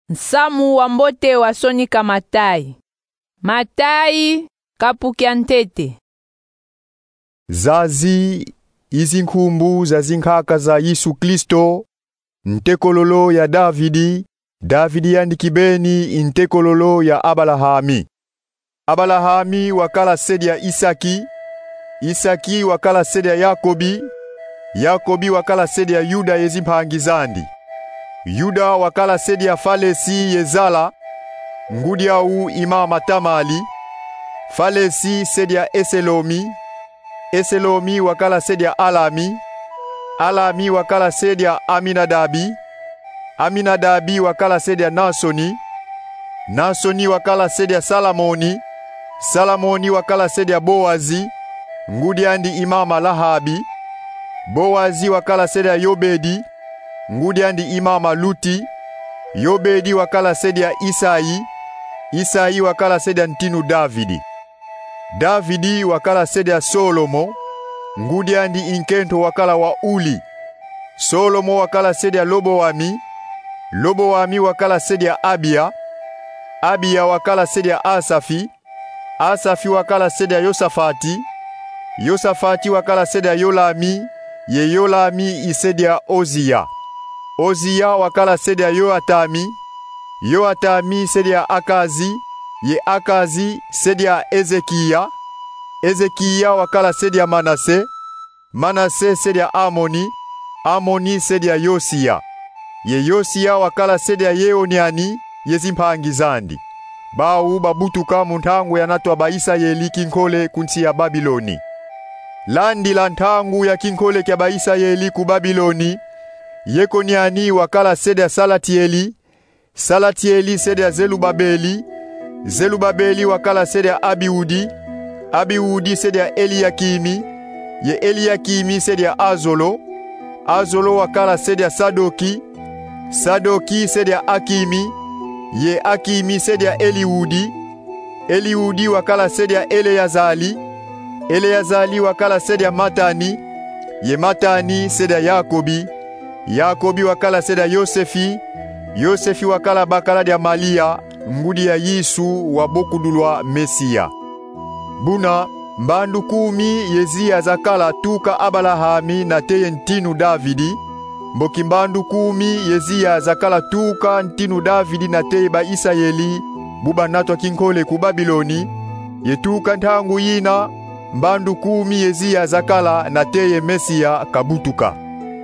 Nsamu wa mbote wa sonika Matai. Matai kapukia ntete. Zazi izi nkumbu za zinkaka za Yesu Kristo, ntekololo ya Davidi yandikibeni intekololo ya Abalahami. Abalahami wakala sedi ya Isaki wakala sedi ya Yakobi wakala sedi ya Yuda yezimpangizandi. Yuda wakala sedi ya Falesi yezala, ngudi au imama Tamali. Falesi sedi ya Eselomi wakala sedi ya Alami wakala sedi ya Aminadabi wakala sedi ya Nasoni wakala sedi ya Salamoni wakala sedi ya Boazi, ngudi andi imama Lahabi. Boazi wakala sedi ya Yobedi, ngudi andi imama Luti. Yobedi wakala sedi ya Isai wakala sedi ya ntinu Davidi wakala sedi ya Solomo, ngudi andi inkento wakala wa Uli. Solomo wakala sedi ya Loboami wakala sedi ya Abia wakala sedi ya Asafi wakala sedi ya Yosafati wakala sedi ya Yolami isedi ya Ozia wakala sedi ya Yoatami sedi ya Akazi sedi ya Ezekia wakala sedi ya Manase sedi ya Amoni sedi ya Yosia wakala sedi ya Yeoniani yezimpangizandi. Bau babutuka muntangu ya natwa Baisayeli kinkole kunsi ya Babiloni. Landi la ntangu ya kinkole kya Baisayeli ku Babiloni, Yekoniani wakala sedi ya Salatieli sedi ya Zelubabeli wakala sedi ya Abiudi sedi ya Eliakimi sedi ya Azolo wakala sedi ya Sadoki sedi ya Akimi sedi ya Eliudi wakala sedi ya Eleazali wakala sedi ya Matani sedi ya Yakobi wakala sedi ya Yosefi wakala bakala ya Malia, ngudi ya Yesu wabokudulwa Mesia. Buna mbandu 10 yezia zakala tuka Abalahami na teye ntinu Davidi. Mboki mbandu 10 yezia zakala tuka ntinu Davidi na teye Baisayeli buba natwa kinkole ku Babiloni. Yetuka ntangu yina mbandu 10 yezia zakala na teye Mesia kabutuka.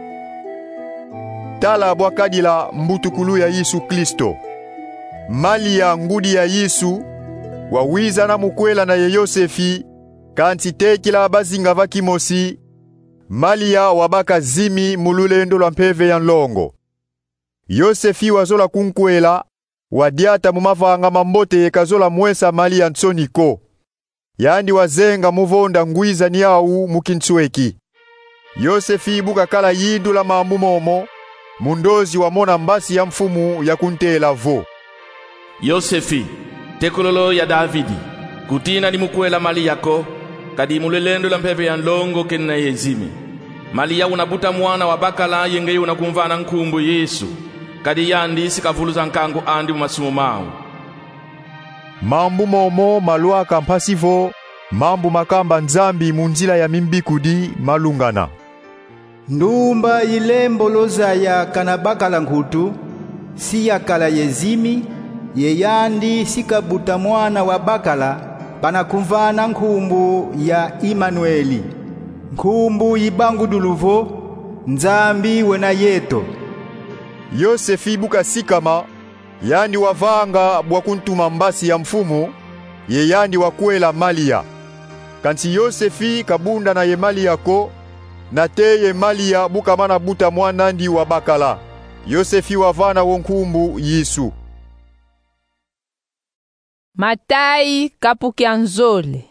Tala bwakadila mbutukulu ya Yesu Kristo. Malia ngudi ya Yesu wawiza na mukwela na ye Yosefi kanti tekila bazinga vakimosi. Malia wabaka zimi mululendo lwa mpeve ya nlongo. Yosefi wazola kunkwela wadiata mumavanga mambote yekazola mwesa Malia nsoniko. Yandi wazenga muvonda ngwiza ni au mukintsweki. Yosefi buka kala yindu la mambu momo, mundozi wamona mbasi ya mfumu ya kuntela vo. Yosefi, tekololo ya Davidi, kutina limukwela mali yako, kadi mulelendo la mpeve ya nlongo kenna yezimi. Mali ya unabuta mwana wa bakala yenge unakumvana nkumbu Yesu, kadi yandi sikavuluza nkangu andi masumu mao. Mambu momo maluaka mpasivo, mambu makamba nzambi munzila ya mimbikudi malungana. Ndumba ilembo loza ya kanabakala nkutu, si ya kala yezimi, yeyandi sikabuta mwana wa bakala, panakumvana nkumbu ya Imanueli. Nkumbu ibangu duluvo, nzambi wena yeto. Yosefi buka sikama, yandi wavanga bwakuntuma mbasi ya mfumu, yeyandi wakwela Malia. Kanti Yosefi kabunda na ye Malia ko, na teye Malia buka mana buta mwanandi wa bakala. Yosefi wavana wonkumbu Yesu. Matai kapukia nzole.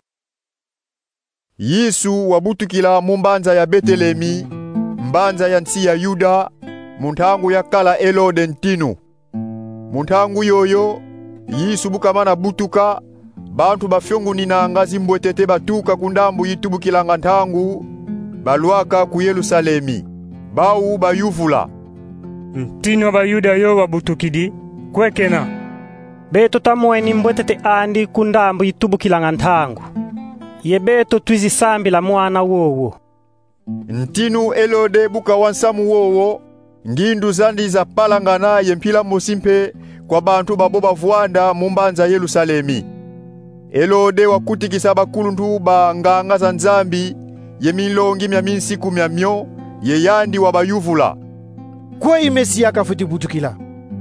Yesu wabutukila mumbanza ya Betelemi, mbanza ya nsi ya Yuda, muntangu ya kala Elode ntinu. Muntangu yoyo, Yesu bukamana butuka, bantu bafyongu ninangazi mbwetete batuka kundambu yitubukilanga ntangu, baluaka ku Yerusalemi. Bau bayuvula. Ntinu wa Yuda yo wabutukidi, Kwekena beto tamweni mbwetete andi kundambu itubukilanga nthangu yebeto twizisambila mwana wowo. Ntinu Elode buka wansamu wowo ngindu zandi za palangana yempila musimpe kwa bantu babo bavuanda mumbanza Yerusalemi. Elode wakutikisa bakulundu ba nganga za nzambi yemilongi mya minsiku mya myo yeyandi wabayuvula. Kwa Mesia kafuti butukila.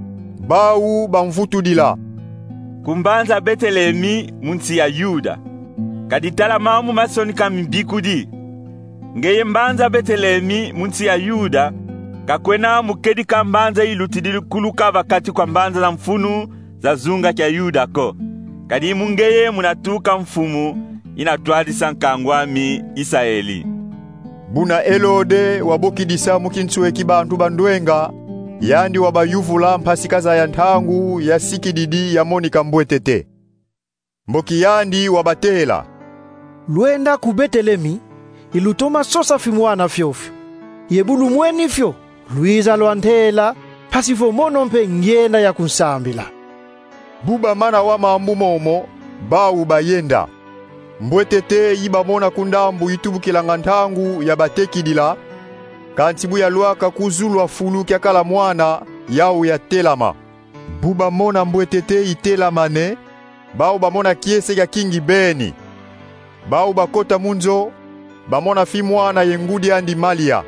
Bau bamvutudila. Kumbanza Betelemi munsi ya Yuda. Kaditala mamu masoni kambikudi. Ngeye mbanza Betelemi munsi ya Yuda. Kakwena mukedi kambanza ilutidili kuluka vakati kwa mbanza za mfunu za zunga kya Yuda ko. Kadi mungeye munatuka mfumu inatwadisa nkangwami Israeli. Buna Elode wabokidisa mukinsuwe kibantu bandwenga yandi wabayuvula mpasikaza ya nthangu ya sikididi ya monika mbwetete. Mboki yandi wabatela. Luenda ku Betelemi ilutoma sosa fimwana fyofyo. Yebulu mweni fyo Luiza luantela pasifo mono mpe ngenda ya kunsambila. Buba mana wa mambu momo bau bayenda. Mbwetete yibamona kundambu itubukilanga nthangu ya batekidila. Kantibu ya luaka kuzulwa fulu kya kala mwana yau ya telama. Buba mona mbwetete itelamane. Bau bamona kiese ya kingi beni. Bau bakota munzo. Bamona fi mwana yengudi andi malia.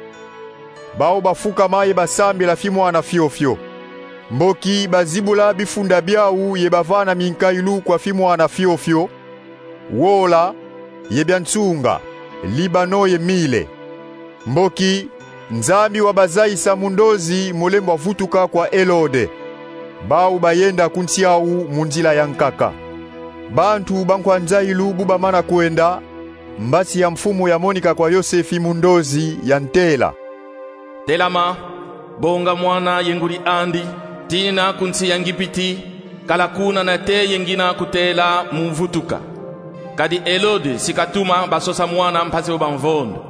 Bao bafuka maye basambi la fi mwana fiofio. Mboki bazibula bifunda biau yebavana minkailu kwa fi mwana fiofio. Wola yebyansunga Libano yemile. Mboki nzambi wabazaisa mundozi mulembo vutuka kwa Elode. Bau bayenda kuntiau munjila yankaka. Bantu bankwanzailu buba mana kuenda. Mbasi ya mfumu ya monika kwa Yosefi mundozi yantela. Telama bonga mwana yenguli andi tina kunsi yangipiti kalakuna na te yengina kutela mvutuka. Kadi Elode sikatuma basosa mwana mpase ubamvondo.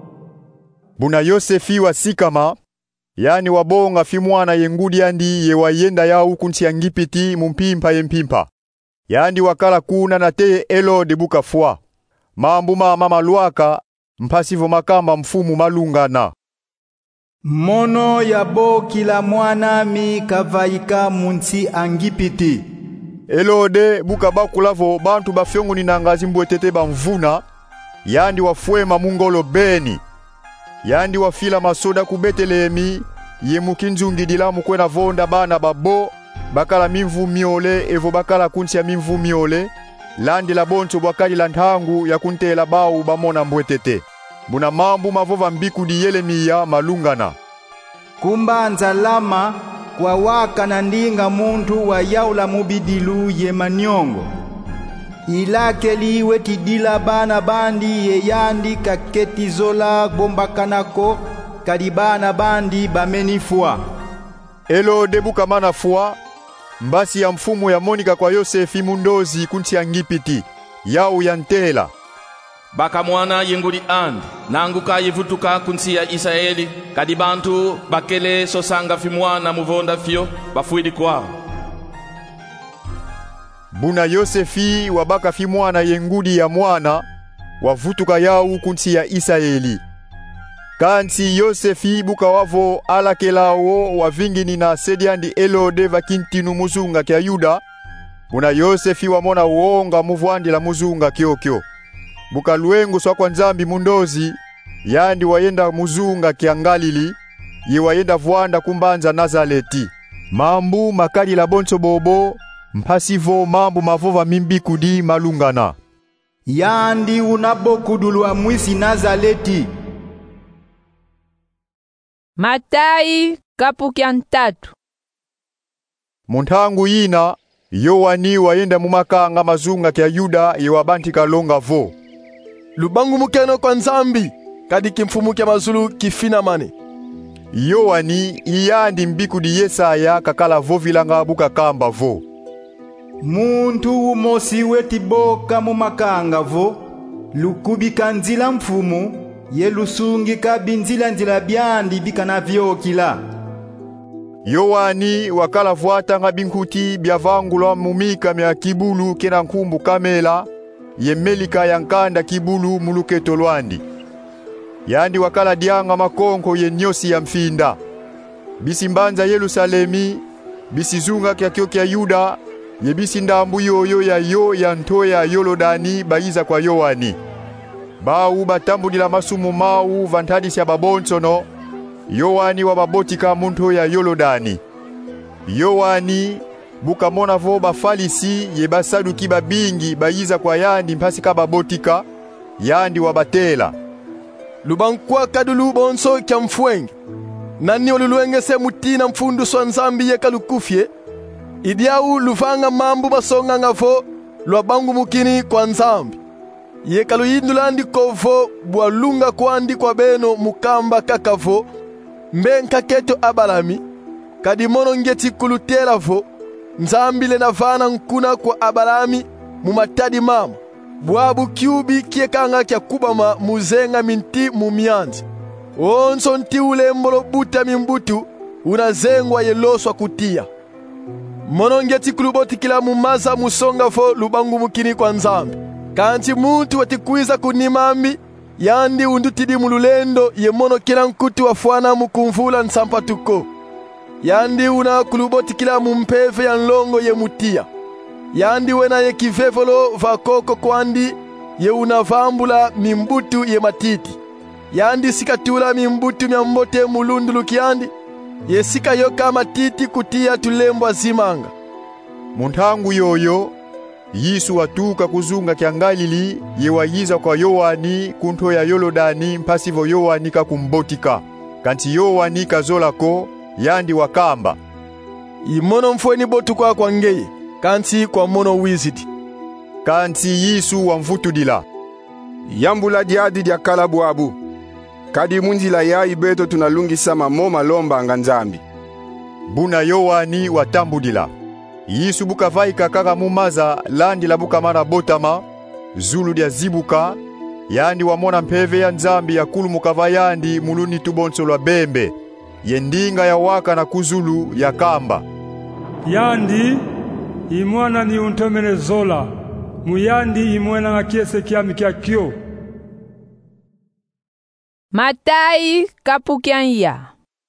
Buna Yosefi wa sikama yani wabonga fi mwana yengudi andi yewayenda yau kunsi yangipiti mumpimpa yempimpa. Yani wakala kuna na te Elode buka fwa. Mambu mama luaka mpasivo makamba mfumu malungana. Mono yabo kila mwana mi kavaika munsi angipiti. Elode buka bakulavo bantu bafyongu ni nangazi mbwetete bamvuna. Yandi wafuema mungolo beni. Yandi wafila masoda ku Betelemi. Yemukinzungi dilamu kwena vonda bana babo. Bakala mimvu miole evo bakala kunsi ya mimvu miole. Landi la boncho wakali la nthangu ya kuntela bau bamona mbwetete. Buna mambu mavova mbiku di Yeremia malungana. Kumbanza lama kwa waka na ndinga muntu wa yaula mubidilu ye manyongo. Ilake liwe tidila bana bandi ye yandi kaketi zola bombakanako kadibana bandi bamenifua. Elode buka mana fua. Mbasi ya mfumu ya monika kwa Yosefi mundozi kunti ya ngipiti. Yau yantela. Baka mwana yenguli andi nanguka yivutuka kunsi ya Israeli kadibantu bakele sosanga fi mwana muvonda fyo bafuidi kwao. Buna Yosefi wabaka fi mwana yengudi ya mwana wavutuka yau kunsi ya Israeli. Kansi Yosefi buka wavo alakelawo wavingini na sediandi Elode vakintinu muzunga kia Yuda. Buna Yosefi wamona uonga muvuandi la muzunga kiokyo. Buka luengu swa kwa nzambi mundozi yandi wayenda muzunga kia Galili ye wayenda vuanda kumbanza Nazareti. Mambu makali la boncho bobo mpasivo mambu mavova mimbikudi malungana. Yandi unabokudulwa mwisi Nazareti. Matai kapukia 3. Munthangu yina Yohani wayenda mumakanga mazunga kia Yuda yewabanti kalonga vo. Lubangu mukeno kwa nzambi kadi kimfumu kia mazulu kifina mane. Yohani iyandi mbiku di Yesaya kakala vo vilanga buka kamba vo. Muntu umosi wetiboka mumakanga vo lukubika nzila mfumu yelusungi kabinzila nzila byandi bikana vyokila. Yohani wakala vuata nga binkuti bya vangulwa mumika mya kibulu kena nkumbu kamela yemelika yankanda kibulu muluketo lwandi. Yandi wakala dianga makonko ye nyosi ya mfinda. Bisimbanza Yerusalemi, bisizunga kya Yuda, ye bisindambu yoyo ya ntoya Yolodani bayiza kwa Yohani. Bau batambulila masumu mau vantadisya babonsono, Yohani wababotika muntu ya Yolodani. Yohani bukamona vo bafalisi ye basaduki babingi bayiza kwa yandi mpasika babotika, yandi wabatela. Lubankwa kadulu bonso kya mfwenge. Nani oluluengese mutina mfundu swa nzambi ye kalukufye. Idiau luvanga mambu masonga ngavo lwabangu mukini kwa nzambi. Ye kaluyindulandi kovo bualunga kwandi kwa beno mukamba kakavo. Mbenka keto abalami. Kadimono ngeti kulutela vo. Nzambi le navana nkuna kwa abalami mumatadi mama. Buabu kiubi kiekanga kya kubama muzenga minti mumianzi. Onso nti ulembolo buta mimbutu unazengwa yeloswa kutia. Monongeti kuluboti kila mumaza musonga fo lubangu mukini kwa nzambi. Kanti muntu watikwiza kunimambi yandi undutidi mululendo ye mono kila nkuti wafuana mukumvula nsampatuko. Yandi una kuluboti kila mumpeve ya nlongo ye mutia. Yandi wena ye kivevolo vakoko kwandi ye unavambula mimbutu ye matiti. Yandi sikatula mimbutu myambote mulundulu kiandi ye sika yoka matiti kutia tulembwa zimanga. Muntangu yoyo Yesu watuka kuzunga kya Galili ye wayiza kwa Yohani kunto ya Yolodani mpasivo Yohani kakumbotika. Kanti Yohani kazolako yandi wakamba. Imono mfweni botu kwa ngeye kanti kwa mono wizidi. Kanti Yesu wamvutudila. Yambula diadi dia kalabuabu. Kadi munzila ya ibeto tunalungisa mamoma lomba nganzambi. Buna Yohani watambudila. Yesu bukavaika kaka mumaza landi la bukamana botama, zulu dia zibuka, yandi wamona mpeve ya nzambi ya kulu mukavayandi muluni tubonso lwa bembe, yendinga ya waka na kuzulu ya kamba. Yandi imwana ni untomene zola, muyandi imwena nga kiese kiami kia kyo. Matai kapukianya.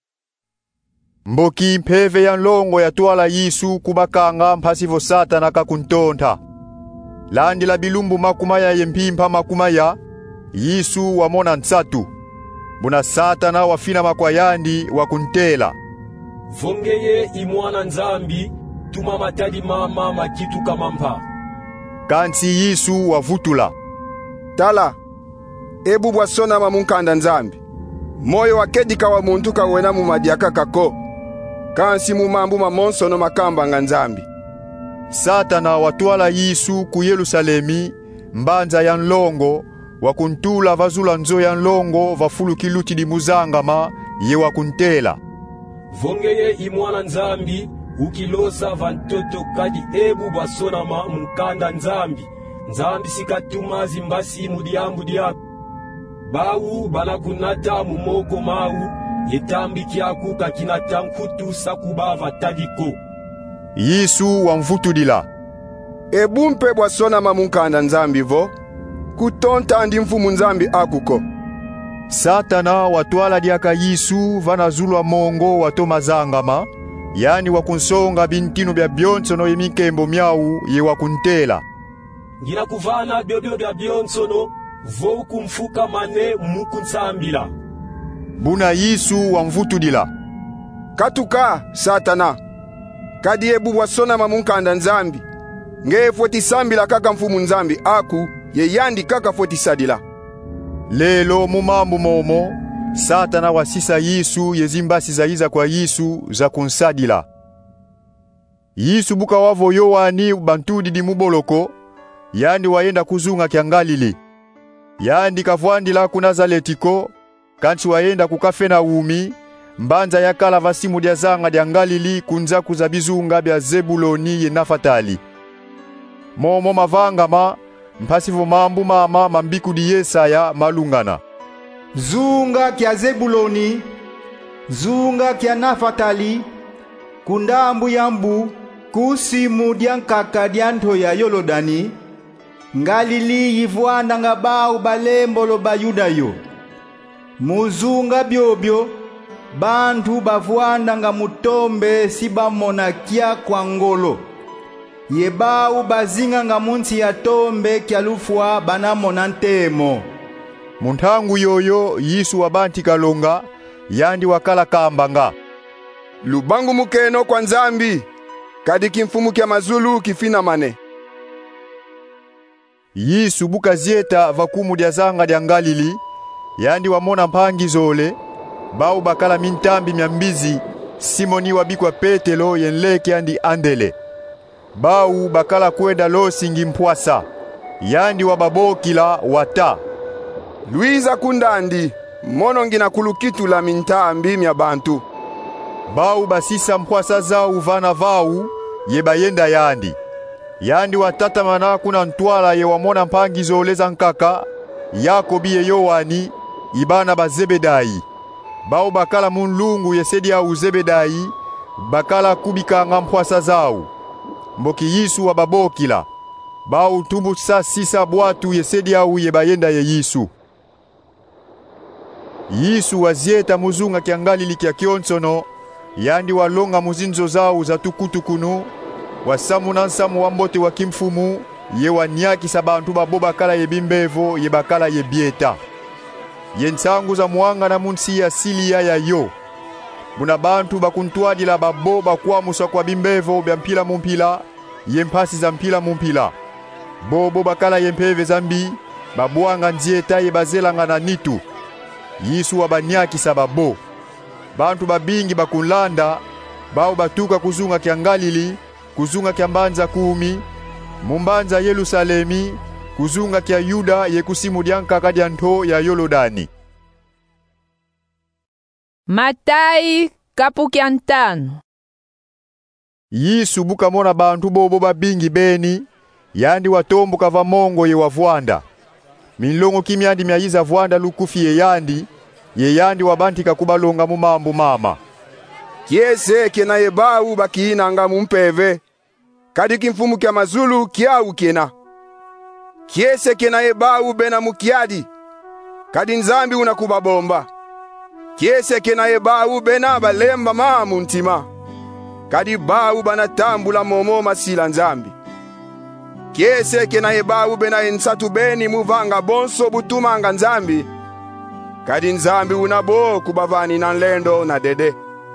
Mboki mpeve ya nlongo ya tuala Yesu kubakanga mpasivo Satana kakuntonta. Landi la bilumbu makumaya yempimpa makumaya, Yesu wamona nsatu. Buna Satana wafina makwayandi wakuntela. Vongeye imwana nzambi, tuma matadi mama makitu kamampa. Kansi Yesu wavutula. Tala, ebu bwasona mamunkanda nzambi. Moyo wakedika wa muntu kawena mumadiaka kako. Kansi mumambu mamonsono makamba nga nzambi. Satana watuala Yesu ku Yerusalemi mbanza ya nlongo wakuntula vazula nzo ya nlongo vafulu kiluti di muzangama ye wakuntela. Vongeye imwana nzambi ukilosa vantoto kadi ebu bwasonama mukanda nzambi. Nzambi sikatuma zimbasi mudiambu diaku. Bau banakunata mumoko mau yetambi kiaku kakinata nkutu sakubava tadiko. Yesu wamvutudila. Ebu mpe bwasona mamunkanda nzambi vo, kutonta andi mfumu nzambi akuko. Satana watuala diaka Yesu vanazulwa mongo watomazangama, yani wakunsonga bintinu bya byonsono yemikembo myau ye wakuntela. Ngira kuvana byobyo bya byonsono vo kumfuka mane mukunsambila. Buna Yesu wamvutudila. Katuka Satana, kadi ebu bwasona mamunkanda nzambi, ngeye foti sambila kaka mfumu nzambi aku ye yandi kaka foti sadila. Lelo mumambu momo, Satana wasisa Yesu yezimbasi zaiza kwa Yesu za kunsadila. Yesu buka wavo Yohani bantudi di muboloko, yandi waenda kuzunga kya Galili. Yandi kavwandila ku Nazaretiko, kanchi waenda kukafenaumi, mbanza yakala vasimu dia zanga dia Galili kunza kuzabizunga bya Zebuloni ye Nafatali. Momo mavangama, mpasivo mambu mama mambiku di Yesaya malungana. Zunga kya Zebuloni, zunga kya Nafatali, kundambu yambu kusimu dyankaka dyanto ya Yolodani ngalili yivwanda nga bau balembolo ba Yudayo muzunga byobyo bantu bavwanda nga mutombe sibamona kya kwa ngolo yebau bazinga nga munsi ya tombe kyalufwa banamona ntemo. Munthangu yoyo Yesu wabanti kalonga yandi wakala kambanga lubangu mukeno kwa nzambi kadi kimfumu kya mazulu kifina mane. Yesu bukazieta vakumu dya zanga dya Galili yandi wamona mpangi zole bau bakala mintambi myambizi Simoni wabikwa Petelo yenleke yandi andele bau bakala kwenda losingi mpwasa yandi wababokila wata Luiza kundandi mono ngina kulukitu la mintambi mya bantu bau basisa mpwasa zao uvana vau yebayenda yandi watata mana kuna ntwala ye wamona mpangi zoleza nkaka Yakobi ye Yohani ibana ba Zebedai bau bakala munlungu yesedi ya Zebedai bakala kubika ngampwasa zao mboki Yesu wababokila bau tumbu sisa bwatu yesedi ya yebayenda ye Yesu. Yesu wazieta muzunga kiangalili kya kionsono yandi walonga muzinzo zao za tukutukunu wasamu na nsamu wambote wa kimfumu ye wanyaki sabantu baboba kala ye bimbevo ye bakala ye bieta ye nsangu za muanga na munsi ya silia ya yo muna bantu bakuntwadila baboba kwa musa kwa bimbevo bya mpila mumpila ye mpasi za mpila mumpila bobo bakala ye mpeve zambi babuanga nzieta ye bazelanga na nitu Yesu wabanyaki sababo bantu babingi bakulanda bao batuka kuzunga kya Galili kuzunga kya mbanza 10 mumbanza Yerusalemi kuzunga kya Yuda ye kusimu dyankaka dyanto ya Yolodani. Matai kapuki 5. Yesu bukamona bantu bobo babingi beni yandi watombo kava mongo ye wavwanda milongo kimyandi myayiza vwanda lukufi ye yandi wabantika kubalonga mu mambo mama Kiese kena yebau bakiinanga mumpeve kadi kimfumu kya mazulu kyau kena kiese kena yebau bena mukiadi kadi nzambi unakubabomba kiese kena yebau bena balemba mamu ntima kadi bau banatambula momo masila nzambi kiese kena yebau bena ensatu beni muvanga bonso butumanga nzambi kadi nzambi unabo kubavani na nlendo na dede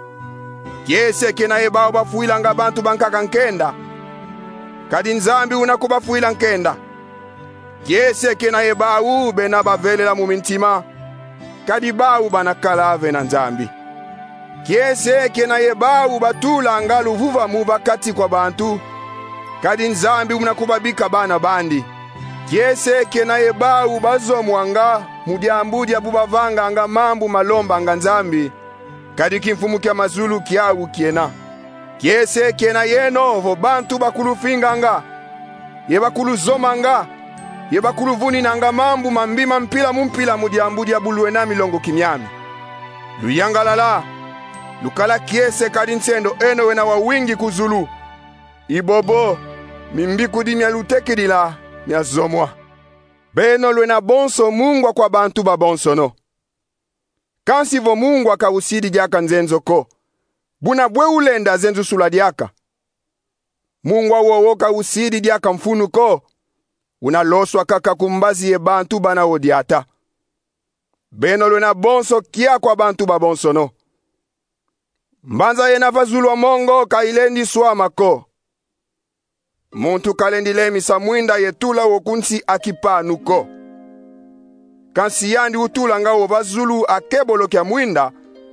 kiese kena yebau bafuilanga bantu bankaka nkenda kadi nzambi unakubafuila nkenda kiese kena yebau bena bavelela mumintima kadi bau banakalave na nzambi kiese kena yebau batula ngaluvuva muvakati kwa bantu kadi nzambi unakubabika bana bandi kiese kena yebau bazomwanga mudyambudya bubavanga anga mambu malomba anga nzambi kadi kimfumu kya mazulu kyau kiena kiese kena yenovo bantu bakulufinganga yebakuluzomanga yebakuluvuni nanga mambu mambima mpila mumpila mudyambudya buluena milongo kimyami luyangalala lukala kiese kadi nsendo eno wena wa wingi kuzulu ibobo mimbiku di myalutekidila myazomwa beno lwena bonso mungwa kwa bantu babonsono kansivo mungwa kawusidi dyaka nzenzoko buna bwe ulenda zenzu sula dyaka mungwa wowo kawusidi dyaka mfunuko unaloswa kaka kumbazi ye bantu bana odiata beno lwena bonso kia kwa bantu babonsono mbanza yena vazulwa mongo kailendi swamako muntu kalendile misa mwinda yetula wokunsi akipanuko kansi yandi utula nga wovazulu akebolo kya mwinda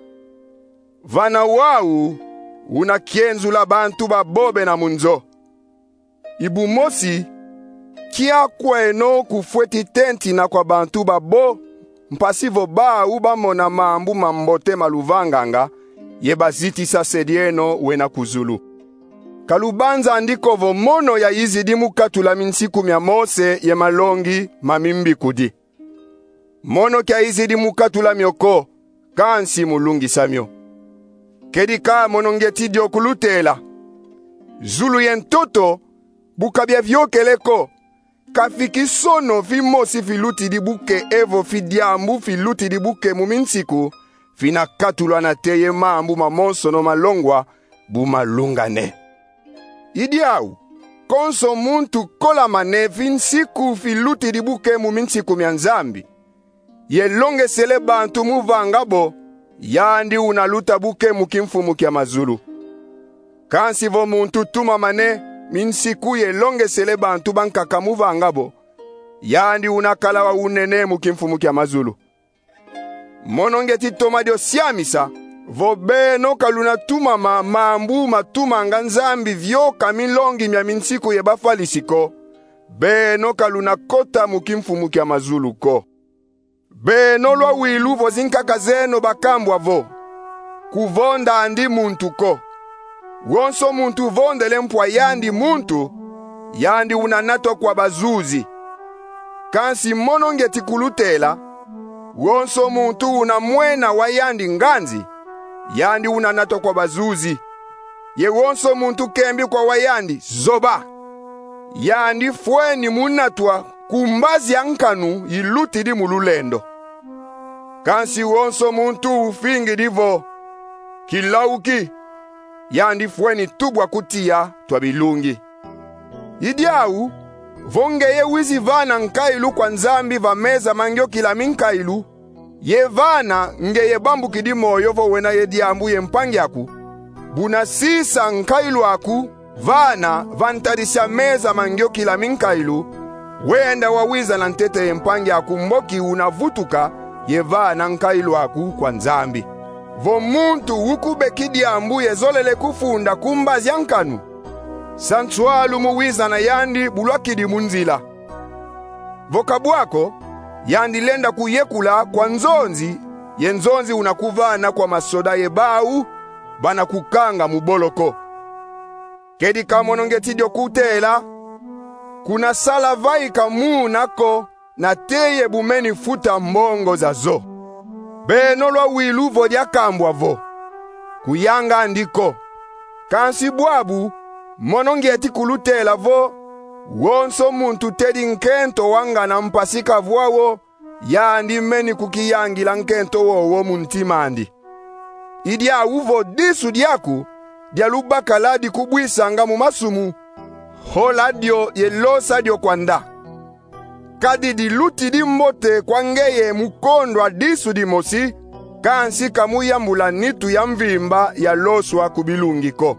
vana wau una kienzu la bantu babobe na munzo ibumosi kia kweno kufweti tenti na kwa bantu babo mpasivo ba ubamona mambu mambote maluvanganga yebaziti sasedieno wena kuzulu kalubanza andiko vomono ya izidi mukatula minsiku mya mose ye malongi mamimbi kudi mono kya izidi mukatula myoko kansi mulungi samyo Kedika monongeti dio kulutela. Zulu yentoto bukabia vyokeleko. Kafiki sono fi mosi fi luti di buke evo fi diambu fi luti di buke muminsiku. Fina katulwa na teye mambu mamonso no malongwa bu malungane. Idiau, konso muntu kola mane finsiku fi luti di buke muminsiku mianzambi. Ye longe sele bantu muvangabo, yandi unaluta buke mukimfumu kia mazulu. Kansi vo muntu tuma mane, minsiku ye longe sele bantu bankaka muvangabo, yandi unakala wa unene mukimfumu kia mazulu. Monongeti toma dio siamisa, vo beno kaluna tuma mambu matuma nganzambi vyo kamilongi mya minsiku ye bafalisiko, beno kaluna kota mukimfumu kia mazulu ko. Beno lwa wilu vo zinkaka zeno bakambwa vo, kuvonda andi muntu ko. Wonso muntu vondele mpwa yandi muntu, yandi unanato kwa bazuzi. Kansi monongeti kulutela, wonso muntu unamwena wa yandi nganzi, yandi unanato kwa bazuzi. Ye wonso muntu kembi kwa wayandi zoba, yandi fweni munatwa kumbazi yankanu iluti di mululendo. Kansi wonso muntu ufingi divo, kilauki, yandi fweni tubwa kutia twa bilungi. Idiau, vongeye wizi vana nkailu kwa nzambi va meza mangyo kila minkailu, ye vana ngeye bambu kidi moyo vo wena ye diambu ye mpangyaku, buna sisa nkailu aku, vana vantadisha meza mangyo kila minkailu, wenda wawiza na ntete ye mpangyaku mboki unavutuka ye vana nkailu aku kwa nzambi. Vo muntu ukube kidiambu ye zolele kufunda kumbazi yankanu. Santualu muwiza na yandi bulwakidi munzila. Vokabwako, yandi lenda kuyekula kwa nzonzi, ye nzonzi unakuvana kwa masoda ye bau, bana kukanga muboloko. Kedika monongeti dio kutela, kuna sala vai kamu nako, na teye bumeni futa mbongo za zo. Beno lwa wilu vo dia kambwa vo, kuyanga ndiko. Kansi bwabu, monongeti kulutela vo, wonso muntu tedi nkento wanga na mpasika vwawo, yandi meni kukiyangi la nkento wowo muntimandi. Idia uvo disu diaku, dia lubaka ladi kubwisa nga mumasumu, hola dio ye losa dio kwanda. Kadi di luti di mbote kwa ngeye mukondwa disu di mosi, kansi kamuya mulanitu ya mvimba ya loswa kubilungiko.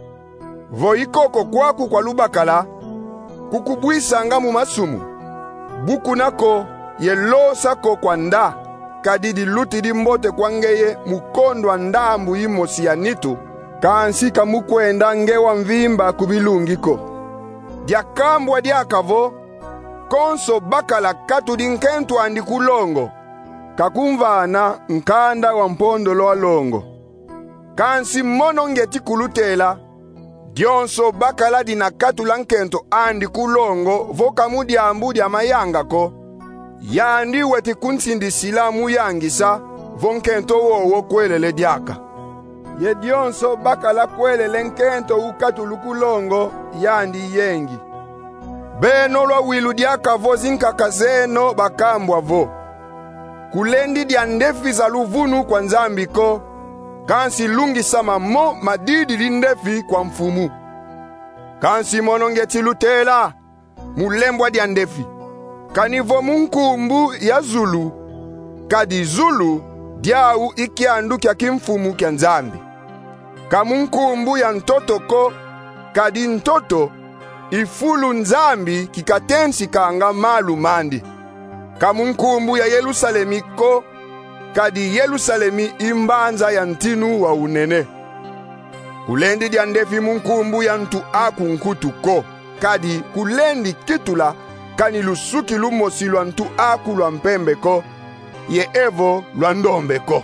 Voikoko kwaku kwa lubakala, kukubwisa nga mumasumu, buku nako ye losa ko kwa nda, kadi di luti di mbote kwa ngeye mukondwa ndambu imosi ya nitu, kansi kamukwenda ngewa mvimba kubilungiko. Dia kambwa dia kavo, konso bakala katu di nkentu andi kulongo, kakumvana nkanda wa mpondo lo alongo. Kansi monongeti kulutela, dionso bakala di na katu la nkento andi kulongo voka mudi ambudi amayanga ko, yandi weti kunsindisila muyangisa vonkento wowo kwelele diaka. Ye dionso bakala kwelele nkento ukatu lukulongo yandi yengi. Beno lwa wilu diaka vo zinkaka zeno bakambwa vo. Kulendi dia ndefi za luvunu kwa nzambi ko, kansi lungi sama mo madidi di ndefi kwa mfumu. Kansi monongeti lutela, mulembwa dia ndefi. Kanivo munkumbu ya Zulu, kadi Zulu diau ikiandu kia kimfumu kia nzambi. Kamunkumbu ya ntoto ko, kadi ntoto ifulu nzambi kikatensi kanga malu mandi. Kamunkumbu ya Yerusalemi ko, kadi Yerusalemi imbanza ya ntinu wa unene. Kulendi dia ndefi munkumbu ya ntu aku nkutu ko, kadi kulendi kitula kani lusuki lumosi lwa ntu aku lwa mpembe ko, ye evo lwa ndombe ko.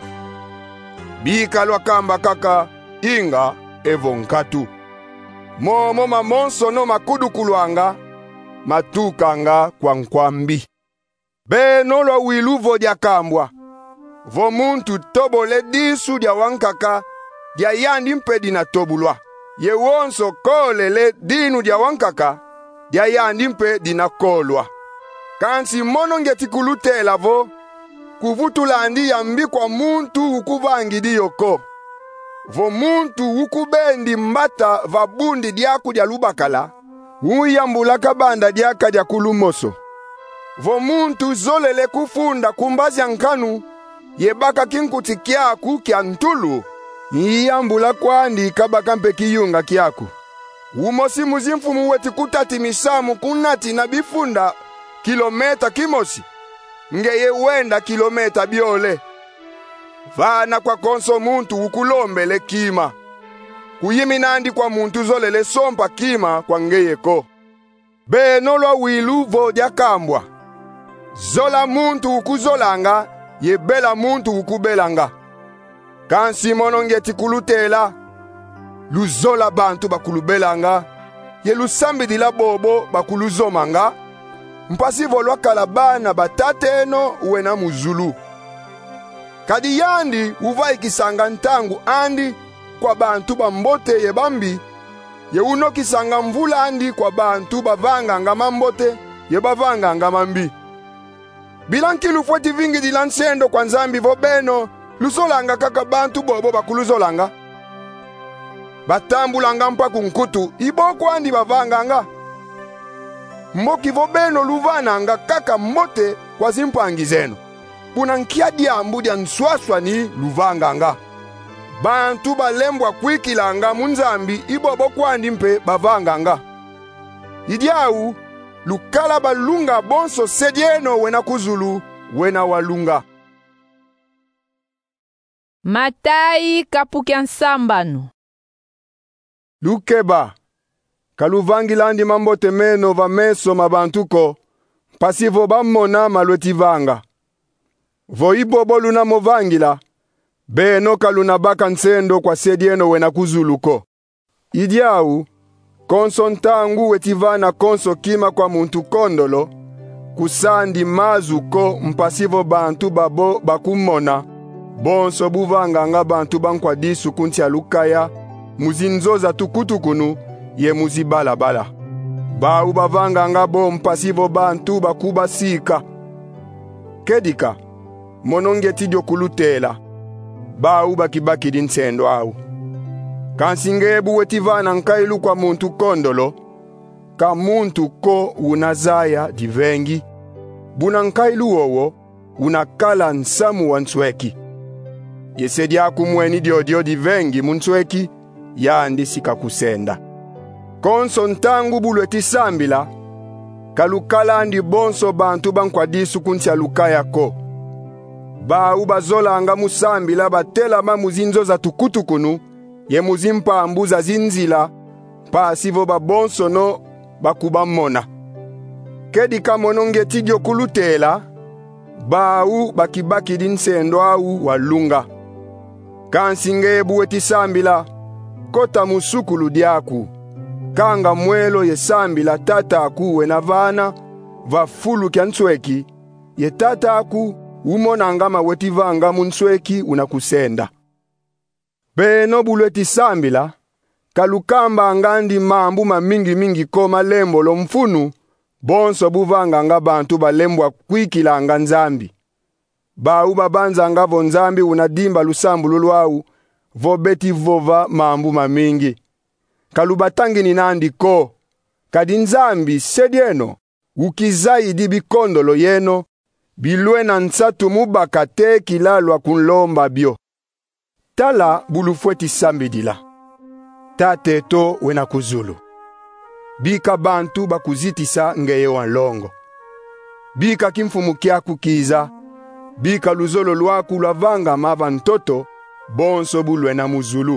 Bika lwa kamba kaka, inga evo nkatu. Momo mamonso no makudu kulwanga, matukanga kwa nkwambi. Beno lwa wiluvo dia kambwa, vo muntu tobole disu dia wankaka, dia yandi mpe dina tobulwa. Ye wonso kolele dinu dia wankaka, dia yandi mpe dina kolwa. Kansi mono ngeti kulutela vo, kuvutulandi yambi kwa muntu ukuvangidi yoko. Vo muntu ukubendi mbata vabundi diaku dia lubakala, uyambula kabanda diaka dia kulumoso. Vo muntu zolele kufunda kumbazi yankanu, yebaka kinkuti kiaku kia ntulu, iyambula kwandi kabaka mpe kiyunga kiaku. Umosi muzimfumu weti kutati misamu kunati na bifunda kilometa kimosi, ngeye wenda kilometa biole. Vana kwa konso muntu ukulombele kima, kuyiminandi kwa muntu zolele sompa kima kwa ngeyeko. Beno lwa wilu vodya kambwa, zola muntu ukuzolanga, yebela muntu ukubelanga. Kansi mono ngeti kulutela, luzola bantu bakulubelanga, ye lusambidila bobo bakuluzomanga, mpasivo lwa kalabana batateno uwena muzulu. Kadi yandi uvaikisanga ntangu andi kwa bantu bambote ye bambi, ye unokisanga mvula andi kwa bantu bavanganga mambote ye bavanganga mambi. Bilankilu fweti vingi dilansendo kwa nzambi vo beno, lusolanga kaka bantu bobo bakuluzolanga. Batambulanga mpa kunkutu, iboko andi bavanganga. Mboki vo beno luvananga kaka mbote kwa zimpangi zeno. Bunankia diambu dia nswaswa ni luvanganga. Bantu balembwa kwikilanga munzambi ibobo kwandi mpe bavanganga. Idiau, lukala balunga bonso sedieno wena kuzulu, wena walunga. Matayi kapukia nsambanu. Lukeba, kaluvangilandi mambote meno vameso mabantuko, pasivo bamona malwetivanga. Vo ibobo luna movangila, beno kaluna baka nsendo kwa sedieno wena kuzuluko. Idiau, konso ntangu wetivana konso kima kwa muntu kondolo, kusandi mazuko mpasivo bantu babo bakumona, bonso buvanganga bantu bankwa disu kuntia lukaya, muzinzoza tukutukunu, ye muzibalabala. Bau bavanganga bo mpasivo bantu bakuba sika. Kedika, monongeti dio kulutela, bau bakibaki dinsendo au. Kansingebu wetivana nkailu kwa muntu kondolo, ka muntu ko unazaya divengi, buna nkailu owo unakala nsamu wansweki. Yesedi akumweni dio divengi munsweki, yandi sika kusenda. Konso ntangu bulweti sambila, kalukalandi bonso bantu bankwa disu kuntia lukaya ko. Bau bazolanga musambila batela mamuzinzo za tukutukunu, ye muzimpa ambuza zinzila, pasivo babonso no bakubamona. Kedika monongeti dio kulutela, bau bakibaki dinsendo au walunga. Kansingebu weti sambila, kota musukulu diaku, kanga mwelo ye sambila tata aku wena vana, vafulu kya nsweki, ye tata aku umonanga mawetivanga munsweki unakusenda. Beno bulweti sambila, kalukamba angandi mambu mingi koma lembo lo mfunu, bonso buvanganga bantu balembwa kwikilanga nzambi. Bau babanzanga vo nzambi unadimba lusambu lulwau, vo beti vova mambu mingi. Kalubatangi ni nandi ko, kadi nzambi sedieno, ukizaidi bikondolo yeno, bilwena nsatu mubakate kilalwa kunlomba bio. Tala bulufweti sambidila. Tate to wena kuzulu. Bika bantu bakuzitisa ngeye wanlongo. Bika kimfumukia kukiza. Bika luzolo lwaku lwavanga mava ntoto, bonso bulwena muzulu.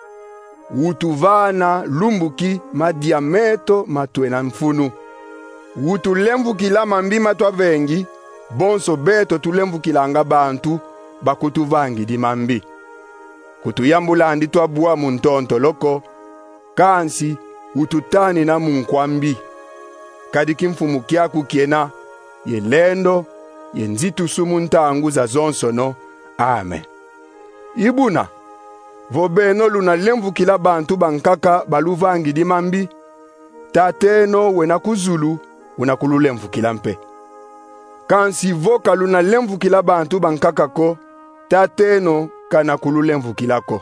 Utuvana lumbuki madiameto matwena mfunu. Utulemvukila mambima twa vengi, bonso beto tulemvukilanga bantu bakutuvangi di mambi. Kutuyambula andi twabua muntonto loko, kansi ututani na munkwambi. Kadi kimfumukia kukiena, ye lendo, ye nzitu sumuntangu za zonsono. Amen. Ibuna, vo beno luna lemvukila bantu bankaka baluvangi di mambi, tateno wena kuzulu unakululemvukila mpe. Kansi voka luna lemvukila bantu bankaka ko, tateno kana kululemvukila ko.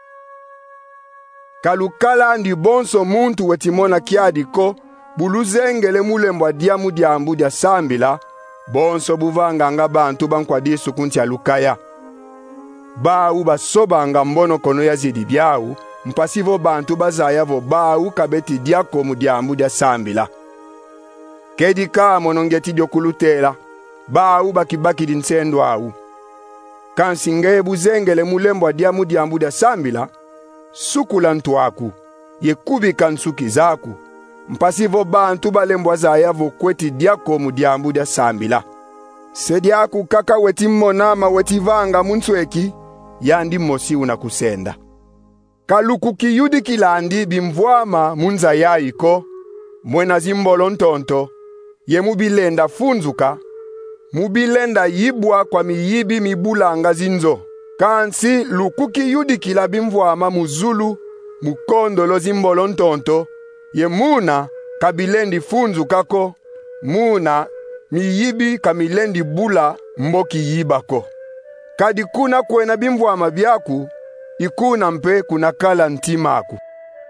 Kalukala ndi bonso muntu wetimona kiadi ko, buluzengele mulembwa diamu diambu dia sambila, bonso buvanganga bantu bankwadisu kunti alukaya. Bau basobanga mbono kono ya zidi biau, mpasivo bantu bazaya vo bau kabeti diako mu diambu dia sambila. Kedika monongeti diokulutela, bau bakibaki dinsendo au. Kansinge buzengele mulembwa diamu diambu dia sambila, sukula ntuaku, yekubika nsuki zaku, mpasivo bantu balembwa zaya vo kweti diako mu diambu dia sambila. Sediaku kaka weti monama weti vanga munsweki, yandi mosi unakusenda. Kaluku kiyudi kilandi bimvwama munza yaiko, mwena zimbolo ntonto, ye mubilenda funzuka, mubilenda yibwa kwa miyibi mibulanga zinzo. Kansi luku kiyudi kila bimvwama muzulu, mukondolo zimbolo ntonto, ye muna kabilendi funzukako, muna miyibi kamilendi bula mboki yibako. Kadi kuna kwena bimvwama byaku, ikuna mpe kuna kala ntimaku.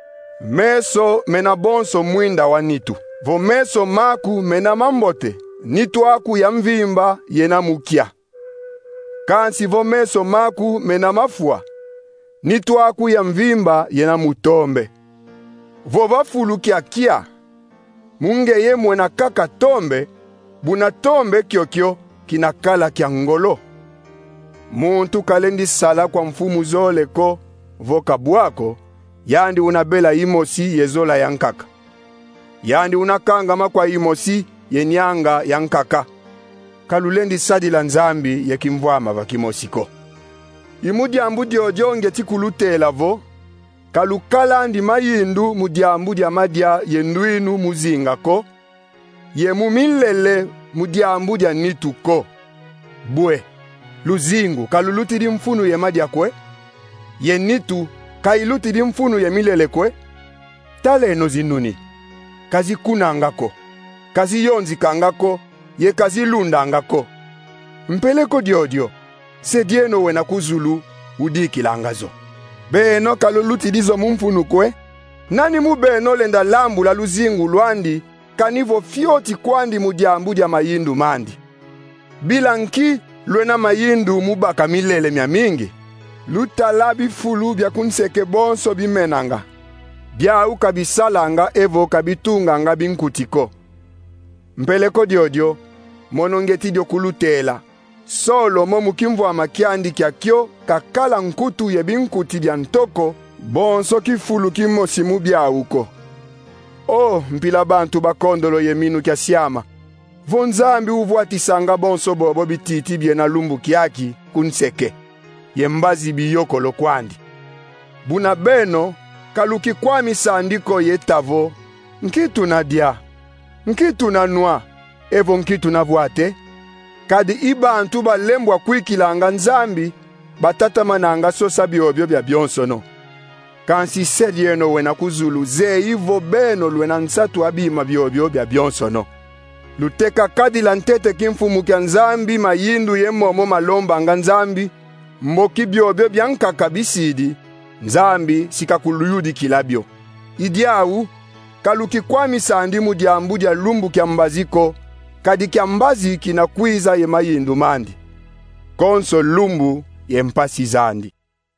Meso mena bonso mwinda wa nitu. Vo meso maku mena mambote, nitu aku ya mvimba yena mukia. Kansi vo meso maku mena mafua, nitu aku ya mvimba yena mutombe. Vo vafulu kia, munge ye mwena kaka tombe, buna tombe kyokyo kinakala kia ngolo. Muntu kalendi sala kwa mfumu zole ko, voka buako, yandi unabela imosi yezola yankaka. Yandi unakangama kwa imosi yenyanga yankaka. Kalulendi sadila nzambi yekimvwama vakimosiko. Imudiambu diojonge tikulutela vo, kalukalandi mayindu mudiambu diamadia yenduinu muzinga ko, yemumilele mudiambu dia nitu ko. Bwe, luzingu kalulutidi mfunu yemadia kwe, yenitu kailutidi mfunu yemilele kwe, tale eno zinuni, kazi kunangako, kazi yonzi kangako, ye kazi lundangako. Mpeleko diodio, sedieno wena kuzulu, udiki langazo. Beno kalulutidizo mumfunu kwe, nani mubeno lenda lambu la luzingu luandi, kanivo fioti kwandi mudiambu dia mayindu mandi. Bila nki, luena mayindu mubaka milele mya mingi. Lutalabi fulu bya kunseke bonso bimenanga. Bya ukabisalanga evo kabitunganga binkutiko. Mpeleko diodio, monongeti dio kulutela. Solo momu kimvwa makiandi kia kyo, kakala nkutu ye binkuti bya ntoko, bonso kifulu kimosimu bya uko. Oh, mpila bantu bakondolo ye minu kia siama. Vonzambi uvuatisanga bonso bobo bititi biena lumbu kiaki kunseke. Yembazi biyoko lokwandi. Buna beno, kaluki kwa misandiko yetavo, nkitu nadia, nkitu nanua, evo nkitu navuate. Kadi iba antuba lembwa kwikilanga nzambi, batata mananga sosa biobyo bya byonsono. Kansi sedieno wena kuzulu ze ivo beno luena nsatu abima biobyo bya byonsono. Luteka kadi lantete kimfumu kya nzambi mayindu yemomo malomba nga nzambi, mboki biobyo byankaka bisidi, nzambi sikakuluyudi kilabyo. Idiawu, kaluki kwa misandi mudiambu dia lumbu kya mbaziko, kadi kya mbazi kinakwiza ye mayindu mandi. Konso lumbu ye mpasi zandi.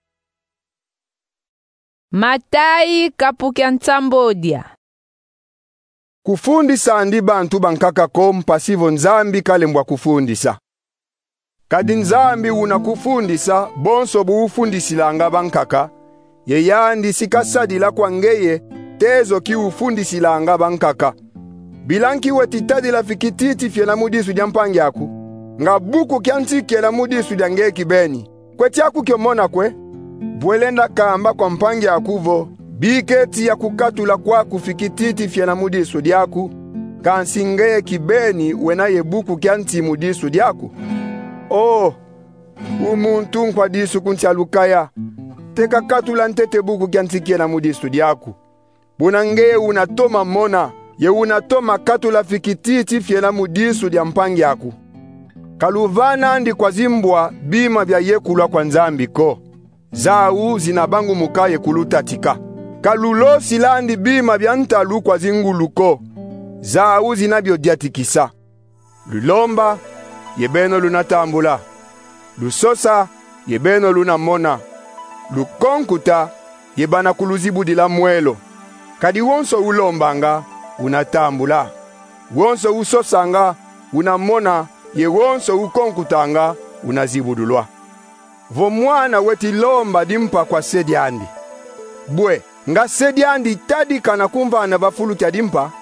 Matai kapukya ntambodia. Kufundisa andi bantu bankaka ko mpasivo nzambi kalembwa kufundisa. Kadi nzambi unakufundisa bonso buufundisilanga bankaka, ye yandi sikasadila kwa ngeye tezo ki ufundisilanga bankaka. Bilanki wetitadila fikititi fiela mudisu jampangyaku, nga buku kyantikela mudisu jange kibeni. Kwetiaku kyomona kwe, bwelenda kamba kwa mpangyaku vo, biketi ya kukatula kwa kufikititi fiela mudisu diaku, kansingeye kibeni wena yebuku kyanti mudisu diaku. Oh, umuntu nkwa disu kunti alukaya, teka katula ntete buku kyantikie na mudistu diaku. Bunangeye unatoma mona, ye unatoma katula fikititi fye na mudistu dia mpangi yaku. Kaluvana ndi kwa zimbwa bima vya yekulwa kwa nzambi ko. Zau zinabangu mukaye kulutatika. Kalulo silandi bima vya ntalu kwa zinguluko. Zau zinabyo diatikisa. Lulomba, yebeno lunatambula. Lusosa, yebeno lunamona. Lukonkuta, yebana kuluzibu dila mwelo. Kadi wonso ulombanga, unatambula. Wonso usosanga, unamona, ye wonso ukonkutanga, unazibudulwa. Vo mwana weti lomba dimpa kwa sediandi. Bwe, nga sediandi tadi kana kumvana bafulu tia dimpa.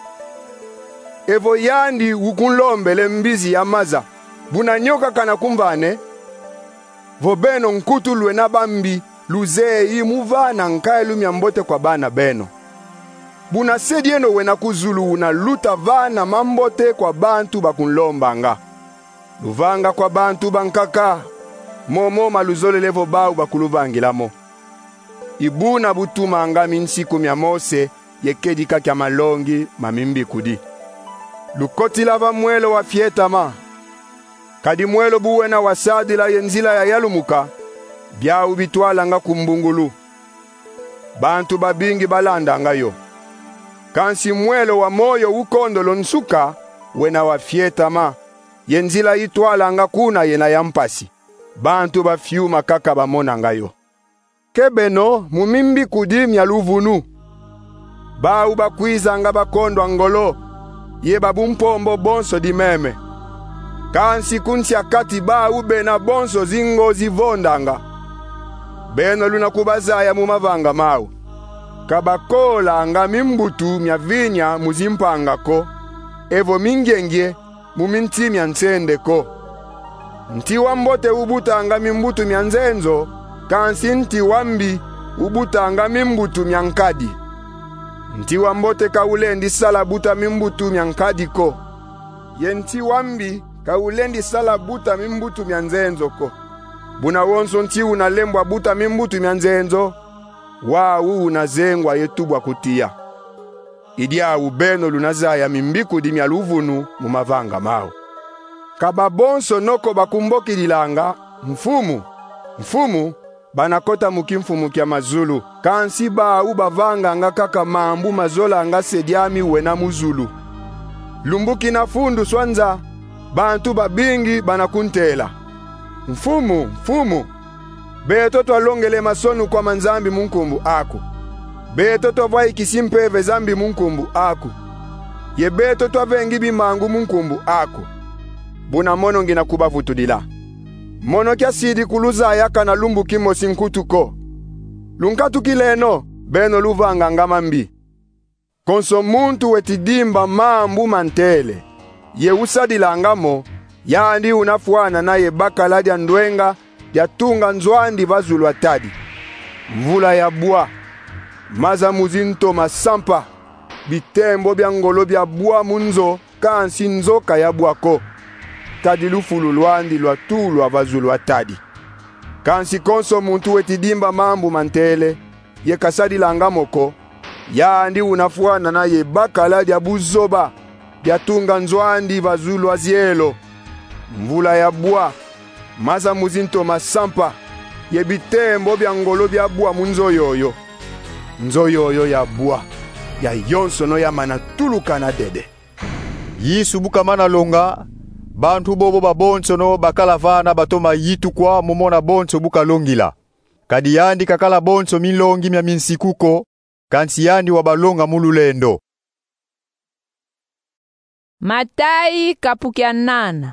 Evo yandi ukunlombele mbizi ya maza. Buna nyoka kana kumvane. Vo beno nkutulwe na bambi. Luzei muvana nkaelu myambote kwa bana beno. Buna sedieno wena kuzulu unaluta vana mambote kwa bantu bakunlombanga. Luvanga kwa bantu bankaka. Momo maluzole levo bau bakuluvangilamo. Ibuna butuma angami nsiku mya Mose yekedika kya malongi mamimbi kudi. Lukoti lava mwelo wa fietama. Kadi mwelo buwena wasadi la yenzila ya yalumuka. Bia ubitwala nga kumbungulu. Bantu babingi balanda nga yo. Kansi mwelo wa moyo ukondolo nsuka wena wa fietama. Yenzila itwala nga kuna yena yampasi. Bantu bafyuma kaka bamona nga yo. Kebeno mumimbi kudi myaluvunu. Bau bakwiza nga bakondwa ngolo. Ye babumpombo bonso di meme. Kansi kunsi akati bau bena bonso zingo zivondanga. Beno luna kubazaya mumavanga mau. Kabakola nga mimbutu mya vinya muzimpanga ko. Evo mingenge muminti mya nsende ko. Nti wambote ubutanga mimbutu mya nzenzo. Kansi nti wambi ubutanga mimbutu mya nkadi. Nti wambote kaulendi sala buta mimbutu mya nkadi ko. Ye nti wambi kaulendi sala buta mimbutu mya nzenzo ko. Buna wonso nti unalembwa buta mimbutu mya nzenzo. Wau unazengwa yetubwa kutia. Idia ubeno lunazaya mimbiku di myaluvunu mumavanga mau. Kababonso noko bakumbokililanga. Mfumu banakota mukimfumu kya mazulu. Kansi bau bavanga nga kaka mambu mazola nga sediami wena muzulu. Lumbuki na fundu swanza. Bantu babingi banakuntela. Mfumu. Beto twalongele masonu kwa manzambi munkumbu aku. Beto twavai kisimpeve zambi munkumbu aku. Ye beto twavengi bimangu munkumbu aku. Buna mono ngina kubavutudila. Mono kya sidi kuluza yaka na lumbu kimo sinkutuko. Lunkatu kileno, beno luvanga ngamambi. Konso muntu wetidimba mambu mantele. Ye usadila ngamo, yandi unafuana na ye bakala dia ndwenga, dia tunga nzwandi vazulu atadi. Mvula ya bua, maza muzinto masampa, bitembo bya ngolo bya bua munzo, kansi nzoka ya buako. Tadi lufulu luandi lwa tulu avazulu atadi. Kansi konso muntu wetidimba mambu mantele, ye kasadi langamoko, yandi unafuana na ye bakala dia buzoba, dia tunga nzwandi vazulu azielo. Mvula ya bua, maza muzinto masampa, ye bitembo bya ngolo bya bua munzo yoyo. Nzo yoyo ya bua, ya yonso no ya manatuluka na dede. Yesu bukamana longa, bantu bobo babonso no bakalavana batoma yitu kwa mumona bonso bukalongila. Kadi yandi kakala bonso milongi mya minsikuko, kansi yandi wabalonga mululendo. Matai kapukya nana.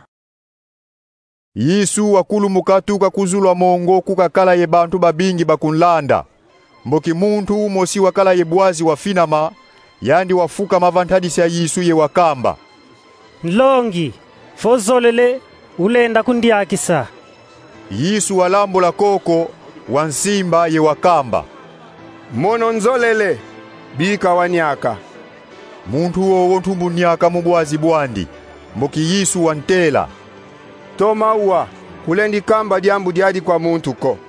Yesu wakulu mukatuka kuzulwa mongo kukakala ye bantu babingi bakunlanda. Mboki muntu mosi wakala ye bwazi wafinama, yandi wafuka mavantadisi ya Yesu ye wakamba. Nlongi, fozolele, ulenda kundiakisa. Yesu walambola koko, wansimba ye wakamba. Mono nzolele, bika wanyaka. Muntu wowo ntumbuniaka mubwazi bwandi, mboki Yesu wantela. Toma uwa, kulendi kamba diambu diadi kwa muntu ko.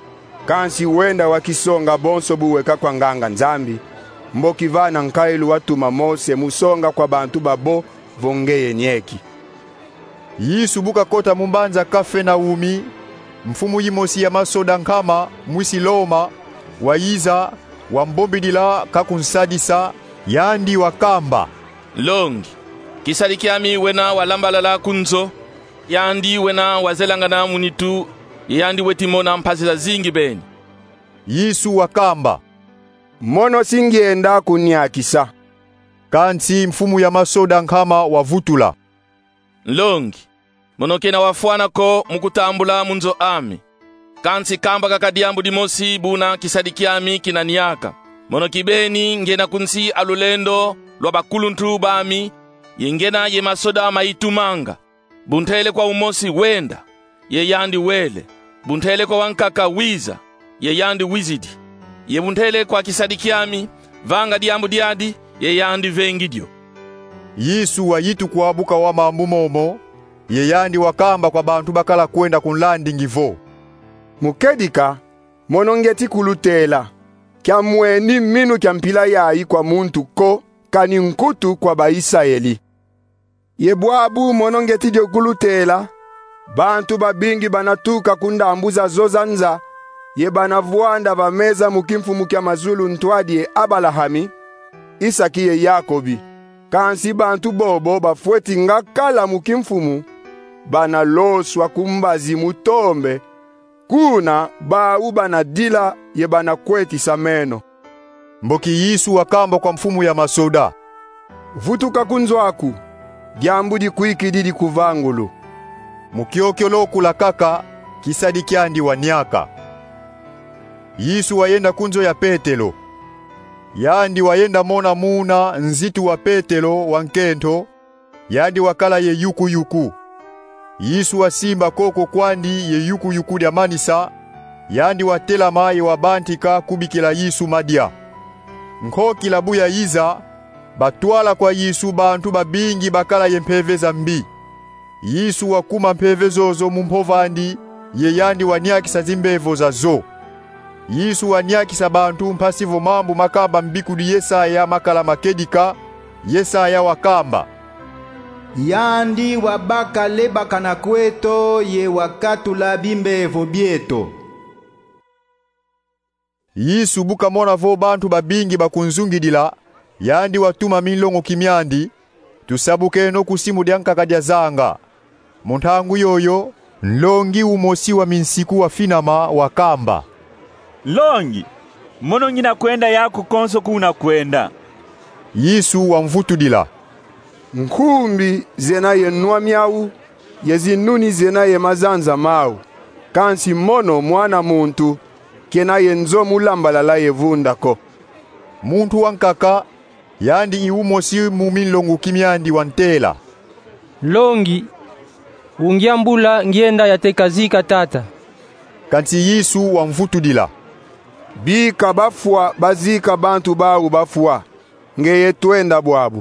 kansi wenda wakisonga bonso buweka kwa nganga nzambi, mboki vana nkailu watuma Mose musonga kwa bantu babo vongeye nyeki. Yesu buka kota mumbanza Kafenaumi, mfumu yimosi ya masoda nkama mwisi Loma, waiza, wambobidila kakunsadisa, yandi wakamba. Longi, kisalikiami wena walambalala kunzo, yandi wena wazelangana munitu, yandi wetimona mpazila zingi beni. Yesu wakamba, mono singienda kunyakisa. Kansi mfumu ya masoda nkama wavutula. Longi, monokena wafuana ko mukutambula munzo ami. Kansi kamba kakadiambu dimosi buna kisadikiami kinaniaka. Monokibeni ngena kunsi alulendo lwa bakuluntu bami, yengena ye masoda maitumanga. Buntele kwa umosi wenda, ye yandi wele. Buntele kwa wankaka wiza, ye yandi wizidi. Ye buntele kwa kisadikiami, vanga diambu diadi, ye yandi vengidio. Yesu wayitu kwa buka wa mambu momo, ye yandi wakamba kwa bantu bakala kwenda kunlandi ngivo. Mukedika, monongeti kulutela, kya mweni minu kya mpila yai kwa muntu ko, kani nkutu kwa Baisraeli. Ye bwabu monongeti dio kulutela, bantu babingi banatuka kundambuza zozanza, ye banavuanda vameza mukimfumu kya mazulu ntwadie Abalahami, Isaki ye Yakobi. Kansi bantu bobo bafweti ngakala mukimfumu, banaloswa kumbazi mutombe, kuna bau banadila ye banakweti sameno. Mboki Yesu wakamba kwa mfumu ya masoda, vutuka kunzwaku, gyambudi kuikididi kuvangulu. Mukiokyo kula kaka, kisadikiandi wanyaka. Yesu wayenda kunzo ya Petelo. Yandi wayenda mona muna nzitu wa Petelo wankento, yandi wakala ye yuku yuku. Yesu wasimba koko kwandi ye yuku yuku dia manisa, yandi watela maye wabantika kubikila Yesu madia. Nkoki labuya iza, batwala kwa Yesu bantu babingi bakala ye mpeveza mbi. Yesu wakuma mpevezozo mumpovandi, ye yandi wanyakisa zimbevo za zo. Yesu wanyakisa bantu mpasivo mambu makamba mbikudi Yesaya makala makedika, Yesaya wakamba. Yandi wabaka lebaka na kweto ye wakatula bimbevo bieto. Yesu buka mona vo bantu babingi bakunzungidila, yandi watuma milongo kimyandi, tusabuke no kusimu dianka kadia zanga. Muntangu yoyo, nlongi umosi wa minsiku wa finama wakamba. Longi, mono ngina kwenda yako konso kuna kwenda. Yesu wamvutudila. Nkumbi zena ye nwa miau, yezinuni zena ye mazanza mau. Kansi mono mwana muntu, kena ye nzomu lambalala ye vundako. Muntu wankaka, yandi iumosi mumilongu kimyandi wantela. Longi, ungiambula ngienda yatekazika tata. Kansi Yesu wamvutudila. Bika bafua bazika bantu bau bafua, ngeye twenda bwabu.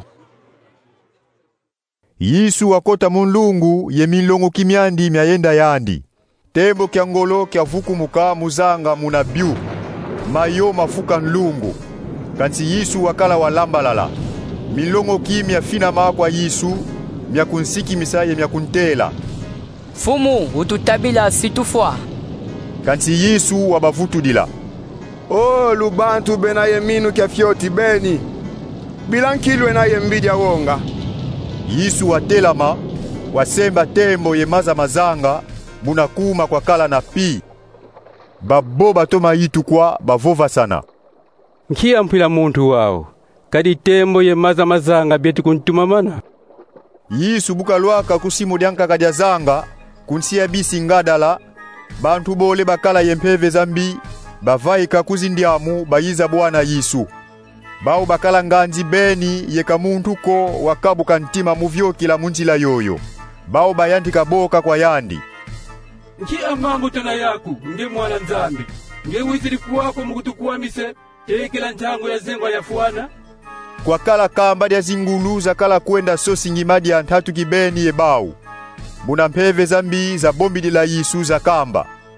Yesu wakota munlungu ye milongo kimyandi myayenda yandi. Tembo kya ngolo kya vukumuka muzanga munabiu. Mayo mafuka nlungu. Kansi Yesu wakala walambalala. Milongo kimya finama kwa Yesu, myakunsiki misaye myakuntela. Fumu ututabila situfwa. Kansi Yesu wabavutudila. Oh lubantu bena ye minu kya fyoti beni, bilankilwe na ye mbidia wonga. Yesu watelama, wasemba tembo ye maza mazanga, munakuma kwa kala na pi. Babo batoma yitu kwa bavova sana. Nkia mpila muntu wao, kadi tembo ye maza mazanga bietu kuntumamana. Yesu buka luaka kusimu dianka kadia zanga, kunsia bisi ngadala, bantu bole bakala ye mpeve zambi, bavaika kuzindiamu bayiza Bwana Yesu. Bao bakala nganzi beni yeka muntu ko wakabuka ntima muvyokila munjila yoyo. Bao bayandika boka kwa yandi. Nkia mambo tana yaku, nge mwana nzambi. Nge wiziri kuwako mukutukuwamise, tekela ntango ya zengwa ya fuana. Kwa kala kamba dia zinguluza kala kwenda sosi ngimadi ya ntatu kibeni ye bau. Muna mpeve zambi za bombi dila Yesu za kamba.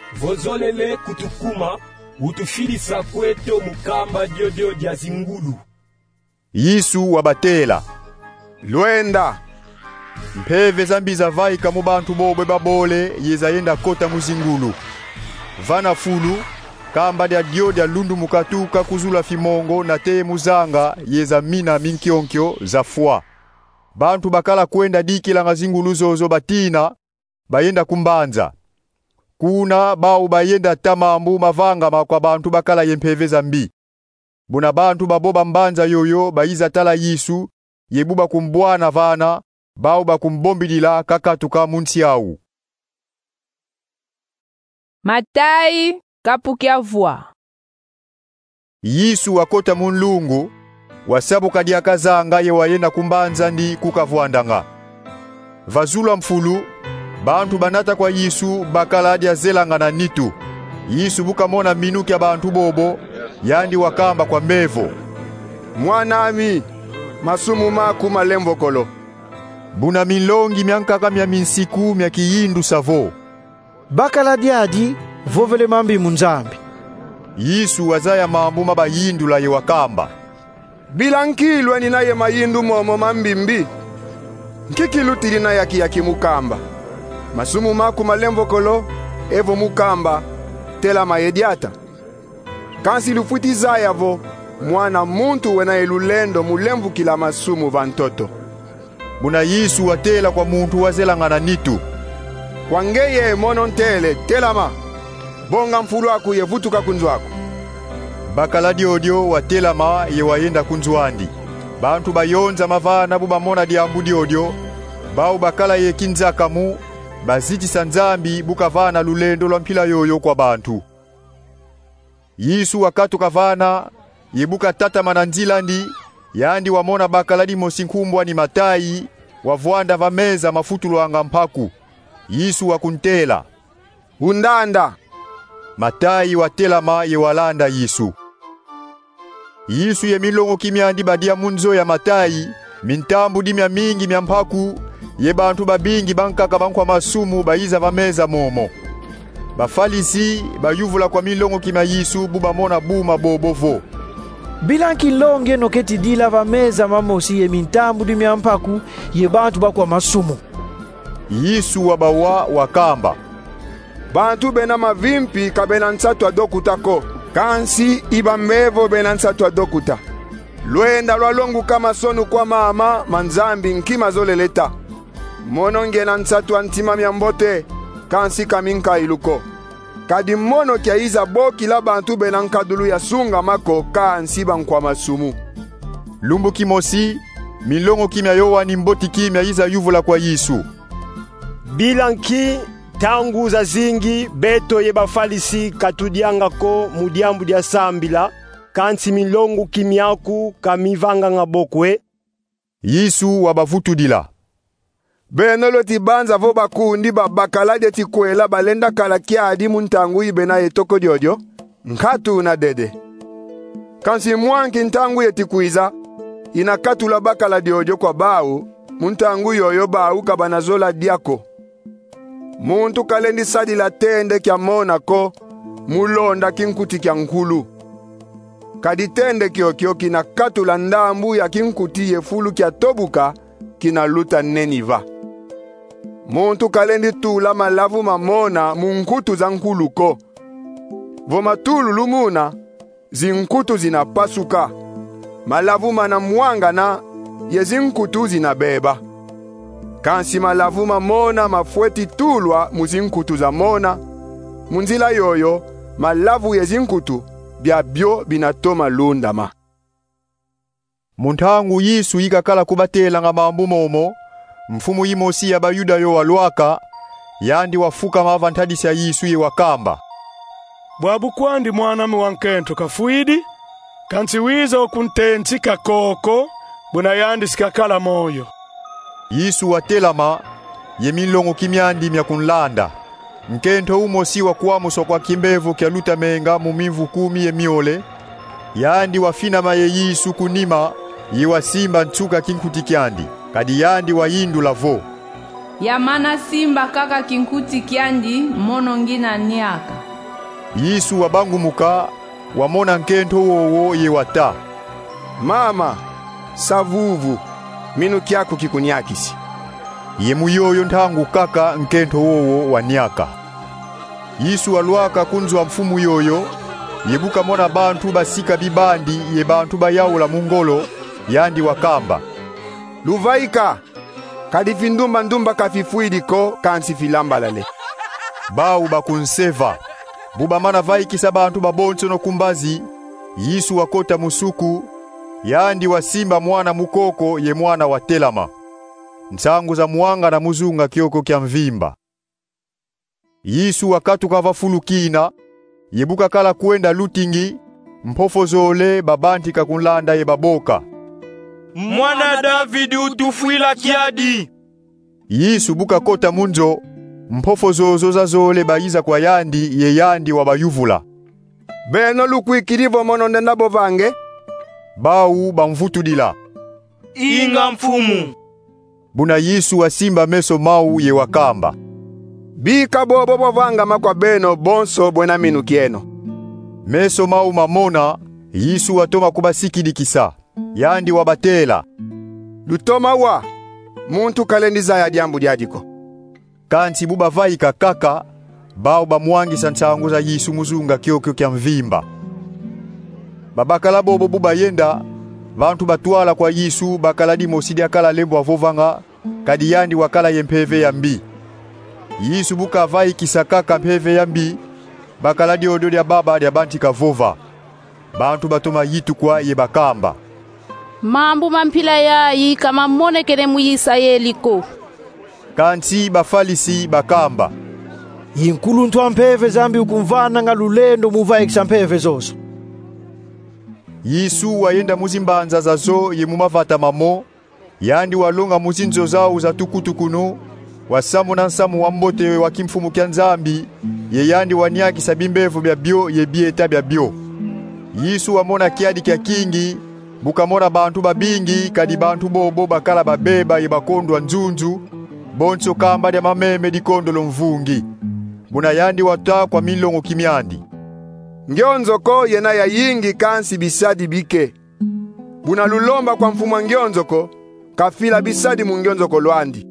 vozolele kutukuma utufilisa kweto mukamba dyodio dya zingulu. Yesu wabatela. Lwenda. Mpeve zambi za vaika mu bantu bobwe babole yeza yenda kota muzingulu. Vana fulu kamba dya dio dya lundu mukatuka kuzula fimongo na te muzanga yeza mina minkionkyo za fwa. Bantu bakala kwenda dikila nga zingulu zozo batina bayenda kumbanza. Kuna bau bayenda tamambu mavanga makwa bantu bakala yempeve zambi. Buna bantu baboba mbanza yoyo bayiza tala Yesu yebuba kumbwana vana bau bakumbombilila kakatuka munsi au. Matai kapukia vua. Yesu wakota munlungu wasabu kadia kazanga ye wayenda kumbanza ndi kukavuandanga. Vazula mfulu bantu banata kwa Yesu bakala dia zelanga na nitu. Yesu bukamona minuki ya bantu bobo yandi wakamba kwa mevo. Mwanami masumu maku malembo kolo. Buna milongi miankaka mia minsiku mia kiyindu savo. Bakala diadi vovele mambi munzambi. Yesu wazaya mambu mabayindu la ye wakamba. Bilankilwe ni naye mayindu momo mambimbi. Nkikilutili na yaki mukamba. Masumu maku malembo kolo evo mukamba tela mayediata. Kansi lufuti zayavo mwana muntu wena elulendo mulemvu kila masumu vantoto. Buna Yesu watela kwa muntu wazelangana nitu. Kwa ngeye mono ntele telama bonga mfulu aku yevutuka kunzwako. Bakala diodio watelama ye wayenda kunzwandi. Bantu bayonza mavana bubamona diambu diodio bau bakala ye kinzakamu baziti sanzambi bukavana lulendo lwa mpila yoyo kwa bantu. Yesu wakatuka vana yebuka tata mananzilandi yandi wamona bakala di mosinkumbwa ni Matai wavuanda vameza mafutulo anga mpaku. Yesu wakuntela. Undanda. Matai watelama ye walanda Yesu. Yesu ye milongo kimyandi badia munzo ya Matai mintambu dimya mingi myampaku ye bantu babingi bankaka bankwa masumu bayiza vameza momo. Bafalisi bayuvula kwa milongo kimya Yesu bubamona buma bobovo. Bilanki longe noketi dila vameza mamosi ye mintambu dimya mpaku ye bantu bakwa masumu. Yesu wabawa wakamba. Bantu bena mavimpi kabena nsatu adokutako. Kansi ibamevo bena nsatu adokuta. Lwenda lwalongu kama sonu kwa mama manzambi nkima zoleleta. Mono ngena nsatu antima miambote kansi kaminka iluko. Kadi mono kia iza boki la bantu bena nkadulu ya sunga mako kansi bankwa masumu. Lumbu kimosi milongo kimya yowa ni mboti kimya iza yuvula kwa Yesu. Bilanki tangu za zingi beto ye bafalisi katudianga ko mudiambu dia sambila kansi milongu kimyaku kamivanga ngabokwe. Yesu wabavutudila. Benolo tibanza vo bakundi babakala de tikwela balenda kala kiadi muntangu ibena yetoko diodio nkatu na dede. Kansi mwanki ntangu yetikuiza inakatula bakala diodio kwa bau muntangu yoyo bau kabanazola diako. Muntu kalendi sadi la tende kia mona ko mulonda kinkuti kia nkulu. Kaditende kiokio kina katula ndambu ya kinkuti yefulu kia tobuka kina luta neniva. Muntu kalendi tula malavu mamona munkutu za nkulu ko. Vomatulu lumuna zinkutu zinapasuka. Malavu mana mwanga na yezinkutu zinabeba. Kansi malavu mamona mafweti tulwa muzinkutu za mona. Munzila yoyo malavu yezinkutu byabyo binatoma lundama. Muntangu Yesu ikakala kubatela nga mambu momo. Mfumu yimosi ya bayuda yo walwaka yandi wafuka mavantadisi ya Yesu ye wakamba. Bwabu kwandi mwanami wankento kafuidi kansi wiza okuntensi kakoko buna yandi sikakala moyo. Yesu watelama ye milongo kimyandi mya kunlanda. Nkento umosi wa kuamuso kwa kimbevu kia luta menga mumivu 10 ye miole. Yandi wafina ma ye Yesu kunima ye wasimba ntuka kinkuti kiandi. Kadi yandi wa yindu lavo. Yamana simba kaka kinkuti kiandi mono ngina niaka. Yesu wabangumuka wamona nkento wowo ye wata. Mama, savuvu, minu kyako kikunyakisi. Ye muyoyo ntangu kaka nkento wowo wanyaka. Yesu alwaka kunzwa mfumu yoyo, yebuka mona bantu basika bibandi ye bantu bayaula mungolo, yandi wakamba. Luvaika, kadifi ndumba kafifuidiko kansi filambalale. Bau bakunseva, buba mana vaikisa bantu babonso no kumbazi, Yesu wakota musuku, yandi wasimba mwana mukoko ye mwana wa telama. Nsangu za muanga na muzunga kioko kya mvimba. Yesu wakatuka vafulukina, yebuka kala kuenda lutingi, mpofo zole babanti kakunlanda ye baboka. Mwana David utufuila kiadi. Yesu buka kota munzo, mpofo zozo za zole baiza kwa yandi ye yandi wabayuvula. Beno lukwikirivo mono ndenabo vange? Bau bamvutudila. Inga mfumu. Buna Yesu wasimba meso mau ye wakamba. Bika bobo vanga makwa beno bonso bwena minu kieno. Meso mau mamona, Yesu watoma kubasikidikisa, yandi wabatela. Lutoma wa, muntu kalendiza ya diambu diadiko. Kansi buba vaika kaka, bau bamuangi sansangu za Yesu muzunga kiokyo kya mvimba. Babakala bobo buba yenda, vantu batuala kwa Yesu bakaladi mosidi akala lembo avovanga, kadi yandi wakala yempeve yambi. Yesu buka vai kisakaka mpeve yambi, bakaladi odoli ya baba ya banti kavova. Bantu batoma yitu kwa ye bakamba. Mambu mampila yayi kama monekele mu Isayeliko. Kansi bafalisi bakamba. Yinkulu ntwa mpeve zambi ukumvana nga lulendo muvaikisa mpeve zoso. Yesu wayenda muzimbanza zazo ye mumavata mamo, yandi walonga muzinzo zao za tukutukunu, wasamu na nsamu wambote wakimfumu kya nzambi, ye yandi wanyaki sabimbevu bya bio ye bieta bya bio. Yesu wamona kiadi kya kingi, bukamona bantu babingi kadi bantu bobo bakala babeba ye bakondwa nzunzu, bonso kamba ya mameme dikondolo mvungi. Buna yandi wata kwa milongo kimyandi. Ngionzoko yena ya yingi kansi bisadi bike. Buna lulomba kwa mfumu ngionzoko, kafila bisadi mungionzoko lwandi.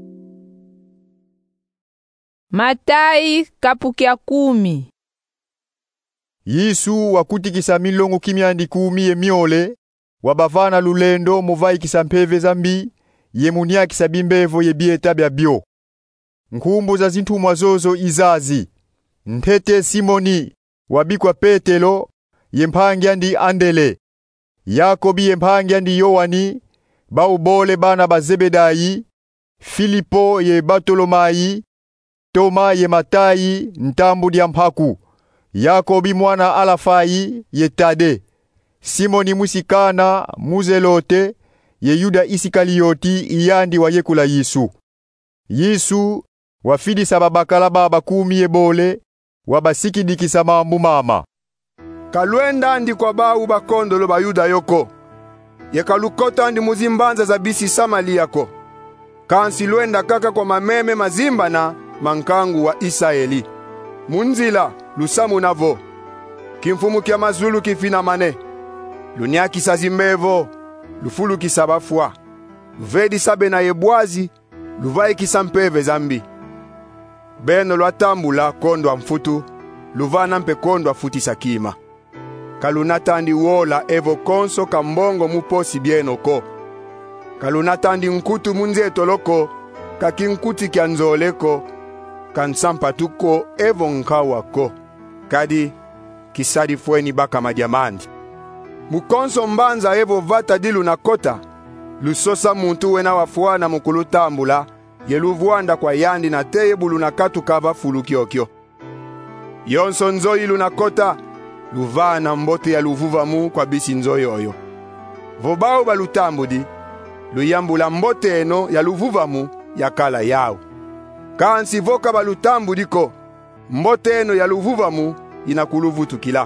Matai kapukia 10. Yesu wakutikisa milongo kimyandi 10 ye miole, wabavana lulendo muvaikisa mpeve zambi, ye muniakisa bimbevo ye bieta bya bio. Nkumbu za zintumwa zozo izazi. Ntete Simoni, wabikwa Petelo, yempangya ndi Andele. Yakobi yempangya ndi Yohani, baubole bana ba Zebedayi, Filipo ye Bartolomayi, Toma ye Matai ntambu dia mpaku, Yakobi mwana Alafai ye Tade, Simoni musikana Muzelote ye Yuda Isikalioti iyandi wa yekula Yesu. Yesu wafidisa babakala baba 10 ye bole, wabasikidikisa mambu mama. Kalwenda ndi kwa bau bakondolo ba Yuda yoko. Ye kalukota ndi muzimbanza za bisi Samaliyako. Kansi lwenda kaka kwa mameme mazimba na mankangu wa Israeli. Munzila lusamu navo. Kimfumu kia mazulu kifina mane. Lunyaki sa zimbevo, lufulu kisabafua. Luvedi sabe na yebwazi, luvai kisampeve zambi. Beno lwatambula kondo mfutu, luvana mpe kondo futi sakima. Kalunatandi wola evo konso kambongo muposi bienoko. Kalunatandi nkutu munzeto loko, kakinkuti kya nzoleko, kansampa tuko evo nkawako. Kadi kisadi fweni baka madiamandi. Mukonso mbanza evo vata dilu na kota, lusosa muntu wena wafuana mukulutambula, yeluvuanda kwa yandi na teye bulu na katu kava fulu kiokyo. Yonso nzoi lunakota, luvana mbote ya luvuva mu kwa bisi nzoi oyo. Vobao balutambudi, luyambula mbote eno ya luvuva mu ya kala yao. Kansi voka balutambudiko, mbote eno ya luvuva mu inakuluvutukila.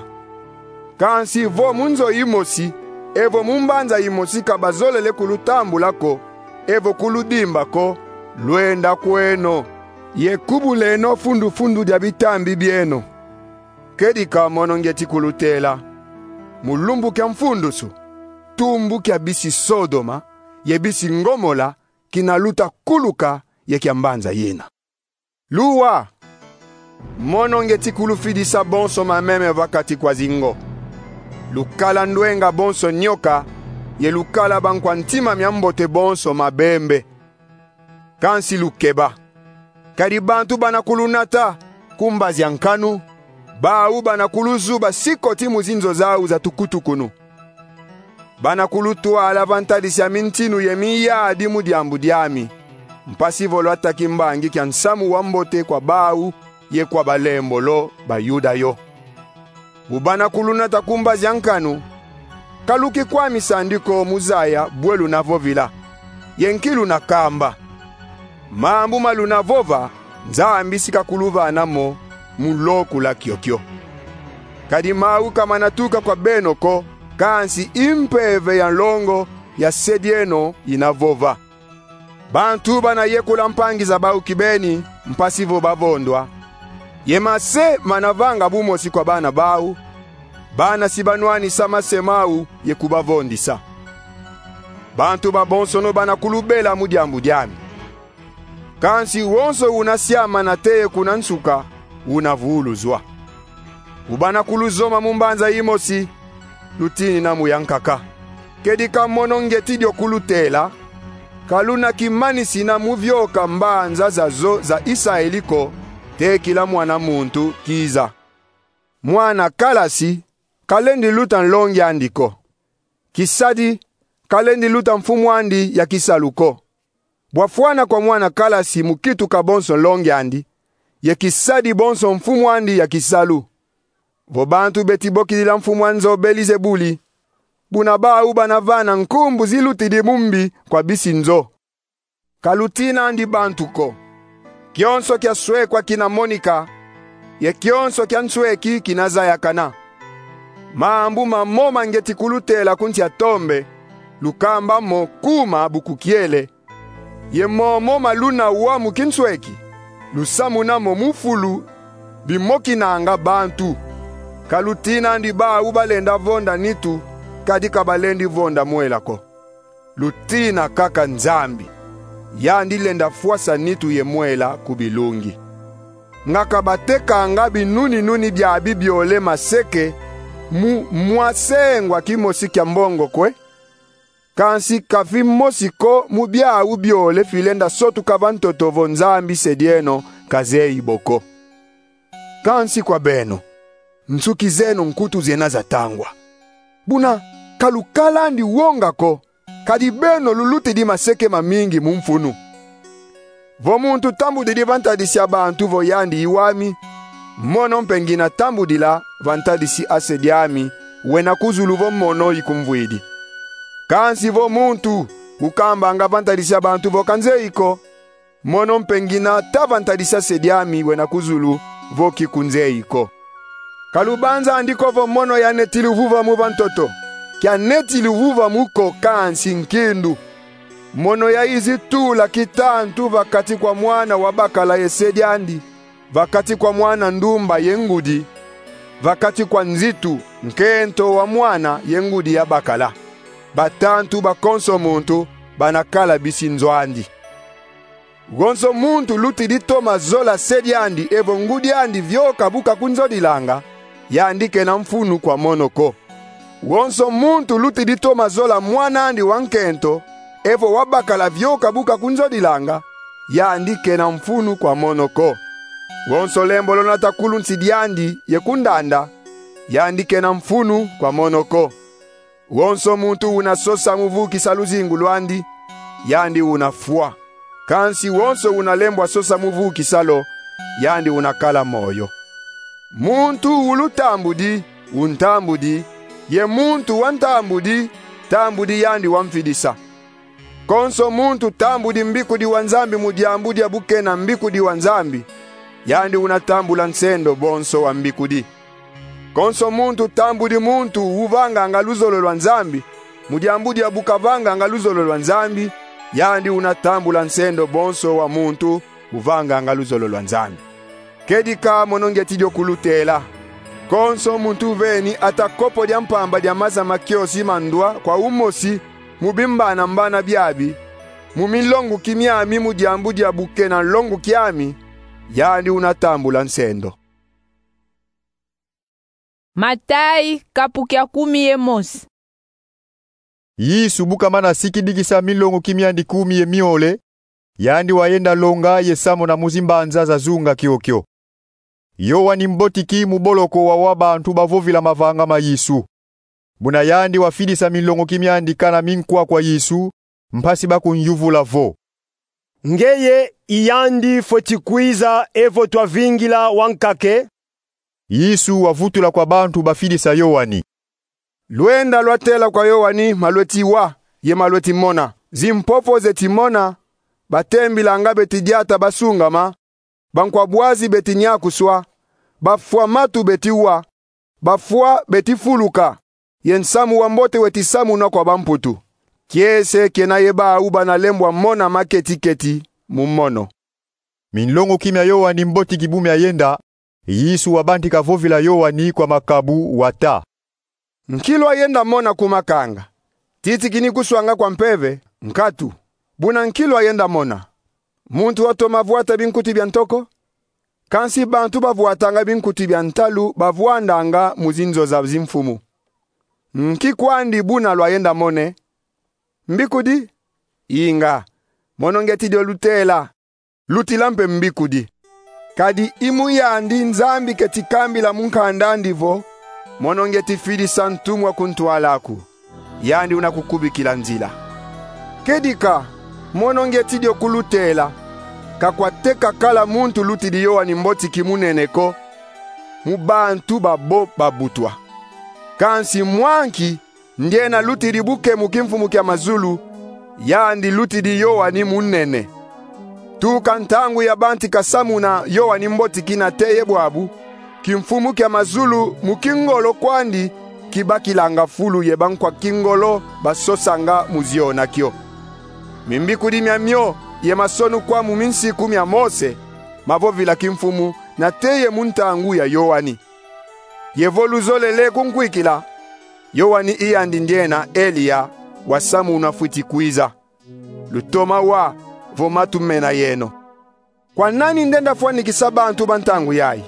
Kansi vo munzo imosi, evo mumbanza imosi kabazolele kulutambulako, evo kuludimbako, lwenda kweno, ye kubuleno fundu dia bitambi bieno. Kedika monongeti kulutela. Mulumbu kya mfundusu. Tumbu kya bisi Sodoma, ye bisi Ngomola, kinaluta kuluka ye kya mbanza yena. Luwa, monongeti kulufidisa bonso mameme vakati kwa zingo. Lukala ndwenga bonso nyoka, ye lukala bankwa ntima myambote bonso mabembe. Kansi lukeba. Kadi bantu banakulunata, kumbazi yankanu, bau banakuluzuba sikoti muzinzo zao za tukutukunu. Banakulutua alavantadisi ya mintinu yemiya adimu diambu diami. Mpasivo lwata kimbangi kya nsamu wambote kwa bau ye kwa balembo lo bayuda yo. Bubana kulunata kumbazi yankanu, kaluki kwa misandiko muzaya bwelu na vovila. Yenkilu na kamba. Mambu malu na vova, nzambi sika kuluva anamo muloku la kiokyo. Kadi mau kama natuka kwa benoko, kansi impeve ya longo ya sedieno inavova. Bantu bana yekula mpangi za bau kibeni, mpasivo bavondwa. Yemase manavanga bumosi kwa bana bau, bana sibanwani sama semau yekubavondisa. Bantu babonsono bana kulubela mudiambu diami. Kansi wonso unasiama na teye kunansuka, unavuluzwa. Ubana kuluzoma mumbanza imosi, lutini na muyankaka. Kedika monongeti dio kulutela, kaluna kimanisi na muvyoka mbanza zazo za Israeliko, te kila mwana muntu kiza. Mwana kalasi, kalendi luta nlongi andiko. Kisadi, kalendi luta mfumu andi ya kisaluko. Bwafuana kwa mwana kalasi mukitu ka bonso longi andi, ye kisadi bonso mfumu andi ya kisalu. Vobantu beti bokidila mfumu anzo Belizebuli. Bunaba uba na vana nkumbu zilutidi mumbi kwa bisi nzo. Kalutina andi bantuko. Kionso kia swe kwa kina Monika, ye kionso kia nsweki kina Zayakana. Maambu mamoma ngeti kulutela kunti ya tombe, lukamba mo kuma bukukiele. Ye momo maluna uamu kinsweki, lusamu na mufulu, bimoki na anga bantu. Kalutina andi ba ubalenda vonda nitu, kadika balendi vonda muelako. Lutina kaka nzambi, yandi lenda fuasa nitu ye muela kubilungi. Ngaka bateka anga binuni bya bibiole maseke, mwasengwa kimosi kya mbongo kwe. Kansi kafi mosiko mubia ubiole filenda sotu kavantoto vonzambi sedieno kaze iboko. Kansi kwa beno, nsuki zeno nkutu zena za tangwa. Buna, kalukala ndi wonga ko, kadi beno lulute di maseke mamingi mumfunu. Vomuntu tambu di vantadisi abantu voyandi iwami, mono mpengina tambu di la vantadisi asediami, wena kuzulu vomono ikumvwidi. Kansi vomuntu, ukamba anga vantadisi abantu vokanze iko, mono mpengina ta vantadisi asediami wena kuzulu voki kunze iko. Kalubanza andiko vomono ya netiluvuva muvantoto, kia netiluvuva muko kansi nkindu. Mono ya izi tu la kitantu vakati kwa mwana wabakala yesediandi, vakati kwa mwana ndumba yengudi, vakati kwa nzitu nkento wa mwana yengudi ya bakala. Batantu bakonso muntu banakala bisi nzwandi. Gonso muntu luti ditoma zola sediandi evo ngudi andi vyoka buka kunzodilanga, yandike na mfunu kwa monoko. Gonso muntu luti ditoma zola mwana andi wankento, evo wabakala vyoka buka kunzodilanga, yandike na mfunu kwa monoko. Gonso lembo lonata kulunsidiandi yekundanda, yandike na mfunu kwa monoko. Gonso muntu unasosa muvuki saluzingu lwandi, yandi unafua. Kansi wonso unalembwa sosa muvuki salo, yandi unakala moyo. Muntu ulutambudi, untambudi, ye muntu wantambudi, tambudi yandi wamfidisa. Konso muntu tambudi mbikudi wanzambi mudiambudi ya buke na mbikudi wanzambi, yandi unatambula nsendo bonso wa mbikudi. Konso muntu tambudi muntu uvanga angaluzolo lwa nzambi, mudiambudi ya bukavanga angaluzolo lwa nzambi, yandi unatambula nsendo bonso wa muntu uvanga angaluzolo lwa nzambi. Kedika monongeti dio kulutela, konso muntu veni atakopo dia mpamba dia maza makiosi mandwa kwa umosi mubimbana mbana byabi mumilongu kimyami mudiambu dia buke na longu kiami yani unatambula nsendo. Matayi kapukia 10 Yesu bukamana sikidikisa milongo kimyandi 10 ye miole yandi wayenda longa ye samo na muzimbanza za zunga kiokyo. Yowani mbotiki muboloko wa wabantu bavovila mavanga ma Yesu. Buna yandi wafidisa milongo kimyandi kana minkwa kwa Yesu mpasi bakunyuvula vo. Ngeye iyandi fotikwiza evo twavingila wankake. Yesu wavutula kwa bantu bafidisa Yowani. Luenda lwatela kwa Yowani malwetiwa ye malweti mona. Zimpofo zetimona batembila nga betidiata basungama. Bankwa bwazi betinyakuswa. Bafua matu betiwa. Bafua betifuluka. Yensamu wambote wetisamu na kwa bamputu. Kiese kena yeba uba na lembwa mona maketi mumono. Minlongo kimya Yowani mboti kibume ayenda. Yesu wabanti kavovila Yowani kwa makabu wata. Nkilo ayenda mona kumakanga. Titi kini kuswanga kwa mpeve, nkatu. Buna nkilo ayenda mona. Muntu wato mavuata binkuti biantoko. Kansi bantu bavuatanga binkuti biantalu bavuandanga muzinzo za zimfumu. Nkikwandi buna lo ayenda mone. Mbikudi? Inga. Monongeti dio lutela. Lutilampe mbikudi. Kadi imu yandi nzambi ketikambi la munkanda ndivo. Monongeti fidi santumwa kuntualaku. Yandi unakukubikila nzila. Kedika. Monongeti dio kulutela. Kakwateka kala muntu lutidi Yowani mboti kimuneneko. Mubantu babo babutwa. Kansi mwanki ndiena lutidi buke mukimfumu kia mazulu. Yandi lutidi Yowani munene. Tuka ntangu ya banti kasamuna Yowani mboti kinateye bwabu. Kimfumu kia mazulu mukingolo kwandi kibakilanga fulu yebankwa kingolo basosanga muziona kyo. Mimbikudi myo ye masonu kwa muminsi 10 Mose mavovila kimfumu na teye muntangu ya Yowani. Yevoluzolele kunkwikila. Yowani iyandi ndiena Elia wasamu unafuti kuiza. Lutoma wa vomatu mena yeno. Kwa nani ndenda fuani kisaba antu bantangu yai?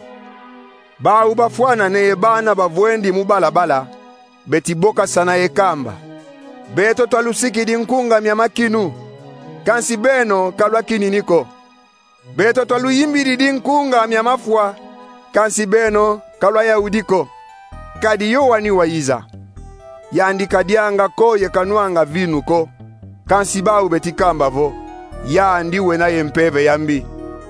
Bau bafuana neye bana bavwendi mubalabala. Betiboka sana ekamba. Beto twalusiki dinkunga miamakinu. Kansi beno kalwa kininiko. Beto twaluyimbiri dinkunga miamafua. Kansi beno kalwa yaudiko. Kadi Yowani waiza. Yandi kadianga ko yekanuanga vinu ko. Kansi bau betikamba vo. Yandi wena yempeve yambi.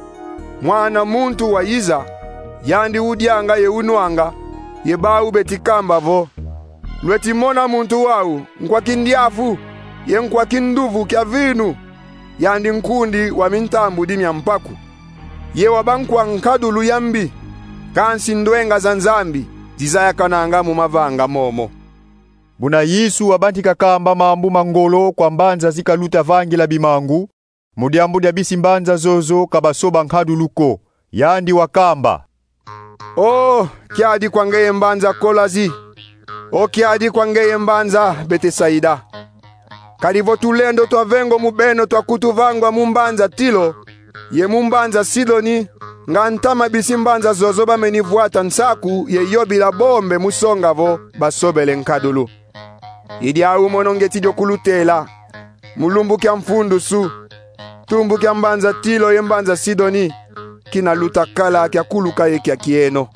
Mwana muntu waiza. Yandi udianga ye unuanga. Ye bau betikamba vo. Lwetimona muntu wau. Nkwa kindiafu. Ye nkwa kinduvu kia vinu. Yandi nkundi wa mintambu dimya mpaku. Ye wabankwa nkadulu yambi. Kansi ndwenga zanzambi. Zizaya kananga mumavanga momo. Buna Yesu wabanti kakamba mambu mangolo kwa mbanza zikaluta vangi la bimangu. Mudiambu dia bisimbanza zozo kabasoba nkaduluko. Yandi wakamba. Oh, kiadi kwa ngeye mbanza kolazi. Oh, kiadi kwa ngeye mbanza Betesaida. Kalivo tulendo twa vengo mubeno twa kutuvangwa mumbanza Tilo. Ye mumbanza Sidoni. Ngantama bisimbanza zozo bamenivuata nsaku ye yobila bombe musongavo basobele nkadulu. Idi au monongeti dio kulutela. Mulumbu kia mfundu su. Tumbu kia mbanza Tilo ye mbanza Sidoni. Kina lutakala kia kuluka ye kia kieno.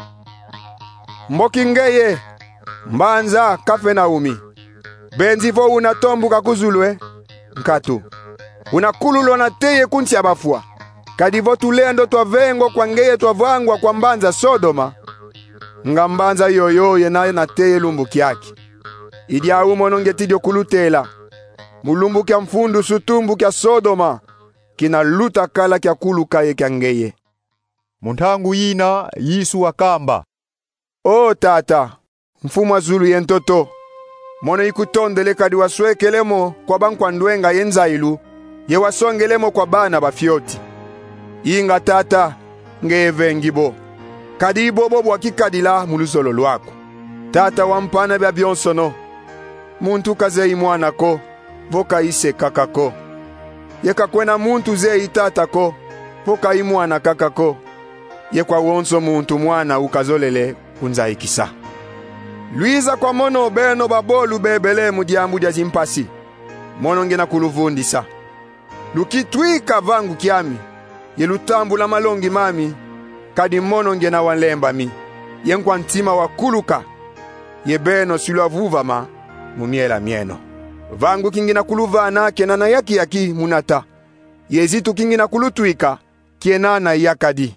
Mboki ngeye. Mbanza Kafenaumi. Benzivo unatombu kakuzulwe. Nkatu. Unakululwa na teye kunti ya bafua. Kadivo tulendo twa vengo kwa ngeye twa vangwa kwa mbanza Sodoma. Nga mbanza yoyo yenaye na teye lumbu kiaki. Idi au monongeti dio kulutela. Mulumbu kia mfundu sutumbu kia Sodoma. Kina luta kala kia kuluka ye kia ngeye. Muntangu yina Yesu wakamba. O tata, mfumu wa zulu yentoto. Mono ikutondele kadi waswekelemo kwa bankwa ndwenga yenzailu. Ye wasongelemo kwa bana bafyoti. Inga tata, ngeye vengibo. kadi ibobo bwakikadila muluzolo lwako. Tata wampana bya byonsono, muntu kaze imwanako, voka ise kakako. Yeka kwena muntu ze itatako, voka imwana kakako. Yekwa wonso muntu mwana ukazolele kunzaikisa. Luiza kwa mono beno babolu bebele mudiambu dia zimpasi. Mono ngena kuluvundisa. Lukitwika vangu kiami, yelutambula malongi mami, kadi mono ngena wanlemba mi. Yenkwa ntima wakuluka, yebeno silwavuvama, mumiela mieno. Vangu kingina kuluvana kenana yaki munata. Yezitu kingina kulutwika, kenana yakadi.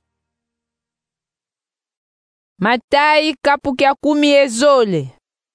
Matayi kapukia 10 ezole.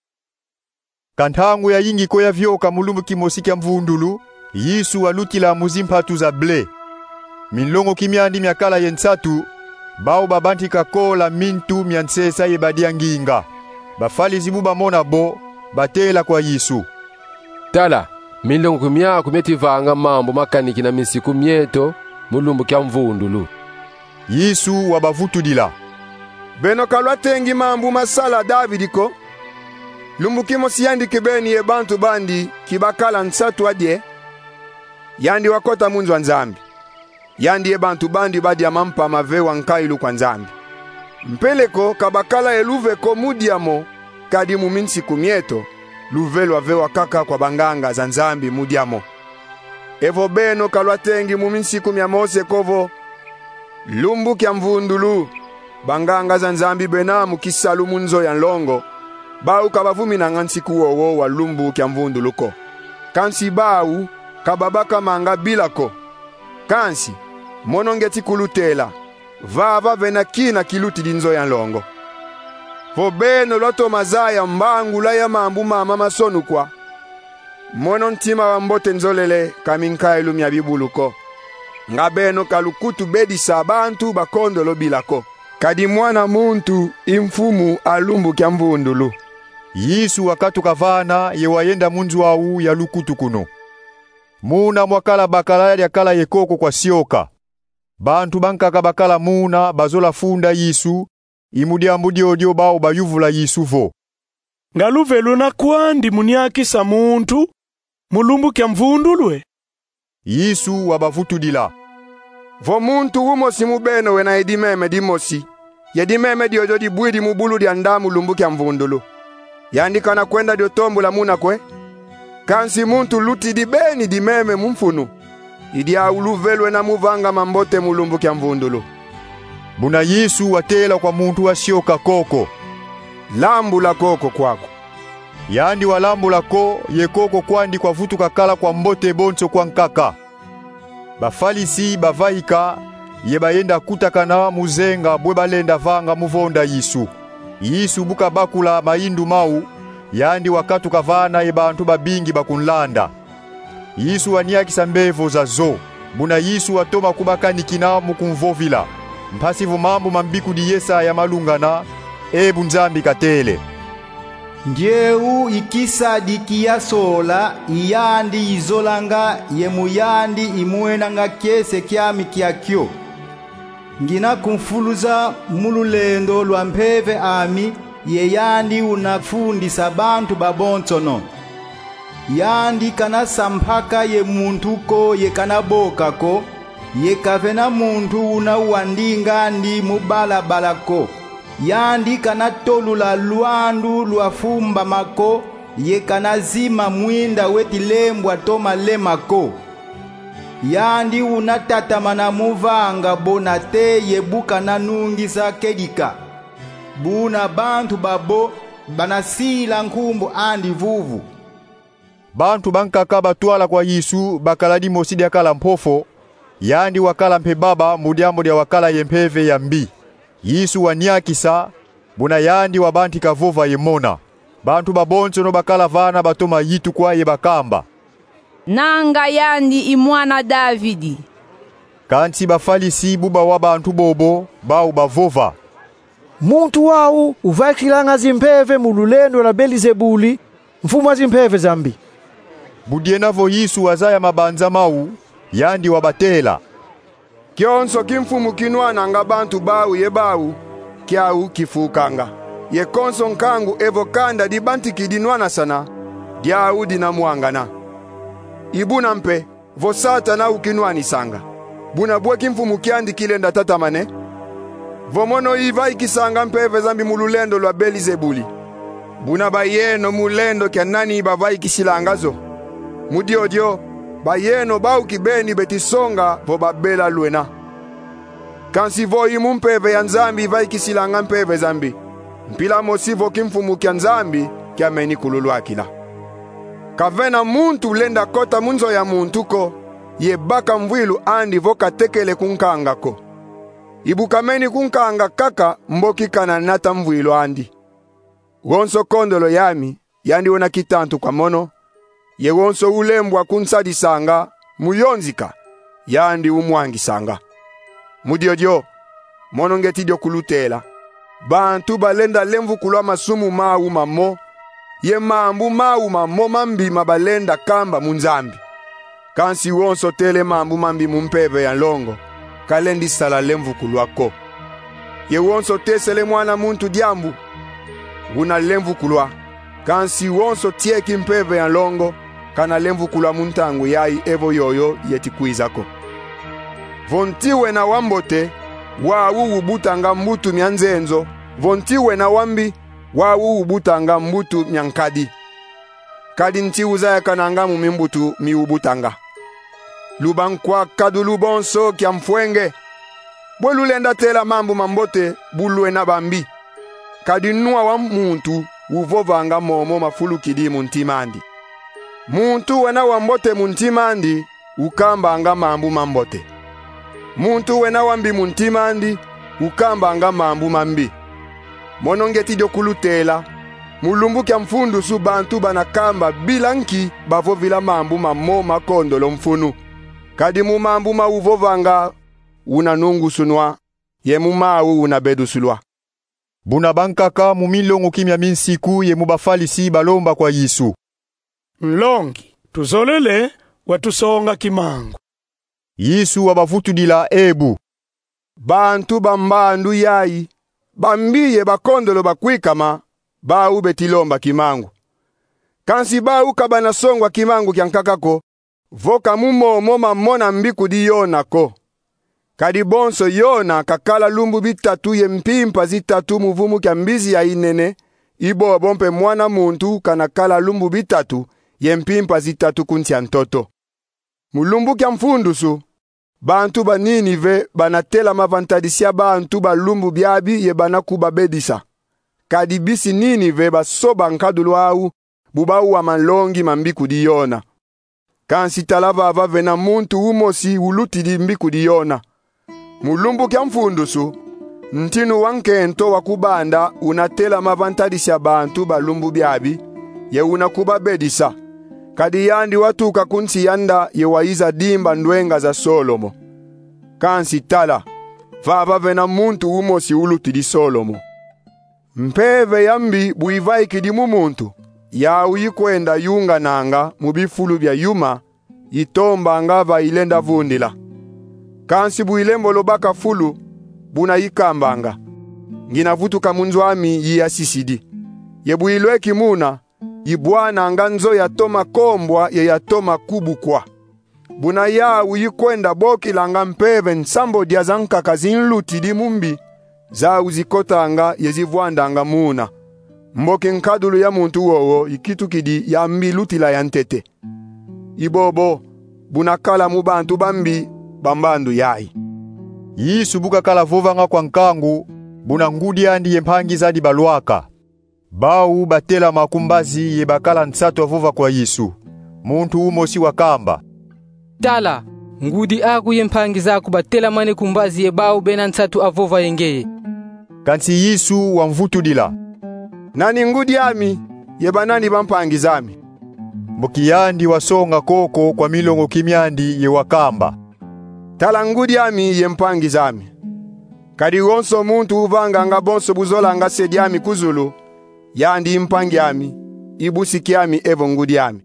Kanthangu ya yingi ko ya vyoka mulumbu kimosi kya mvundulu, Yesu alutila muzimpatu za ble. Milongo kimyandi myakala yensatu, bao babanti kakola mintu myansesa yebadia nginga. Bafali zibuba mona bo, batela kwa Yesu. Tala, milongo kumya kumetivanga mambo makaniki na misiku myeto mulumbu kya mvundulu. Yesu wabavutudila. Beno kalwatengi mambu masala Davidiko. Lumbukimo siyandi kibeni ye bantu bandi kibakala nsatu adye. Yandi wakota munzu wa nzambi. Yandi ye bantu bandi badi ya mampa mavewa nkailu kwa nzambi. Mpeleko kabakala eluveko mudiamo kadi muminsi kumieto. Luvelo avewa kaka kwa banganga za nzambi mudiamo. Evo beno kalwatengi muminsi kumyamose kovo. Lumbuki ya mvundulu. Banganga za nzambi benamu kisalu munzo ya nlongo. Bau kabavumi na ngansiku wowo wa lumbu kya mvunduluko. Kansi bau kababaka manga bilako. Kansi monongeti kulutela. Vava vena kina kiluti dinzo ya nlongo. Fobeno loto mazaya mbangu la ya mambu mama masonu kwa. Mono ntima wa mbote nzolele kaminka ilumi ya bibuluko. Ngabeno kalukutu bedi sabantu bakondo lo bilako. Kadi mwana muntu imfumu alumbu kya mvundulu. Yesu wakatuka vana yewayenda munzu wau ya lukutu kuno. Muna mwakala bakala ya kala yekoko kwa sioka. Bantu bankaka bakala muna bazola funda Yesu. Imudia mbudi odio bao bayuvula Yesu vo. Ngaluvelu na kwandi muniakisa muntu mulumbu kya mvundulwe. Yesu wabavutudila. Vo muntu umosi mubeno wena edimeme dimosi. Yedimeme diojo di bwidi mubulu di andamu lumbuki ya mvundulu. Yandika na kwenda diotombu la muna kwe. Kansi muntu luti di beni dimeme mumfunu. Idia uluvelwe na muvanga mambote mulumbuki ya mvundulu. Buna Yesu watela kwa muntu wa sioka koko. Lambu la koko kwako. Yandi wa lambu la ko ye koko kwandi kwa vutu kakala kwa mbote boncho kwa nkaka. Bafalisi bavaika yebayenda kutakana muzenga bwe balenda vanga muvonda Yesu. Yesu buka bakula maindu mau yandi wakatu kavana yebantu babingi bakunlanda. Yesu waniakisa mbevo za zo. Buna Yesu watoma kubakani kina mukumvovila. Mpasivu mambu mambiku di Yesa ya malungana ebu nzambi katele. Njeu ikisa dikia sola iyandi izolanga yemuyandi imuenanga kese kiami kiakyo. Ngina kumfuluza mululendo lwa mpeve ami yeyandi unafundisa bantu babontono. Yandi kana sampaka ye muntuko ye kana bokako ye kavena muntu unawandinga ndi mubala balako. Yandi kana tolula luandu luafumba mako ye kana zima mwinda wetilembwa toma lemako. Yandi unatatamana muvanga bonate yebuka nanungisa kedika. Buna bantu babo banasila nkumbu andi vuvu. Bantu bankaka batwala kwa Yesu bakaladi mosidi akala mpofo. Yandi wakala mpebaba mudiambo dia wakala yempeve ya mbi. Yesu waniakisa buna yandi wabanti kavova yemona. Bantu baboncho no bakala vana batoma yitu kwa yebakamba. Nanga yandi imwana Davidi. Kanti bafalisi buba wabantu bobo bau bavova. Muntu wau uvakilanga zimpeve mululendo la Belizebuli mfumu zimpeve zambi. Budienavo Yesu wazaya mabanza mau yandi wabatela. Kionso kimfumu kinwana nga bantu bau yebau kiau kifukanga. Ye konso nkangu evo kanda di bantiki dinwana sana, diau dinamuangana. Ibuna mpe, vo satana ukinwani sanga. Buna bweki mfumu kiandi kilenda tatamane. Vomono iva ikisanga mpeve zambi mululendo lwa Belizebuli. Buna bayeno mulendo kya nani bava ikisilangazo. Mudiodio, bayeno bau kibeni betisonga vo babela luena. Kansi vo imu mpeve ya nzambi iva ikisilanga mpeve zambi. Mpila mosi vo kimfumu kya nzambi kya meni kululu akila. Kavena muntu lenda kota munzo ya muntu ko, ye baka mvilu andi vo katekele kunkanga ko. Ibukameni kunkanga kaka mboki kana nata mvilu andi. Wonso kondolo yami, yandi wona kitantu kwa mono, ye wonso ulembwa kunsadi sanga, muyonzika, yandi umwangi sanga. Mudiodio, mono ngetidio kulutela. Bantu balenda lemvu kulwa masumu mau mamo, ye mambu mau mamo mambi mabalenda kamba munzambi. Kansi wonso tele mambu mambi mumpeve ya longo, kalendi sala lemvu kulwa ko. Ye wonso tesele mwana muntu diambu, una lemvu kulwa. Kansi wonso tieki mpeve ya longo, kana lemvu kulwa muntangu yai evo yoyo yetikuizako. Vontiwe na wambote, wawu ubutanga mbutu myanzenzo, vontiwe na wambi, wawu ubutanga mbutu myankadi. Kadi ntiuza ya kananga mumimbutu miubutanga. Lubankwa kadulu bonso kia mfwenge. Bolulenda tela mambu mambote bulwe na bambi. Kadi nuwa wa muntu uvovanga momo mafulu kidi muntimandi. Muntu wena wambote muntimandi ukamba anga mambu mambote. Muntu wena wambi muntimandi ukamba anga mambu mambi. Monongeti jokulutela. Mulumbu kia mfundu su bantu banakamba bilanki bavovila mambu mamo makondolo mfunu. Kadi mu mambu ma uvovanga unanungu sunwa, ye mu mau unabedu sulwa. Buna bankaka mu milongo kimya minsiku ye mubafalisi balomba kwa Yesu. Mlongi, tuzolele watusonga kimangu. Yesu wabavutudila ebu. Bantu bambandu yai, bambiye bakondolo bakwikama, bau betilomba kimangu. Kansi bau kabana songwa kimangu kyankakako, voka mumo mona mbiku di yona ko. Kadi bonso yona kakala lumbu bitatu ye mpimpa zitatu muvumu kya mbizi ya inene, ibo bompe mwana muntu kanakala lumbu bitatu ye mpimpa zitatu kuntia ntoto. Mulumbu kya mfundusu, bantu ba Ninive banatela mavantadisia bantu ba lumbu biabi ye banakuba bedisa. Kadi bisi Ninive basoba nkadulu au bubau wa malongi mambiku di yona. Kansi talava vena muntu umosi uluti di mbiku di yona. Mulumbu kya mfundusu, ntinu wankento wakubanda unatela mavantadisia bantu balumbu biabi, ye unakuba bedisa. Kadi yandi watuka kunsi yanda ye waiza dimba ndwenga za Solomo. Kansi tala, vava vena muntu umosi uluti di Solomo. Mpeve yambi buivai kidimu muntu, ya uyikwenda yunga nanga mubifulu bya yuma, itomba ngava ilenda vundila. Kansi builembo lobaka fulu, buna yikambanga. Ngina vutuka munzwami yiyasisidi. Yebuilwe kimuna, yibwana anganzo yatoma kombwa ye yatoma kubukwa. Buna ya uyikwenda boki langa mpeve nsambo diazanka kazinluti di mumbi, za uzikotanga yezivwandanga muna. Mboki nkadulu ya muntu wowo ikitu kidi ya mbilutila ya ntete. Ibobo, bunakala mubantu bambi, bambandu yai. Yesu bukakala vovanga kwa nkangu, buna ngudi andi ye mpangi zadi balwaka. Bau batela makumbazi ye bakala nsatu avova kwa Yesu. Muntu umosi wakamba. Tala, ngudi aku ye mpangi zaku batela mane kumbazi ye bau bena nsatu avova yengeye. Kansi Yesu wamvutudila. Nani ngudi ami, ye banani bampangi zami. Mbukiyandi wasonga koko kwa milongo kimyandi ye wakamba. Tala ngudi ami ye mpangi zami. Kadi wonso muntu uvanga nga bonso buzola nga sediami kuzulu, yandi mpangi ami, ibusikiami evo ngudi ami.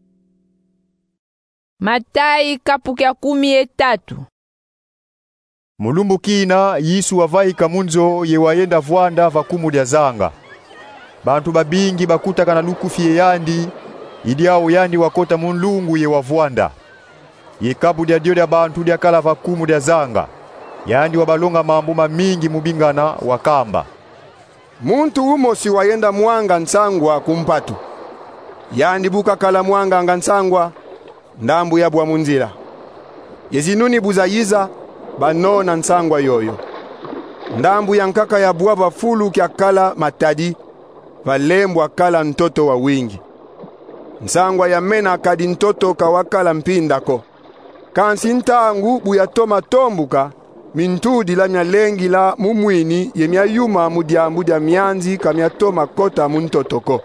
Matayi kapukia 13. Mulumbu kina Yesu wavaika munzo ye wayenda vwanda vakumu lya zanga. Bantu babingi bakutaka na lukufie yandi idiao yandi wakota munlungu ye wavwanda. Ye kabu lya dio lya bantu lya kala vakumu lya zanga. Yandi wabalonga mambo mamingi mubingana wakamba. Muntu umosi wayenda mwanga nsangwa kumpatu. Yandi buka kala mwanga anga nsangwa ndambu ya bwa munzira. Yezinuni buzayiza banona nsangwa yoyo. Ndambu ya nkaka ya bwa bafulu kya kala matadi valembwa kala ntoto wa wingi. Nsangwa ya mena kadi ntoto kawakala mpindako. Kansi ntangu buya toma tombuka mintudi la myalengi la mumwini ye myayuma mudiambu dia myanzi kamya toma kota muntotoko.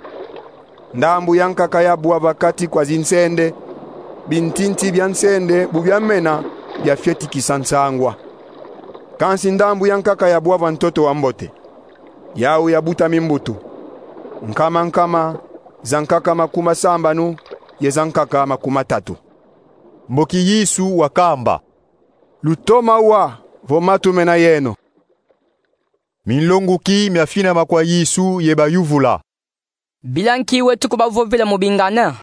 Ndambu ya nkaka ya bwa bakati kwa zinsende bintinti bya nsende bubya mena bya fyeti kisansangwa. Kansi ndambu ya nkaka ya bwa ntoto wa mbote yau ya buta mimbutu. Nkama zankaka makuma sambanu ye zankaka makuma tatu. Mboki Yesu wakamba. Lutoma wa vomatu mena yeno. Minlongu ki myafina makwa Yesu ye bayuvula. Bilanki wetu kubavovela mubingana.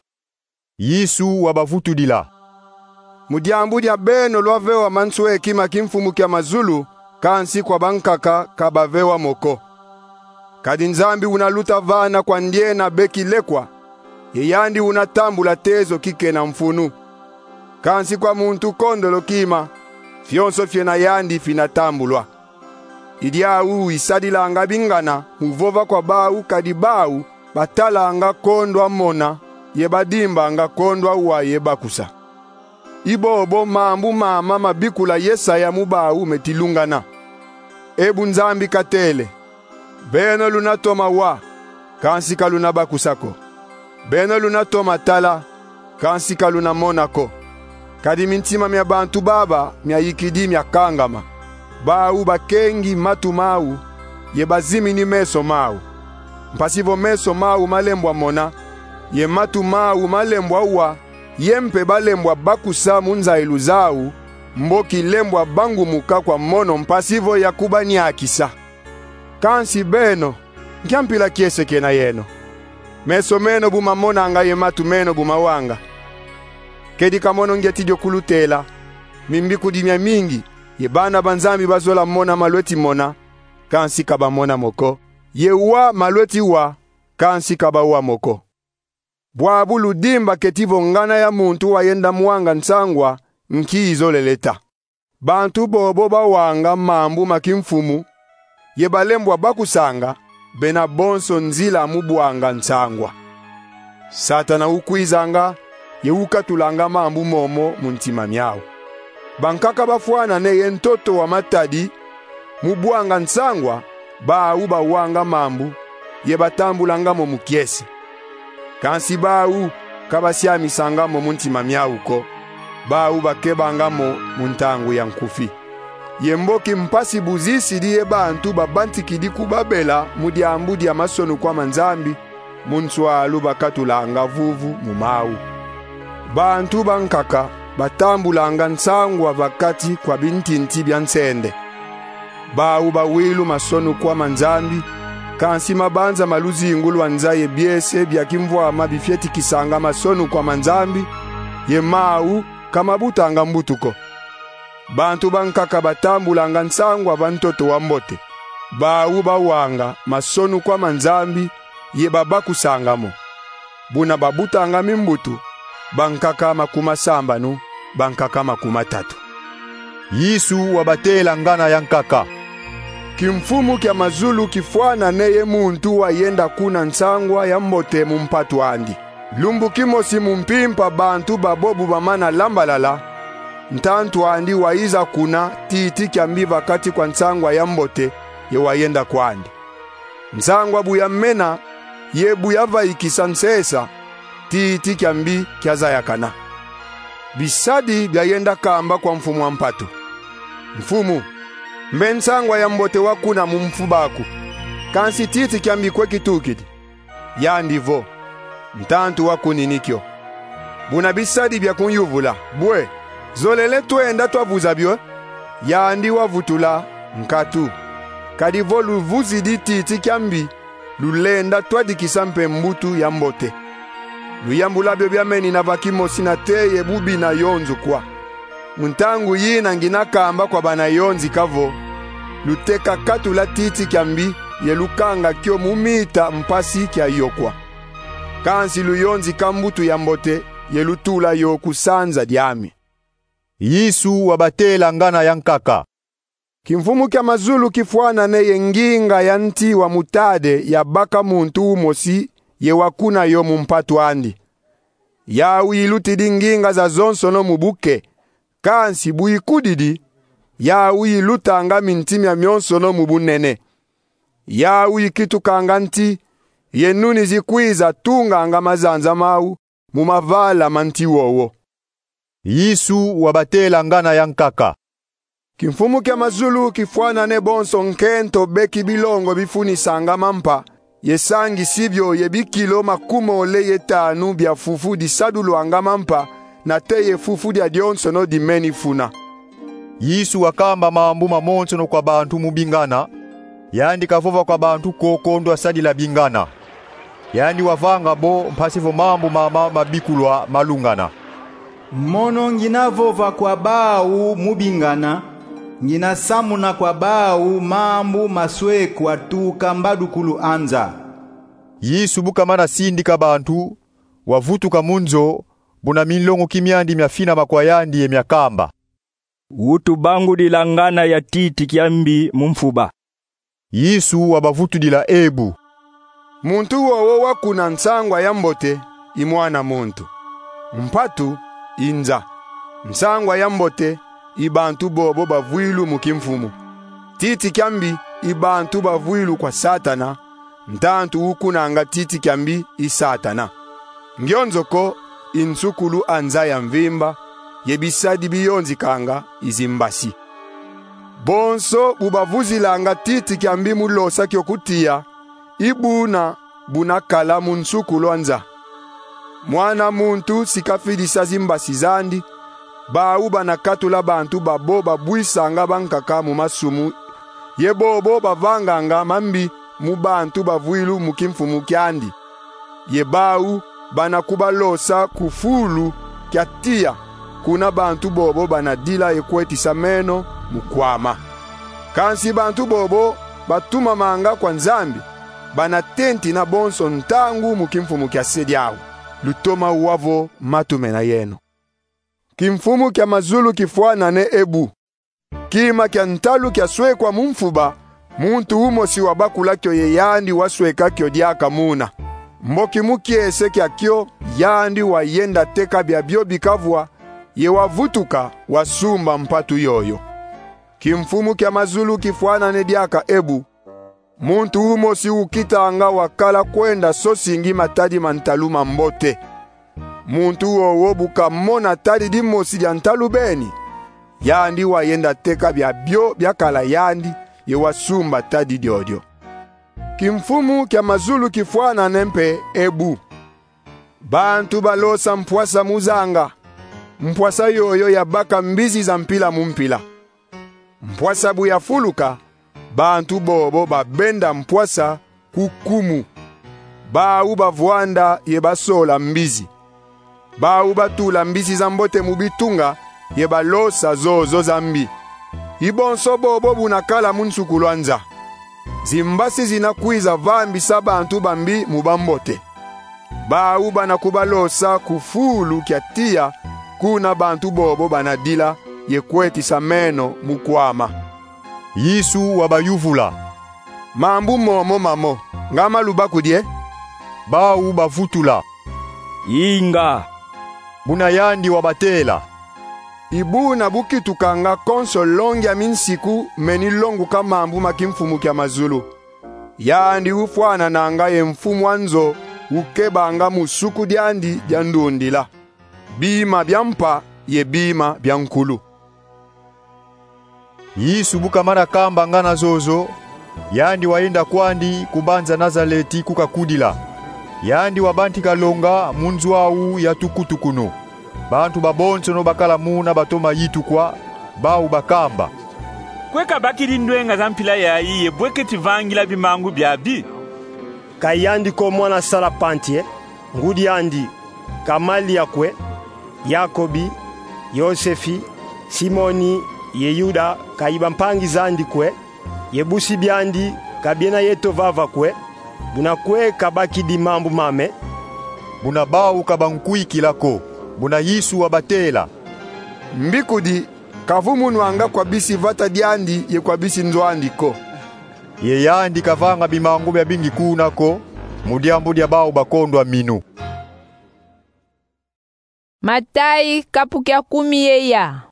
Yesu wabavutudila. Mudiambu dia beno lwavewa manswe kima kimfumu kya mazulu kansi kwa bankaka kabavewa moko. Kadi nzambi unaluta vana kwa ndie na beki lekwa. Yeyandi unatambula tezo kike na mfunu. Kansi kwa muntu kondolo kima. Fyonso fyena yandi finatambulwa. Idiau isadila anga bingana uvova kwa bau kadi bau batala anga kondwa mona yebadimba anga kondwa wa yebakusa. Ibobo mambu mama mabikula Yesaya mubau metilungana. Ebu nzambi katele. Beno lunatoma wa kansi kaluna bakusako. Beno lunatoma tala kansi kaluna monako. Kadi mintima mya bantu baba mya yikidi mya kangama. Bau bakengi matu mau ye bazimi ni meso mau. Mpasivo meso mau malembwa mona ye matu mau malembwa uwa yempe balembwa bakusa munza iluzau mboki lembwa bangu muka kwa mono mpasivo ya kubani akisa. Kansi beno nkiampila kiese kena yeno. Meso meno buma mona anga ye matu meno buma wanga. Kedi kamono ngetidio kulutela mimbiku dimya mingi ye bana banzambi bazola mona malweti mona kansi kaba mona moko ye wa malweti wa kansi kaba wa moko. Bwabu ludimba ketivo ngana ya muntu wayenda mwanga nsangwa mkizo leleta. Bantu bobo bawanga mambu makimfumu ye balembwa bakusanga bena bonso nzila mubwanga nsangwa. Satana ukwizanga ye ukatulanga mambu momo muntima myao. Bankaka bafuana neye ntoto wa matadi mubwanga nsangwa bau bawanga mambu ye batambulanga mo mukiesi. Kansi bau kabasiami sangamo muntima myauko bau bakebangamo muntangu ya nkufi. Yemboki mpasi buzisi diye bantu babanti kidiku babela mudiambu dia masonu kwa manzambi munswalu bakatulanga vuvu mumau. Bantu bankaka batambulanga nsangwa vakati kwa bintinti bya nsende. Bau bawilu masonu kwa manzambi kansi mabanza maluzi ingulu anzaye biese bya kimvwa mabifyeti kisanga masonu kwa manzambi ye mau kama butanga mbutuko. Bantu bankaka batambulanga nsangwa bantoto wa mbote. Bau bawanga masonu kwa manzambi ye babakusangamo. Buna babutanga mimbutu bankaka makuma sambanu bankaka makuma tatu. Yesu wabatela ngana ya nkaka. Kimfumu kya mazulu kifuana neye muntu wayenda kuna nsangwa ya mbote mumpatu andi. Lumbu kimosi mumpimpa bantu babobu bamana lambalala. Ntantu andi waiza kuna titi kiambi vakati kwa nsangwa ya mbote ye wayenda kwandi. Nsangwa buya mena ye buya vaikisa nsesa titi kiambi kiaza yakana. Bisadi byayenda kamba kwa mfumu wa mpatu. Mfumu mbensangwa ya mbote wakuna mumfubaku kansi titi kiambi kwe kitukidi yandivo ntantu wakuninikyo buna bisadi bya kunyuvula bwe zolele twenda twavuza byo yandi wavutula nkatu. Kadivo luvuzidi titi kiambi, lulenda twadikisa mpe mbutu ya mbote. Luyambula byo byameni na vakimosi na teye bubi na yonzu kwa. Muntangu yina ngina kamba kwa bana yonzi kavo. Luteka katula titi kiambi, yelukanga kyo mumita mpasi kya yokwa. Kansi luyonzi kambutu ya mbote, yelutula yoku sanza diami. Yesu wabatela ngana ya nkaka. Kimfumu kya mazulu kifuana ne yenginga ya nti wa mutade ya baka muntu umosi ye wakuna yo mumpatu andi. Ya uilutidi nginga za zonsono mubuke, kansi buikudidi, ya uilutanga mintimi ya myonsono mubunene. Ya uikitukanga nti, yenuni zikwiza tunga anga mazanza mau, mumavala manti wowo. Yesu wabatela ngana ya nkaka. Kimfumu kya mazulu kifuana ne bonso nkento beki bilongo bifuni sanga mampa, yesangi sibyo yebikilo makumo le yetanu bya fufu di sadulu anga mampa, na teye fufu di adionso no di meni funa. Yesu wakamba mambu mamonso no kwa bantu mubingana, yandi kavova kwa bantu kokondo asadi la bingana. Yandi wavanga bo mpasivo mambu mama mabikulwa malungana. Mono ngina vova kwa bau mubingana, ngina samuna kwa bau mambu maswe kwa tuka mbadukulu anza. Yesu bukamana sindika bantu, wavutuka munzo, buna milongo kimiandi miafina makwayandi ye miakamba. Utu bangu dilangana ya titi kiambi mumfuba. Yesu wabavutu dila ebu. Muntu wowo wakuna nsangwa ya mbote, imwana muntu. Mpatu, inza. Nsangwa ya mbote, ibantu bobo bavuilu mukimfumu. Titi kiambi, ibantu bavuilu kwa satana. Ntantu ukunanga titi kiambi, isatana. Ngionzoko, insukulu anza ya mvimba, yebisadi biyonzi kanga, izimbasi. Bonso ubavuzilanga titi kiambi mulosa kyokutia, ibuna bunakala munsukulu anza. Mwana muntu sikafidisa zimbasi zandi, bauba na katula bantu babo babuisanga bankaka mu masumu, yebobo bavanganga mambi mu bantu bavuilu mukimfumu kyandi. Yebau banakubalosa kufulu kyatia, kuna bantu bobo banadila ekwetisa meno mukwama. Kansi bantu bobo batuma manga kwa nzambi, banatenti na bonso ntangu mukimfumu kya sediawu. Lutoma uwavo matumena yeno. Kimfumu kya mazulu kifuana ne ebu. Kima kya ntalu kya swekwa mumfuba, muntu umosi wabakula kyo ye yandi wasweka kyo diaka muna. Mboki mukiese kya kyo yandi wa yenda teka biabio bikavwa, ye wavutuka wasumba mpatu yoyo. Kimfumu kya mazulu kifuana ne diaka ebu. Muntu umosi ukitanga wakala kwenda sosingi matadi mantaluma mbote. Muntu wowo bukamona tadi dimosi dia ntalubeni. Yandi wa yenda teka biabio biakala yandi ye wasumba tadi diodio. Kimfumu kya mazulu kifuana nempe ebu. Bantu balosa mpwasa muzanga. Mpwasa yoyo ya baka mbizi za mpila mumpila. Mpwasa bu ya fuluka, bantu bobo babenda mpwasa kukumu. Bau bavwanda ye basola mbizi. Bau batula mbizi za mbote mubitunga ye balosa zozo zambi. Ibonso bobo bunakala munsukulu anza. Zimbasi zinakwiza vambi sa bantu bambi mubambote. Bau banakubalosa kufulu kyatia, kuna bantu bobo banadila yekwetisa meno mukwama. Yesu wabayuvula. Mambu momo mamo, ngama lubakudie? Bau bavutula. Inga. Buna yandi wabatela. Ibuna bukitukanga konso longi ya minsiku meni longu kamambu makimfumu kya mazulu. Yandi ufuana nanga ye mfumu anzo ukebanga musuku diandi diandundila. Bima byampa ye bima byankulu. Yesu bukamana kamba ngana zozo, yandi waenda kwandi kubanza Nazareti kukakudila. Yandi wabanti kalonga munzu au ya tukutukuno. Bantu babonso no bakala muna batoma yitu kwa, bau bakamba. kweka bakili ndwenga za mpila yayi yebweke tivangila bimangu byabi. Kayandi ko mwana sala pantie, ngudi andi, kamali yakwe, Yakobi, Yosefi, Simoni, ye Yuda, kaiba mpangi zandi kwe, yebusi byandi, kabiena yeto vava kwe, buna kwe kabaki di mambu mame, buna bau kabankui kilako, buna Yesu wabatela. Mbikudi, kavumu nwanga kwa bisi vata diandi ye kwa bisi nzwandi ko. Ye yandi kavanga bimangu bya bingi kunako, mudiambu dia bau bakondwa minu. Matayi kapukia 10 yeya.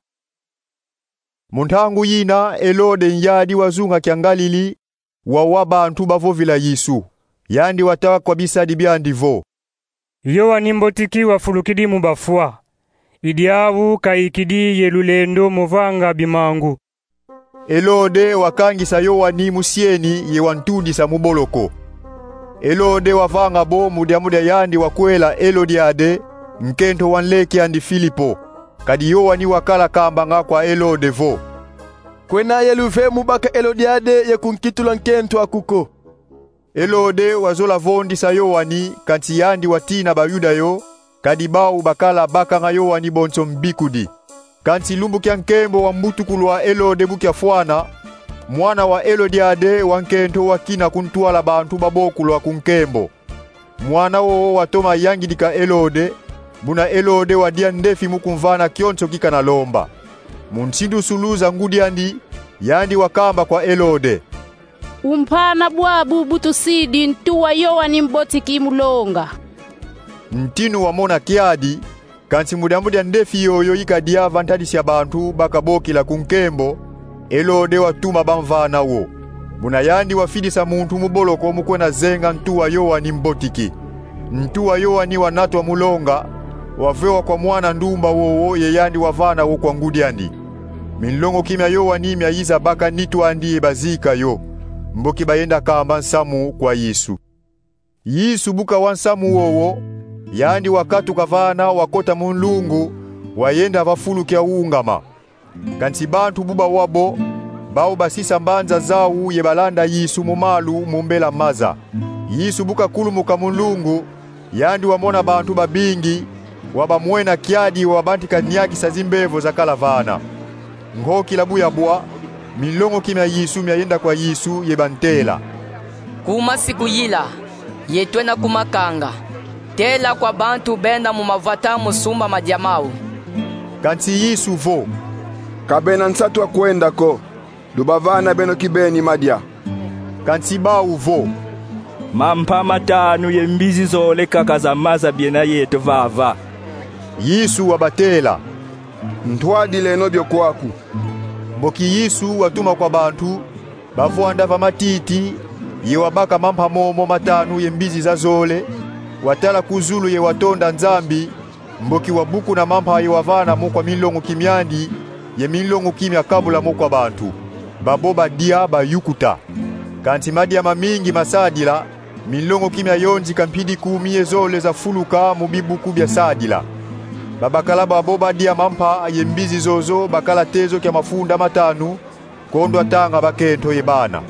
Muntangu yina Elode nyadi wazunga kyangalili wawa antu bavovila Yesu. Yandi watawa kwa bisadi byandi vo. Yowa nimbotiki wafulukidi mubafua. Idiavu kaikidi yelulendo movanga bimangu. Elode wakangisa yowa ni musieni ye wantundi sa muboloko. Elode wavanga bo mudiamudia yandi wakwela Elodiade nkento wanleki andi Filipo. Kadi yowa ni wakala kamba nga kwa Elode vo. Kwena yeluve mubaka Elodiade ye kunkitula nkento akuko. Elode wazola vondi sa yowa ni kanti yandi watina bayuda yo. Kadi bau bakala baka nga yowa ni bonso mbikudi. Kanti lumbu kia nkembo wa mbutukulu wa Elode bukia fuana. Mwana wa Elodiade wankento wakina kuntuala bantu babokulu wa kunkembo. Mwana wo watoma yangidika Elode. Buna Elode wadia ndefi mukumvana kioncho kika na lomba. Munsindu suluza ngudi yandi wakamba kwa Elode. Umpana bwabu butusidi ntuwa yowa ni mboti kimulonga. Ntinu wamona kiadi, kansi mudamudia ndefi yoyo ikadia vantadisi ya bantu bakaboki la kunkembo, Elode watuma bamvana wo. Buna yandi wafidisa muntu muboloko mukwena zenga ntuwa yowa ni mbotiki. Ntuwa yowa ni wanatwa mulonga, wavewa kwa mwana ndumba wowo ye yandi wavana wo kwa ngudi andi. Minlongo kimya yowa ni myayiza baka nitu andi bazika yo. Mboki bayenda kamba nsamu kwa Yesu. Yesu buka wansamu wowo, yandi wakatu kavana wakota munlungu, wayenda vafulu kia ungama. Kansi bantu buba wabo, bao basisa mbanza zau ye balanda Yesu mumalu mumbela maza. Yesu buka kulumuka munlungu, yandi wamona bantu babingi, wabamwena kiadi wabantika nyaki sa zimbevo za kalavana. Ngoki labu ya bua, milongo kimya Yesu myayenda kwa Yesu yebantela. Kuma siku yila, yetwena kumakanga. Tela kwa bantu benda mumavata musumba majamau. Kansi Yesu vo. Kabena nsatu wa kuenda ko. Dubavana beno kibeni madia. Kansi bau vo. Mampa matanu ye mbizi zole kakaza maza biena yeto vava. Yesu wabatela. Ntwadi lenobyo kwaku. Mboki Yesu watuma kwa bantu, bavuanda va matiti, ye wabaka mampa momo matanu ye mbizi za zole, watala kuzulu ye watonda nzambi, mboki wabuku na mampa ye wavana mokwa milongo kimyandi, ye milongo kimya kabula mokwa bantu. Baboba dia ba yukuta. Kanti madia mamingi masadila, milongo kimya yonji kampidi 10 ye zole za fuluka mubibuku bya sadila. Babakala baboba dia mampa ye mbizi zozo bakala tezo kia mafunda matanu, kondo atanga bakento ye bana.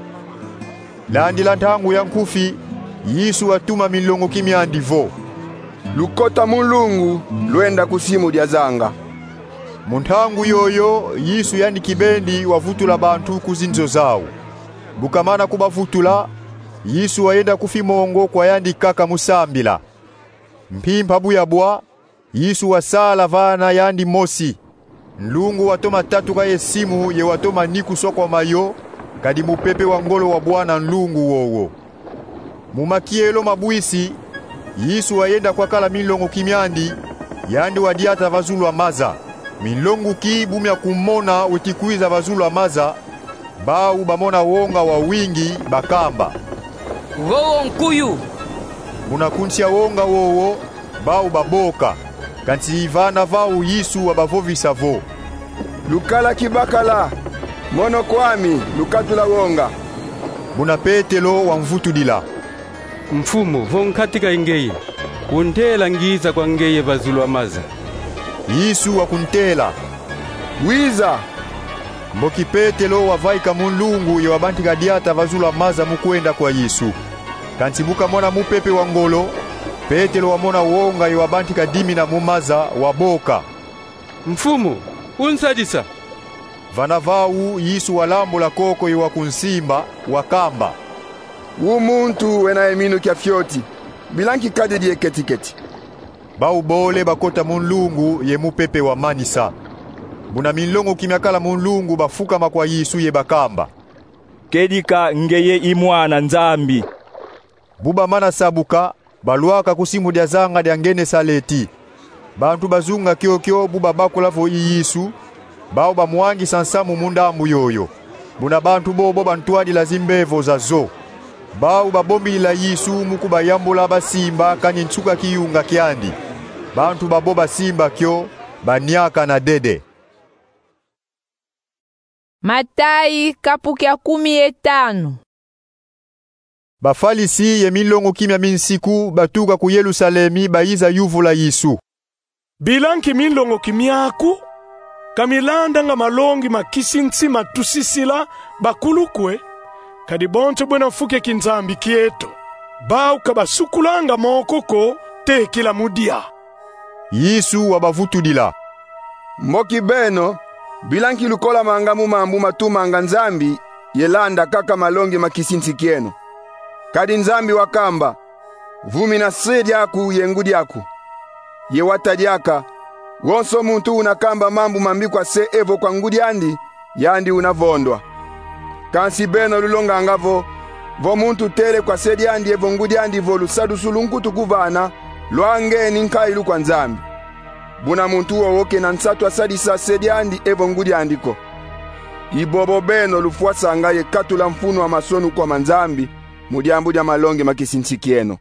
Landi lantangu ya nkufi, Yesu watuma milongo kimyandi vo. Lukota mulungu, luenda kusimu dia zanga. Muntangu yoyo, Yesu yandi kibendi wavutula bantu kuzinzo zao. Bukamana kubavutula, Yesu waenda kufimongo kwa yandi kaka musambila. Mpimpa buyabwa, Yesu wasala vana yandi mosi. Nlungu watoma 3 ka yesimu ye watoma niku sokwa mayo, kadi mupepe wa ngolo wa Bwana nlungu wowo. Mumakielo mabuisi, Yesu wayenda kwa kala milongo kimyandi, yandi wadiata vazulu wa maza. Milongo ki bumya kumona wetikuiza vazulu wa maza, bau bamona wonga wa wingi bakamba. Wowo nkuyu. Munakunsia wonga wowo, bau baboka. Kanti ivana vau Yesu wabavovisa vo. Lukala kibakala, mono kwami, lukatula wonga. Buna Petelo wa mvutudila. Mfumu vonkatika ingeye, untela ngiza kwa ngeye vazulu wa maza. Yesu wakuntela. Wiza. Mboki Petelo wavaika mulungu ye wabantika diata vazula maza mukwenda kwa Yesu. Kantibuka mwana mupepe wa ngolo, Petelo wamona wonga ye wabantika dimi na mumaza waboka. Mfumu, unsadisa. Vanavau Yesu walambula koko ye wakunsimba wakamba. Umuntu wena eminu kia fyoti, bilanki kade die ketiketi. Baubole bakota mulungu ye mupepe wa manisa. Buna milongo kimyakala mulungu bafuka makwa Yesu ye bakamba. Kedika ngeye imwana nzambi. Buba mana sabuka, baluaka kusimu dia zanga dia ngene saleti. Bantu bazunga kyo buba bakulavo Yesu, bao bamuangi sansamu mundambu yoyo. Buna bantu bobo bantuadi lazimbevo za zo. Bao babombi la Yesu mukuba yambula basimba kanyi nchuka kiyunga kiandi. Bantu baboba simba kyo, banyaka na dede. Matayi kapuki ya 15. Bafalisi ye milongo kimya minsiku batuka ku Yerusalemi baiza yuvu la Yesu. Bilanki milongo kimyaku kamilanda nga malongi makisinsi matusisila bakulukwe kadi bonto bwena fuke kinzambi kieto bao kabasukulanga mokoko tekila mudia. Yesu wabavutudila. Mboki beno bilanki lukola mangamu mambu matumanga nzambi yelanda kaka malongi makisinsi kieno. Kadi nzambi wakamba vumi na sedi yaku yengudi yaku ye watadiaka wonso muntu unakamba mambu mambikwa se evo kwa ngudi yandi unavondwa. Kansi beno lulonga ngavo vo muntu tele kwa sedi yandi evo ngudi yandi vo lusadu sulunkutu kuvana luange ninkailu kwa nzambi. Buna muntu wowoke na nsatu asadisa sedi yandi evo ngudi yandiko. Ibobo beno lufuasanga ye katula mfunu wa masonu kwa manzambi mudiambu dia malonge makisinsi kieno.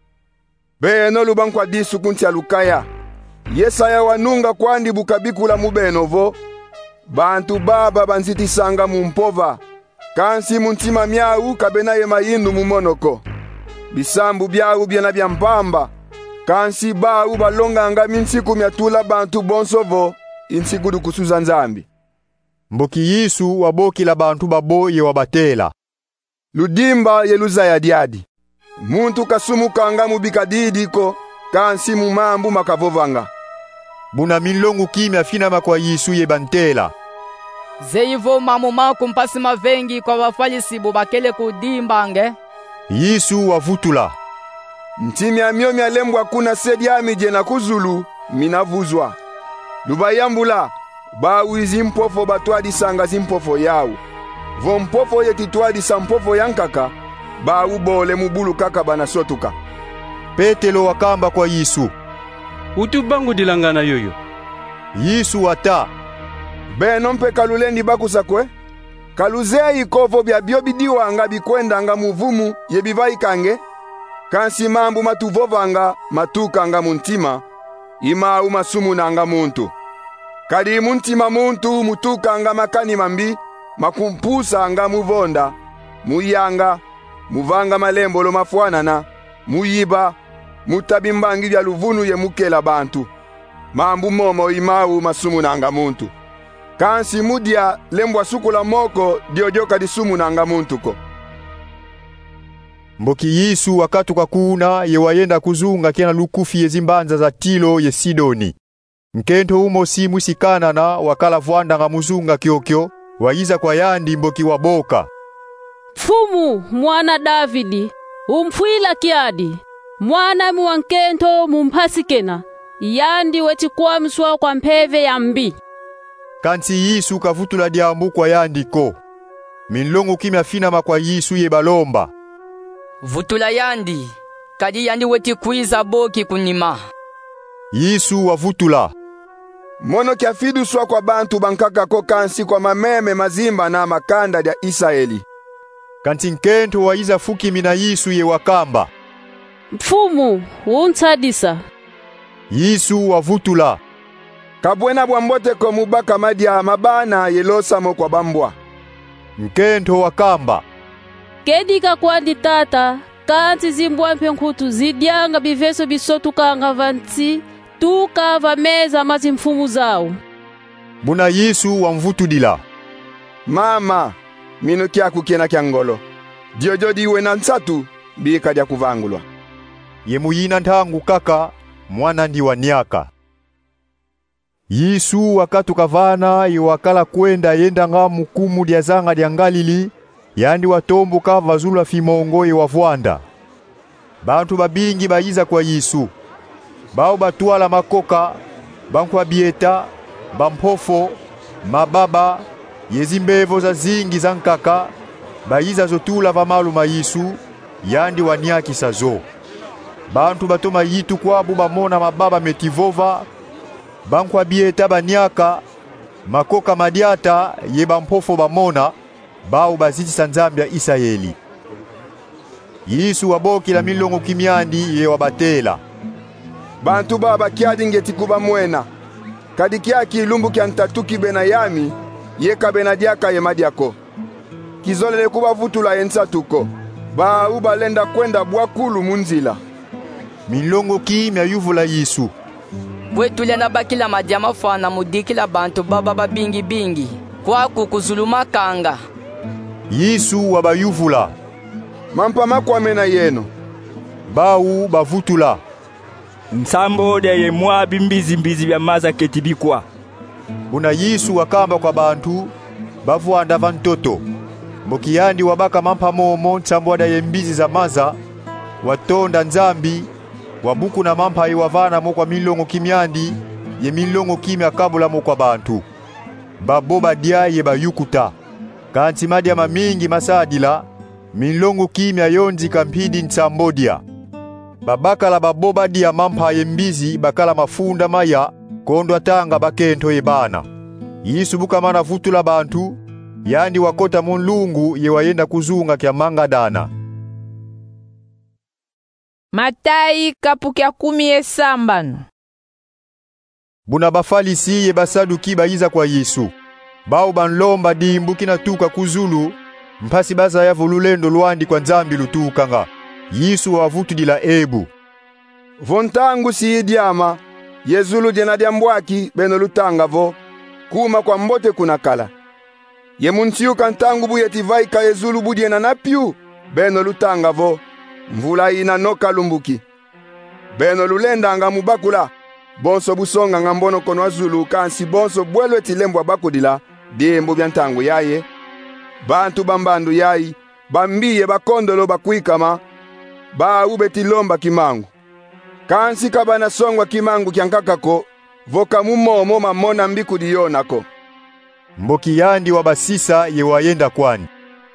Beno lubankwa disu kunti alukaya. Yesaya wanunga kwandi bukabikula mubenovo. Bantu baba banzitisanga mumpova. Kansi muntima miau kabena ye mayindu mumonoko. Bisambu biau biena biampamba. Kansi bau balonganga minsiku miatula bantu bonsovo insigudu kusuza nzambi. Mboki Yesu waboki la bantu babo ye wabatela. Ludimba yeluza ya diadi. Muntu kasumukanga mubikadidiko kansi mumambu makavovanga. Buna milongu kimya fina makwa Yesu ye bantela. Zeivo mamumaku mpasi mavengi kwa wafalisi bubakele kudimbange. Yesu wavutula. Ntimi ya miomi ya lembwa kuna sedi amije na kuzulu minavuzwa. Lubayambula bawizi mpofo batuadi sanga zimpofo yao. Vo mpofo yetituadi sa mpofo yankaka bawu bole mubulu kaka banasotuka. Petelo wakamba kwa Yesu. Utubangu dilangana yoyo. Yesu wata. Beno mpe kalulendi bakusakwe. Kaluzei ikovo bya biobidiwa anga bikwenda anga muvumu yebivai kange. Kansi mambu matuvovanga matuka anga muntima. Ima umasumu na anga muntu. Kadi muntima muntu mutuka anga makani mambi. Makumpusa anga muvonda. Muyanga. Muvanga malembolo mafuanana. Muyiba. Mutabimbangi bya luvunu ye mukela bantu. Mambu momo imau masumu na anga muntu. Kansi mudia lembwa sukula moko diojoka disumu na anga muntu ko. Mboki Yesu wakatuka kuna ye wayenda kuzunga kena lukufi ye zimbanza za Tilo ye Sidoni. Nkento umo simu sikana na wakala vuanda nga muzunga kyokyo waiza kwa yandi mboki waboka. Fumu mwana Davidi umfuila kiadi mwana muwankento mumpasikena yandi weti kwamswa kwa mpeve ya mbi. Kansi Yesu kavutula diambu kwa yandi ko. Milongo kimya fina makwa Yesu ye balomba. Vutula yandi kadi yandi weti kwiza boki kunima. Yesu wavutula. Mono kia fidu swa kwa bantu bankaka ko kansi kwa mameme mazimba na makanda dia Israeli. Kanti nkento waiza fuki mina Yesu ye wakamba. Mfumu untsadisa. Yesu wavutula. Kabwena bwambote ko mubaka madia mabana yelosa mo kwa bambwa. Nkento wakamba. Kedika kwandi tata kanti zimbwa mpenkutu zidianga biveso bisotukanga vanti tuka vameza mazi mfumu zao. Buna Yesu wamvutudila. mama, minu kyaku kena kyangolo. Diojodi iwe na nsatu, bika dia kuvangulwa. Ye muyina ntangu kaka, mwana ndi waniaka. Yesu wakatu kavana iwakala kwenda yenda nga mukumu dia zanga dia Galili, yandi watombo kava zula fimongo iwavwanda. Bantu babingi bayiza kwa Yesu. Bao batwala makoka, bankwa bieta, bampofo, mababa, yezimbevo za zingi za nkaka, bayiza zotula vamalu ma Yesu, yandi waniaki sazo. Bantu batoma yitu kwabu bamona mababa metivova, bankwa bieta baniaka, makoka madiata ye bampofo bamona, bao baziti sanzambia Israeli. Yesu wabokila milongo kimyandi ye wabatela. Bantu baba kiadi ngeti kuba mwena. Kadi kiaki ilumbu kia ntatuki bena yami, yeka bena diaka ye madiako. Kizolele kuba vutula yensa tuko. Ba uba lenda kwenda buakulu munzila. Milongo kimya yuvula Yesu. Bwetule na bakila madiama fana mudikila bantu baba babingi bingi. Kwa kukuzuluma kanga. Yesu wabayuvula. Mampa makwamena yeno. Bau bavutula. Nsambo de ye mwabi mbizi bya maza ketibikwa. Buna Yesu wakamba kwa bantu, bavuanda vantoto. Mokiyandi wabaka mampa momo nsambo da ye mbizi za maza, watonda nzambi, wabuku na mampa iwavana mokwa milongo kimyandi, ye milongo kimya kabula mokwa bantu. Baboba dia ye bayukuta. Kanti madia mamingi masadila, milongo kimya yonzi kampidi nsambodia. Babakala baboba dia mampa yembizi bakala mafunda maya kondo atanga bakento yebana. Yesu bukamana vutula bantu, yandi wakota munlungu ye wayenda kuzunga kya manga dana. Matayi kapukya 10 Buna bafalisi ye basaduki bayiza kwa Yesu. Bao banlomba dimbu kinatuka kuzulu, mpasi baza ya volulendo luandi kwa nzambi lutukanga. Yesu wavutudila ebu. Vontangu si idiama, yezulu jena diambwaki beno lutanga vo, kuma kwa mbote kunakala. Ye munsiu kantangu buyetivai ka yezulu budiena napiu, beno lutanga vo, mvula ina noka lumbuki. Beno lulenda anga mubakula, bonso busonga ngambono kono azulu kansi bonso bwelwe tilembwa bakudila, dembo byantangu yaye. Bantu bambandu yayi, bambiye bakondolo bakwikama, ba ubetilomba kimangu. Kansi kabana songwa kimangu kyankakako, voka mumomo mamona mbiku diyonako. Mboki yandi wabasisa ye wayenda kwani.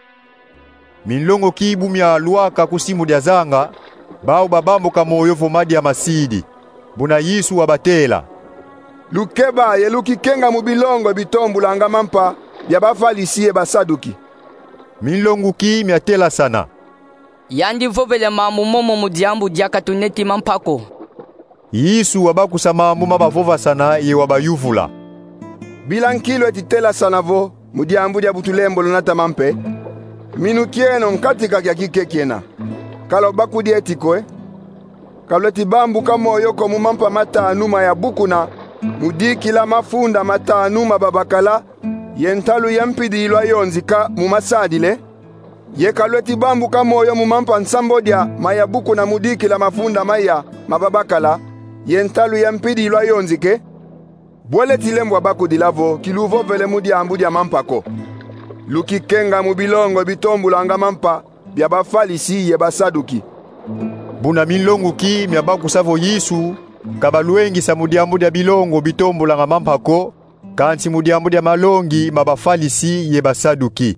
Milongo kibu mya luaka kusimu dia zanga, bao babambo kamoyo vomadi ya masidi. Buna Yesu wabatela. Lukeba ye lukikenga mubilongo bitombula anga mampa, ya bafalisi ye basaduki. Milongo kimya tela sana. Yandi vovele mamu momo mudiambu diaka tuneti mampako. Yesu wabakusa mamu mabavova sana ye wabayuvula. Bilankilo etitela sana vo, mudiambu dia butulembo lunata mampe. Minu kieno nkatika kya kikekiena. Kalo baku dietikoe. Kaloti bambu kamo yoko mumampa mata anuma ya bukuna. Mudiki la mafunda mata anuma babakala. Yentalu yampidi ilwa yonzika mumasadile. Ye kalweti bambu kamoyo mumampa nsambodia mayabuku na mudiki la mafunda maya mababakala yentalu yampidi ilwa yonzike bwele tilembwa baku dilavo kiluvo vele mudi ambudia mampako lukikenga mubilongo bitombulanga mampa bya bafalisi ye basaduki. Buna milongo kimya bakusavo Yesu kabalwengi sa mudiambudia bilongo bitombulanga mampako kansi mudiambudia malongi mabafalisi ye basaduki.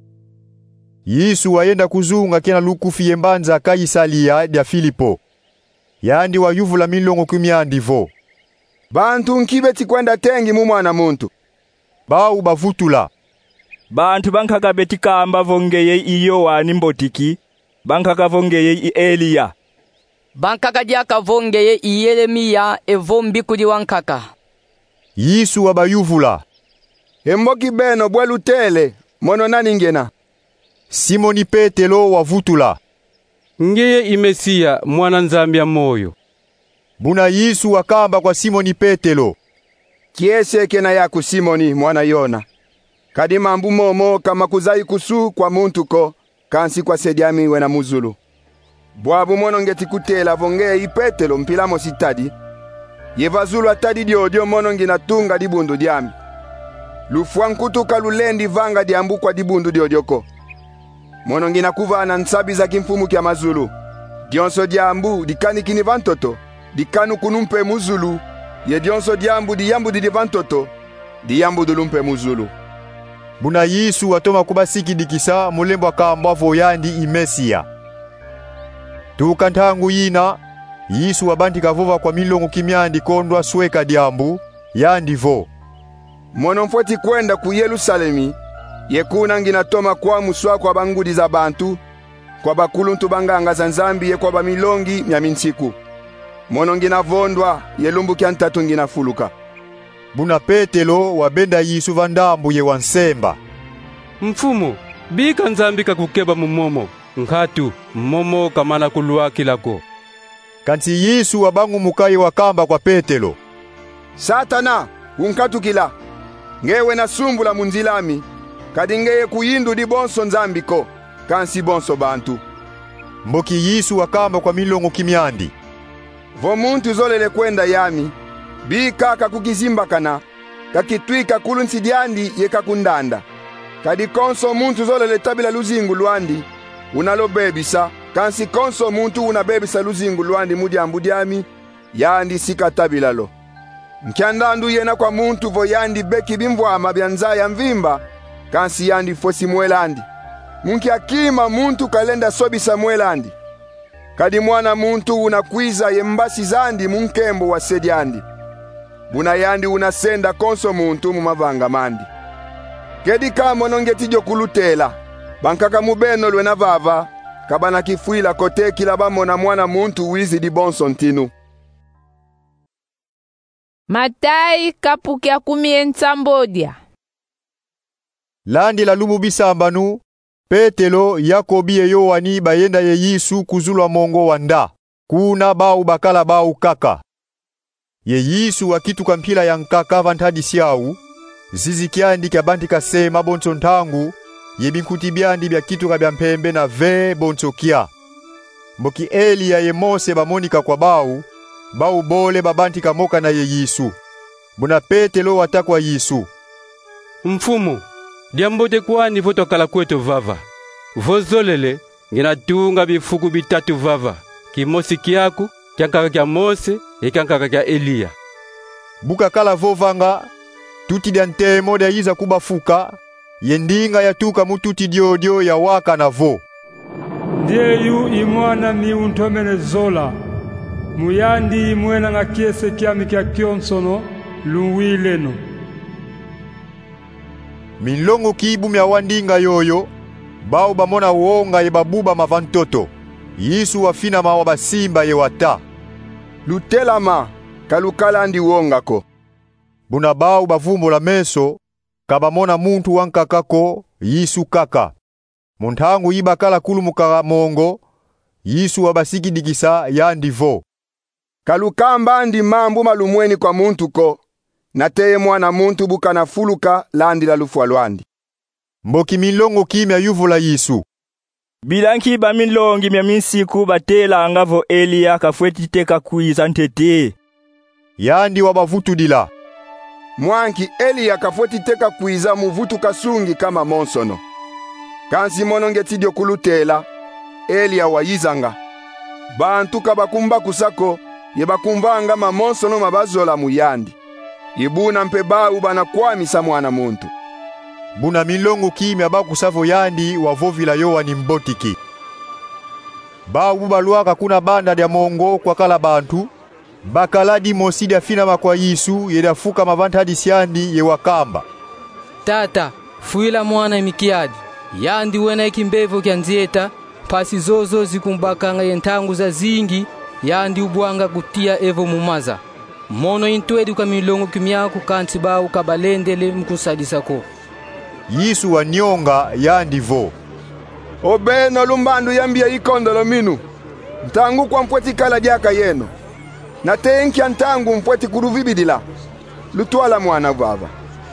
Yesu wayenda kuzunga kena lukufi yembanza Kaisalia dia Filipo. Yandi wayuvula milongo kumyandi vo. Bantu nkibeti kwenda tengi mumwana muntu. Bau bavutula. Bantu bankaka beti kamba vongeye iyo wani mbotiki. Bankaka vongeye i Elia. Bankaka diaka vongeye i Yeremia evo mbikudi wankaka. Yesu wabayuvula. Emboki beno bwelu tele, mono nani ngena. Simoni Petelo wavutula. Ngeye imesia mwana nzambi ya moyo. Buna Yesu wakamba kwa Simoni Petelo. Kiese kena yaku Simoni mwana Yona. Kadi mambu momo kama kuzai kusu kwa muntu ko kansi kwa sediami wena muzulu. Bwabu mono ngeti kutela vonge ipetelo mpila mositadi. Yevazulu atadi diodio mono ngina tunga dibundu diami. Lufuankutu kalulendi vanga diambu kwa dibundu diodioko. Mono ngina kuvana nsabi za kimfumu kia mazulu. Dionso diambu dikani kini vantoto. Dikanu kunumpe muzulu. Ye dionso diambu di vantoto. Diambu dulumpe muzulu. Buna Yesu watoma kubasiki dikisa mulembo akamba voyandi imesia. Tukantangu yina, Yesu wabandika vova kwa milongo kimyandi kondwa sweka diambu, yandi vo. Mono mfoti kwenda ku Yerusalemi, yekuna ngina toma kwa muswa kwa bangudi za bantu, kwa bakuluntu banganga za nzambi ye kwa bamilongi myaminsiku. Mono ngina vondwa, yelumbu kia ntatu ngina fuluka. Buna Petelo wabenda Yesu vandambu ye wansemba. Mfumu, bika nzambi kakukeba mumomo, nkatu, mmomo kamana kuluwa kilako. Kanti Yesu wabangu mukai wakamba kwa Petelo. Satana, unkatu kila. Ngewe na sumbula munzilami, kadingeye kuyindu di bonso nzambiko, kansi bonso bantu. Mboki Yesu wakamba kwa milongo kimyandi. Vo muntu zolele kwenda yami, bika kakukizimba kana, kakitwika kulunsi diandi ye kakundanda. Kadi konso muntu zolele tabila luzingu luandi, unalobebisa, kansi konso muntu unabebisa luzingu luandi mudiambu diami, yandi sika tabila lo. Mkiandandu yena kwa muntu vo yandi beki bimvwama byanza ya mvimba, kansi yandi fosi mwelandi. Munki akima muntu kalenda sobisa mwelandi. Kadi mwana muntu unakwiza yembasi zandi munkembo wa sediandi. Buna yandi unasenda konso muntu mumavanga mandi. Kedi kama nongetijo kulutela, bankaka mubeno lwena vava, kabana kifuila kote kilabamo na mwana muntu wizi di bonso ntinu. Matai kapukia kumiensambodia. Landi la lumu bisambanu, Petelo, Yakobi ye Yohani bayenda ye Yesu kuzulwa mongo wanda. Kuna bau bakala bau kaka. Ye Yesu wakituka mpila ya nkaka vantadi siau. Zizikiandi kia bandika sema bonso ntangu. Ye binkuti biandi bia kituka bia mpembe na ve bonso kia. Mboki Elia ye Mose bamonika kwa bau. Bau bole babantika moka na ye Yesu. Buna Petelo watakwa Yesu. Mfumu, diambote kwani votokala kwetu vava. Vozolele, ngina tunga bifuku bitatu vava. Kimosi kiaku, kiankaka kia Mose, kiankaka kia Elia. Buka kala vovanga, tuti diantemo dia yiza kubafuka, yendinga ya tuka mututi diodio ya waka na vo. Ndiyeyu imwana miuntomene zola. Muyandi imwena nga kiese kiami kia kionsono, luwileno. Milongo kibu mya wandinga yoyo, bau bamona wonga ye babuba mavantoto. Yesu wafina mawa basimba ye wata. Lutelama, kalukala ndi wonga ko. Buna bau bavumbo la meso, kabamona muntu wankakako, Yesu kaka. Muntangu ibakala kulumuka mongo, Yesu wabasiki digisa yandi vo. Kalukamba ndi mambu malumweni kwa muntu ko. Nateye mwana muntu buka na fuluka landi la lufu alwandi. Mboki milongo kimya yuvu la Yesu. Bilanki ba milongi mya minsiku batela angavo Elia kafweti teka kuiza ntete. Yandi wabavutu dila. Mwanki Elia kafweti teka kuiza muvutu kasungi kama monsono. Kansi monongeti dio kulutela, Elia wayizanga. Bantu kabakumba kusako, yebakumvanga mamonsono mabazola muyandi. Ibuna mpebau banakwamisa mwana muntu. Buna milongo kimya bakusavo yandi wavovila Yohani mbotiki. Bau bubaluaka kuna banda dia mongo kwa kala bantu. Bakaladi mosidi afina makwa Yesu yedafuka mavantadi siandi ye wakamba. Tata, fuila mwana mikiadi. Yandi wena ikimbevo kia nzieta. Pasi zozo zikumbakanga yentangu za zingi. Yandi ubuanga kutia evo mumaza. Mono intuedi kwa milongo kimyaku kanti bau kabalendele mkusadisa ko. Yesu wanyonga yandi vo. Obeno lumbandu yambia ikondolo minu. Ntangu kwa mpweti kala diaka yeno. Na tenki antangu mpweti kuruvibidila. Lutuala mwana baba.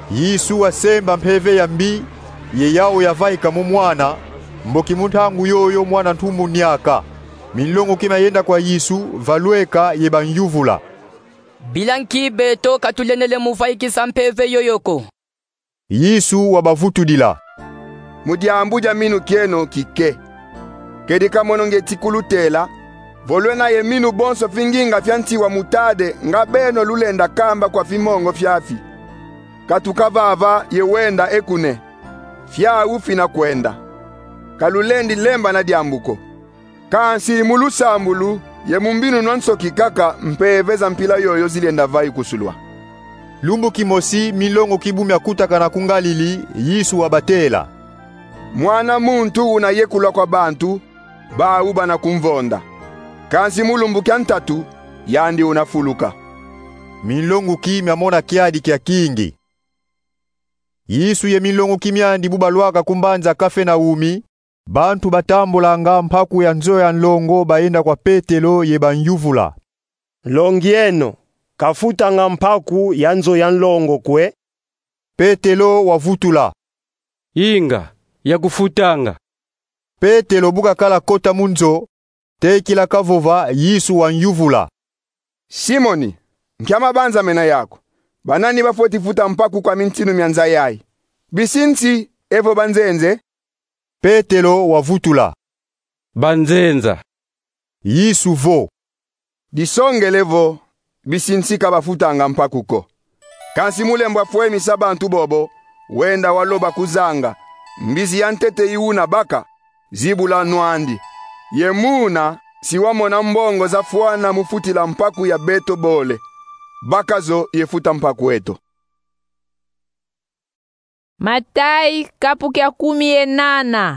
Yesu asemba mpeve ya mbi yeyao yavaika mu mwana mboki munthangu yoyo mwana ntumu nyaka milongo kima yenda kwa Yesu valweka yebanyuvula bilankibe to katulenele muvaikisa mpeve yoyoko. Yesu wabavutudila mudiambuja minu kieno kike kedika mononge tikulutela volwena ye minu bonso finginga fyantiwa mutade nga beno lulenda kamba kwa fimongo fyafi katukavava ye wenda ekune fya ufina kwenda kalulendi lemba na diambuko kansi mulusambulu ye mumbinu nwansoki kaka mpeveza mpila yoyo zilenda vai kusulwa lumbu kimosi milongo kibumya kutaka na kungalili Yesu wabatela mwana muntu unayekulwa kwa bantu bauba na kumvonda kansi mulumbu kya ntatu yandi unafuluka milongo kimya mona kiadi kya kingi Yesu ye milongo kimyandi bubalwaka kumbanza Kafenaumi bantu batambulanga mpaku ya nzoya nlongo baenda kwa Petelo ye banyuvula longieno kafuta nga mpaku ya nzoya nlongo kwe Petelo wavutula inga ya kufutanga Petelo buka kala kota munzo tekila kavova Yesu wanyuvula Simoni nkyama banza mena yako banani bafoti futa mpaku kwa mintinu myanza yai bisinti evo banzenze Petelo wavutula banzenza Yesu vo disongelevo bisinti kabafutanga mpakuko kansi mulembwa fwemi sabantu bobo wenda waloba kuzanga mbizi yantete iuna baka zibula nwandi yemuna siwamona mbongo za fuana mufutila mpaku ya beto bole bakazo yefuta mpaku weto Matai kapukya 18.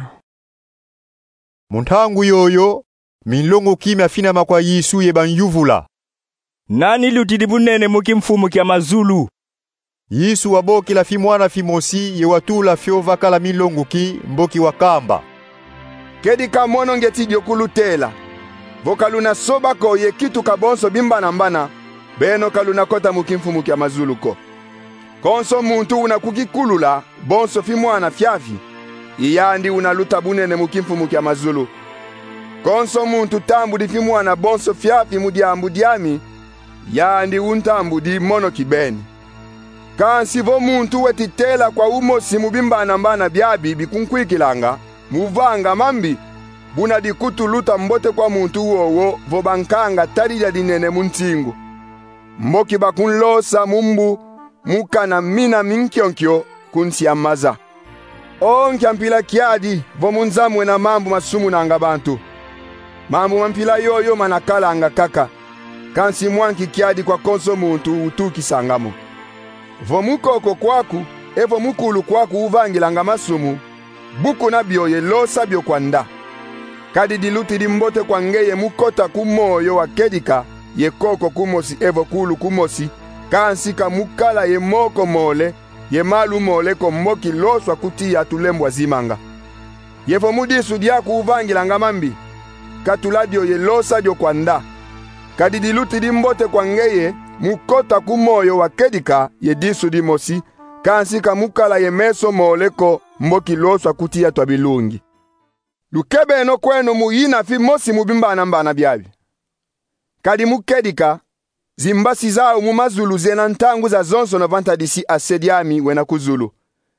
Munthangu yoyo milongo kimya finama kwa Yesu ye banyuvula nani lutidi bunene mukimfumu kya mazulu Yesu wabokila fimwana fimosi ye watula fyova kala milongo ki mboki wakamba kedi kamono ngetidio kulutela vokaluna sobako ye kitu kabonso bimbana mbana beno kaluna kota mukimfumu kya mazulu ko konso muntu unakukikulula bonso fimwana fyafi iyandi unaluta bunene mukimfumu kya mazulu konso muntu tambu di fimwana bonso fyafi mudiambu diami yandi untambu di mono kibeni kansi vo muntu wetitela kwa umosi mubimbana mbana byabi bikunkwikilanga muvanga mambi buna dikutuluta mbote kwa muntu uowo vo bankanga tarija dinene muntingu mboki bakunlosa mumbu mukana mina minkyonkyo kunsiamaza onkya mpila kiadi vo munzamwe na mambu masumu nanga bantu mambu mampila yoyo manakala anga kaka kansi mwanki kiadi kwa konso muntu utuki sangamo vo mukoko kwaku evo mukulu kwaku uvangilanga masumu buku na byoye losa byo kwanda kadi diluti dimbote kwa ngeye mukota kumoyo wa kedika ye koko kumosi evo kulu kumosi kansi kamukala ye moko mole ye malu mole ko moki loswa kutia tulembwa zimanga yevo mudisu diaku uvangilanga mambi katuladio ye losa dio kwanda kadi diluti dimbote kwa ngeye mukota kumoyo wa kedika ye disu dimosi kansi kamukala ye meso mole ko mboki loswa kutia twabilungi lukebe no kweno muyina fi mosi mubimbana mbana byabi kadi mukedika zimbasi zao mumazulu zena ntangu za zonso na vantadisi asediami wena kuzulu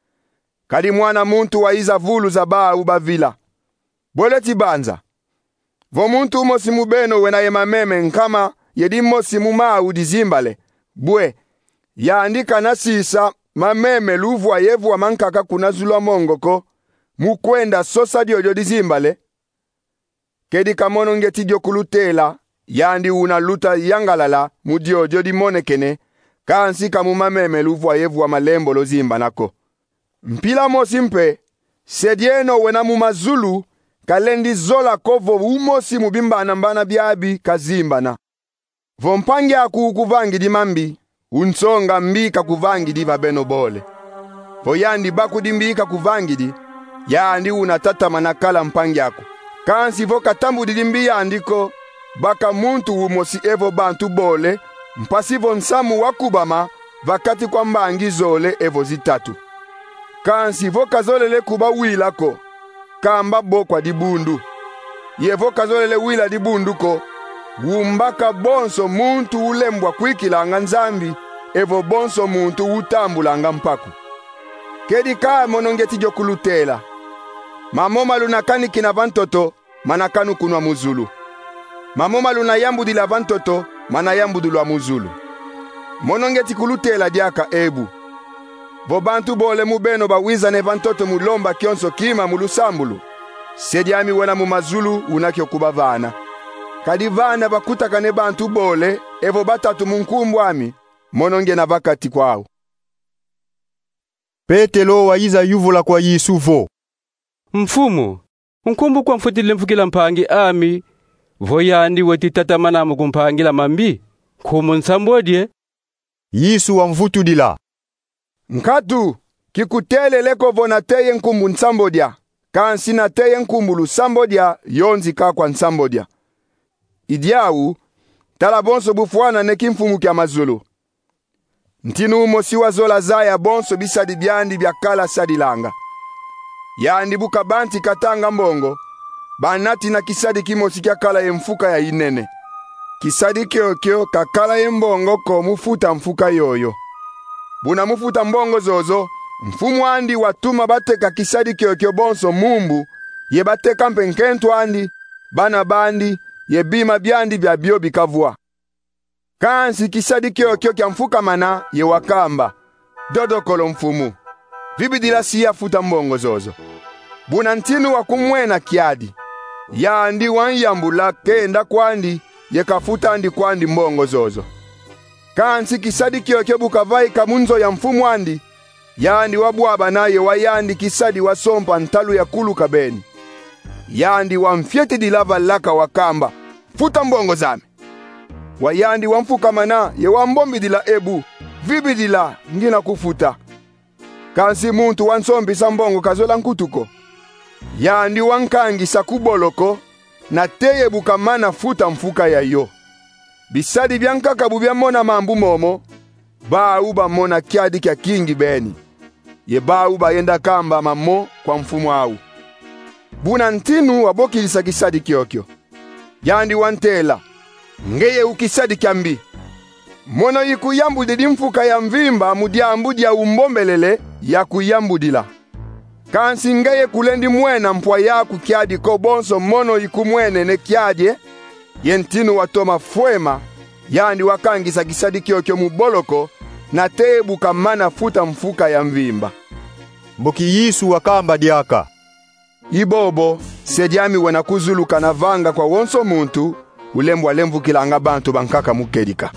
kadi mwana muntu wa iza vulu za baa ubavila boleti banza vo muntu mosi mubeno wena yemameme nkama yedi mosi mumaa udizimbale bwe yaandika na sisa mameme luvwa yevwa mankaka kuna zulwa mongoko mukwenda sosa diojo dizimbale kedi kamono ngeti dio kulutela yandi unaluta yangalala mudiojo dimonekene kansi kamumameme luvwa yevwa malembo lozimba nako mpila mosi mpe sedieno wena mumazulu kalendi zola kovo umosi mubimbana mbana byabi kazimbana vompangi aku kuvangi di mambi unsonga mbika kuvangi di vabeno bole voyandi baku di mbika kuvangi di yandi unatata manakala mpangi aku kansi voka tambu di mbia andiko baka muntu umosi evo bantu bole mpasivo nsamu wakubama vakati kwa mbangi zole evo zitatu. Kansi voka zolele kuba wilako, kamba bokwa dibundu. Yevoka zolele wila dibunduko, wumbaka bonso muntu ulembwa kwikilanga nzambi, evo bonso muntu utambulanga mpaku. Kedi kaa monongeti jokulutela. Mamoma lunakani kina vantoto, manakanu kunwa muzulu. Mamoma luna yambudila vantoto, mana yambudulwa muzulu. Monongeti kulutela diaka ebu. Vobantu bole mubeno bawiza ne vantoto mulomba kionso kima mulusambulu. Sediami wena mumazulu unakyo kubavana. Kadi vana bakutaka ne bantu bole, evo batatu munkumbwami, mononge na vakati kwao. Petelo waiza yuvula kwa Yisuvo. Mfumu, unkumbu kwa mfutile mfukila mpangi ami, voyandi weti tatamana mkumpangila mambi, kumu nsambodye. Yisu wamvutudila. Nkatu, kikutele leko vonateye nkumbu nsambodya, kansi nateye nkumbulu sambodya, yonzi kakwa nsambodya. Idiawu, tala bonso bufuana neki mfumu kia mazulu. Ntinu umosiwa zola zaya bonso bisadi byandi byakala sadilanga. Yandi buka banti katanga mbongo, banati na kisadi kimosi kia kala ye mfuka ya inene. Kisadi kyo kakala ye mbongo ko mufuta mfuka yoyo. Buna mufuta mbongo zozo, mfumu andi watuma bateka kisadi kyo bonso mumbu, ye bateka mpenkentu andi, bana bandi, ye bima byandi bya bio bikavua. Kansi kisadi kyo kya mfuka mana ye wakamba, dodo kolo mfumu. Vibidila siya futa mbongo zozo. Buna ntinu wakumwena kiadi. Ya andi wanyambula kenda kwandi, ye kafuta andi kwandi mbongo zozo. Kansi kisadi kyo bukavai kamunzo ya mfumu andi, ya andi wabuaba naye wayandi kisadi wasompa ntalu ya kulu kabeni. Ya andi wamfieti dilava laka wakamba, futa mbongo zame. Wayandi wamfuka mana ye wambombi dila ebu, vibi dila ngina kufuta. Kansi muntu wansombi sambongo kazola nkutuko. Yandi wankangi sakuboloko, na teye bukamana futa mfuka ya yo. Bisadi byankaka bubya mona mambu momo, bau ba mona kiadi kia kingi beni. Ye bau ba yenda kamba mamo kwa mfumu au. Buna ntinu wabokilisa kisadi kyokyo. Yandi wantela, ngeye ukisadi kiambi. Mono yiku yambudidi mfuka ya mvimba mudiambudi ya umbombelele ya kuyambudila. Kansi ngeye kulendi mwena mpwa yaku kiadi ko bonso mono yiku mwene ne kiadi, yentinu watoma fuema, yandi wakangisa kisadi kyokyo muboloko, na tebu kamana futa mfuka ya mvimba. Mboki Yisu wakamba diaka. Ibobo, sediami wena kuzuluka na vanga kwa wonso muntu, ulembwa lemvu kilanga bantu bankaka mukedika.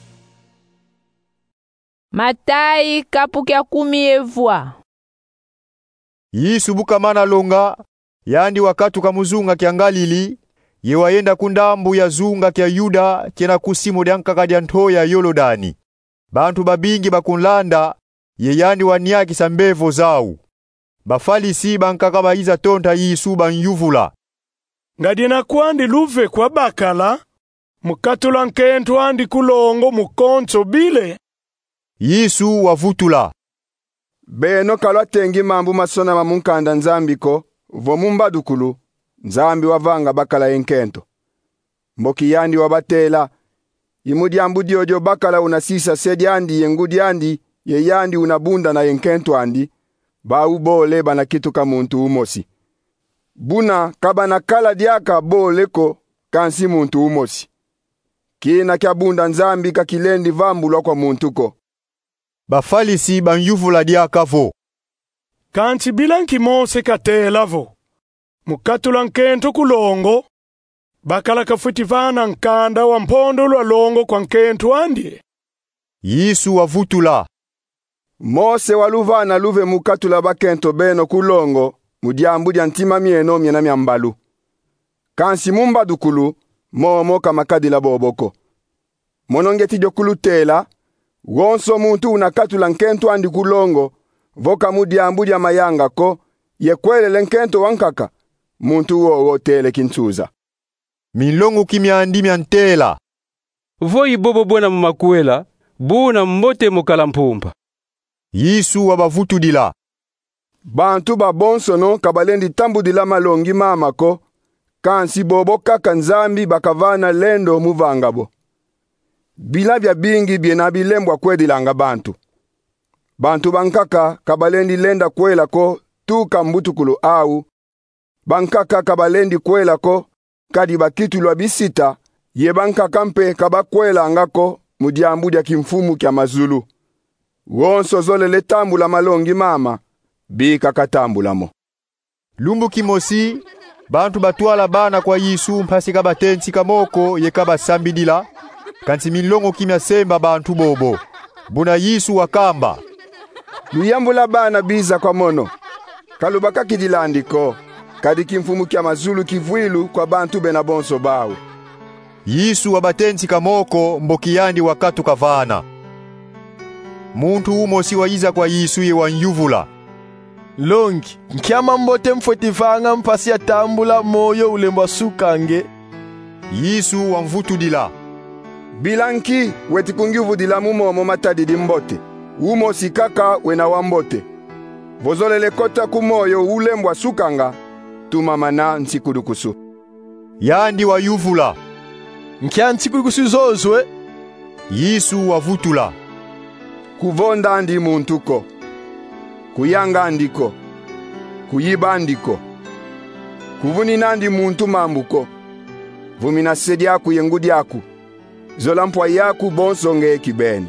Matayi kapukia 10 evwa. Yisu bukamana longa, yandi wakatu kamuzunga kia Galili, ye wayenda kundambu ya zunga kia Yuda kena kusimu diankaka diantoya Yolodani. Bantu babingi bakunlanda, ye yandi waniaki sambevo zau. Bafalisi bankaka baiza tonta Yisu banyuvula. Ngadina kwandi luve kwa bakala, mukatula nkentu andi kulongo mukonso bile. Yisu wavutula. Beno kalwa tengi mambu masona mamunkanda nzambiko, vomumba dukulu, nzambi wavanga bakala enkento. Mboki yandi wabatela, imudiambu diojo bakala unasisa sediandi yengudiandi, ye yandi unabunda na enkento andi, ba ubole bana kitu kamuntu umosi. Buna kabana kala diaka boleko kansi muntu umosi. Kina kia bunda nzambi kakilendi vambulwa kwa muntuko. Bafalisi banyuvula diaka vo. Kansi bilanki mose katela vo. Mukatula nkento kulongo. Bakala kafutivana nkanda wa mpondo lwa longo kwa nkento andi. Yisu wavutula. Mose waluvana luve mukatula bakento beno kulongo. Mudiambu dia ntima mieno miena miambalu. Kansi mumba dukulu, momo kamakadila boboko. Monongeti jokulu tela, wonso muntu unakatula nkento andi kulongo, voka mudiambu dia mayanga ko, yekwele lenkento wankaka, muntu uo tele kintuza. Milongu kimya andi miantela. Voi bobo buena mumakuela, buna mbote mukala mpumpa. Yesu wabavutudila. Bantu babonsono kabalendi tambudila malongi mamako, kansi bobo kaka nzambi bakavana lendo muvangabo. Bila vya bingi biena bilembwa kwedilanga bantu. Bantu bankaka kabalendi lenda kwela ko tuka mbutukulu au. Bankaka kabalendi kwela ko kadi bakitulwa bisita ye bankaka mpe kabakwela ngako mudiambu dia kimfumu kya mazulu. Wonso zole le tambula malongi mama bika katambulamo. Lumbu kimosi bantu batwala bana kwa Yesu mpasi kabatensi kamoko ye kabasambidila kansi milongo kimya semba bantu bobo. Buna Yesu wakamba. Luyambula bana biza kwa mono. Kalubaka kidilandiko. Kadi kimfumu kya mazulu kivwilu kwa bantu bena bonso bawu. Yesu wabatensi kamoko mbokiyandi wakatu kavana. Muntu umosi waiza kwa Yesu ye wanyuvula. Longi, nkiama mbote mfotivanga mpasi ya tambula moyo ulembwa sukange. Yesu wamvutudila. Bilanki wetikungiuvudila mumomo matadidi mbote. Umosi kaka wena wambote. Vozolele kota kumoyo ulembwa sukanga. Tumamana nsikudukusu. Yandi wayuvula. Nkia nsikudukusu zozwe. Yesu wavutula. Kuvonda andi muntuko. Kuyanga andiko. Kuyiba andiko. Kuvunina andi muntu mambuko. Vumina sedi yaku yengudi yaku. Zolampwa yaku bonsonge kibeni.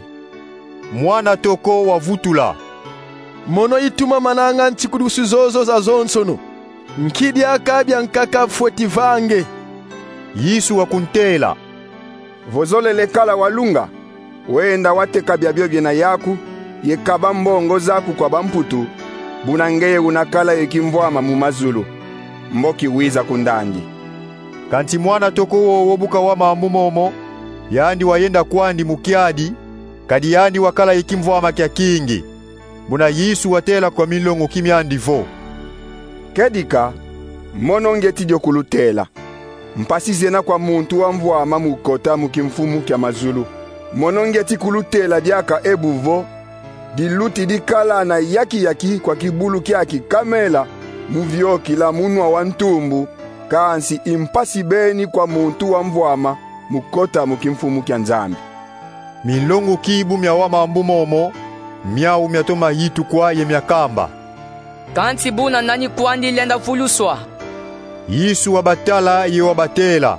Mwana toko wavutula. Mono ituma mananga nsikudukusu zozo za zonsono. Nkidi akabya nkaka fwetivange. Yesu wakuntela. Vozole lekala walunga. Wenda wateka byabyo na yaku. Yekaba mbongo zaku kwa bamputu. Bunangeye unakala yekimvwama mu mazulu. Mboki wiza kundandi. Kanti mwana toko wobuka wa mambu momo. Yandi wayenda kwandi mukiadi. Kadi yandi wakala yekimvwama kya kingi. Buna Yesu watela kwa milongo kimyandi vo. Kedika, mononge tidio kulutela. Mpasizena kwa muntu wa mvwama mukota mukimfumu kya mazulu. Mononge ti kulutela diaka ebuvo. Diluti dikala na yaki kwa kibulu kyaki kamela. Muvyoki la munwa wa ntumbu. Kansi impasi beni kwa muntu wa mvwama mukota mukimfumu kya nzambi. Milongo kibu mya wa mambu momo. Miau myatoma yitu kwa ye myakamba. Kansi buna nani kwandi lenda fuluswa. Yesu wabatala ye wabatela.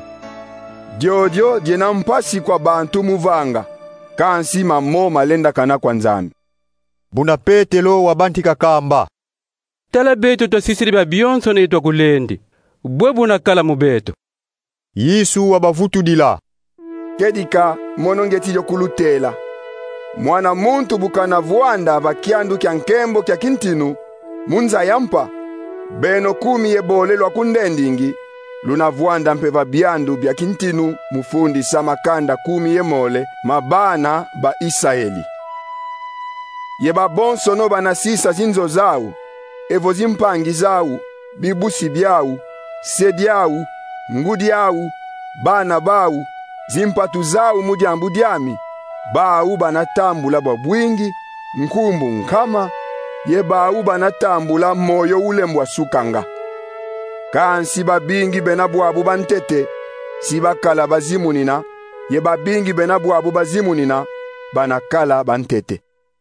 Diodio jena mpasi kwa bantu muvanga. Kansi mamoma lenda kana kwa nzambi. Buna Petelo wabantika kamba. Tala beto to sisiri ba bionso ne to kulendi. Bwebu na kala mubeto. Yesu wabavutudila. Kedika monongeti yokulutela. Mwana muntu bukana vuanda bakiandu kya nkembo kya kintinu. Munza yampa. Beno 10 yebolelwa kundendingi. Luna vuanda mpeva biandu bya kintinu mufundi samakanda 10 yemole mabana ba Israeli. Yeba bonso no banasisa zinzo zau. Evo zimpangi zau. Bibusi biau. Sedi yau. Ngudi yau. Bana bau. Zimpatu zau mudiambu diami. Bau banatambula babwingi. Nkumbu nkama. Yebau banatambula moyo ulembwa sukanga. Kansi babingi benabwabu bantete. Sibakala bazimunina. Yebabingi benabwabu bazimunina. Banakala bantete.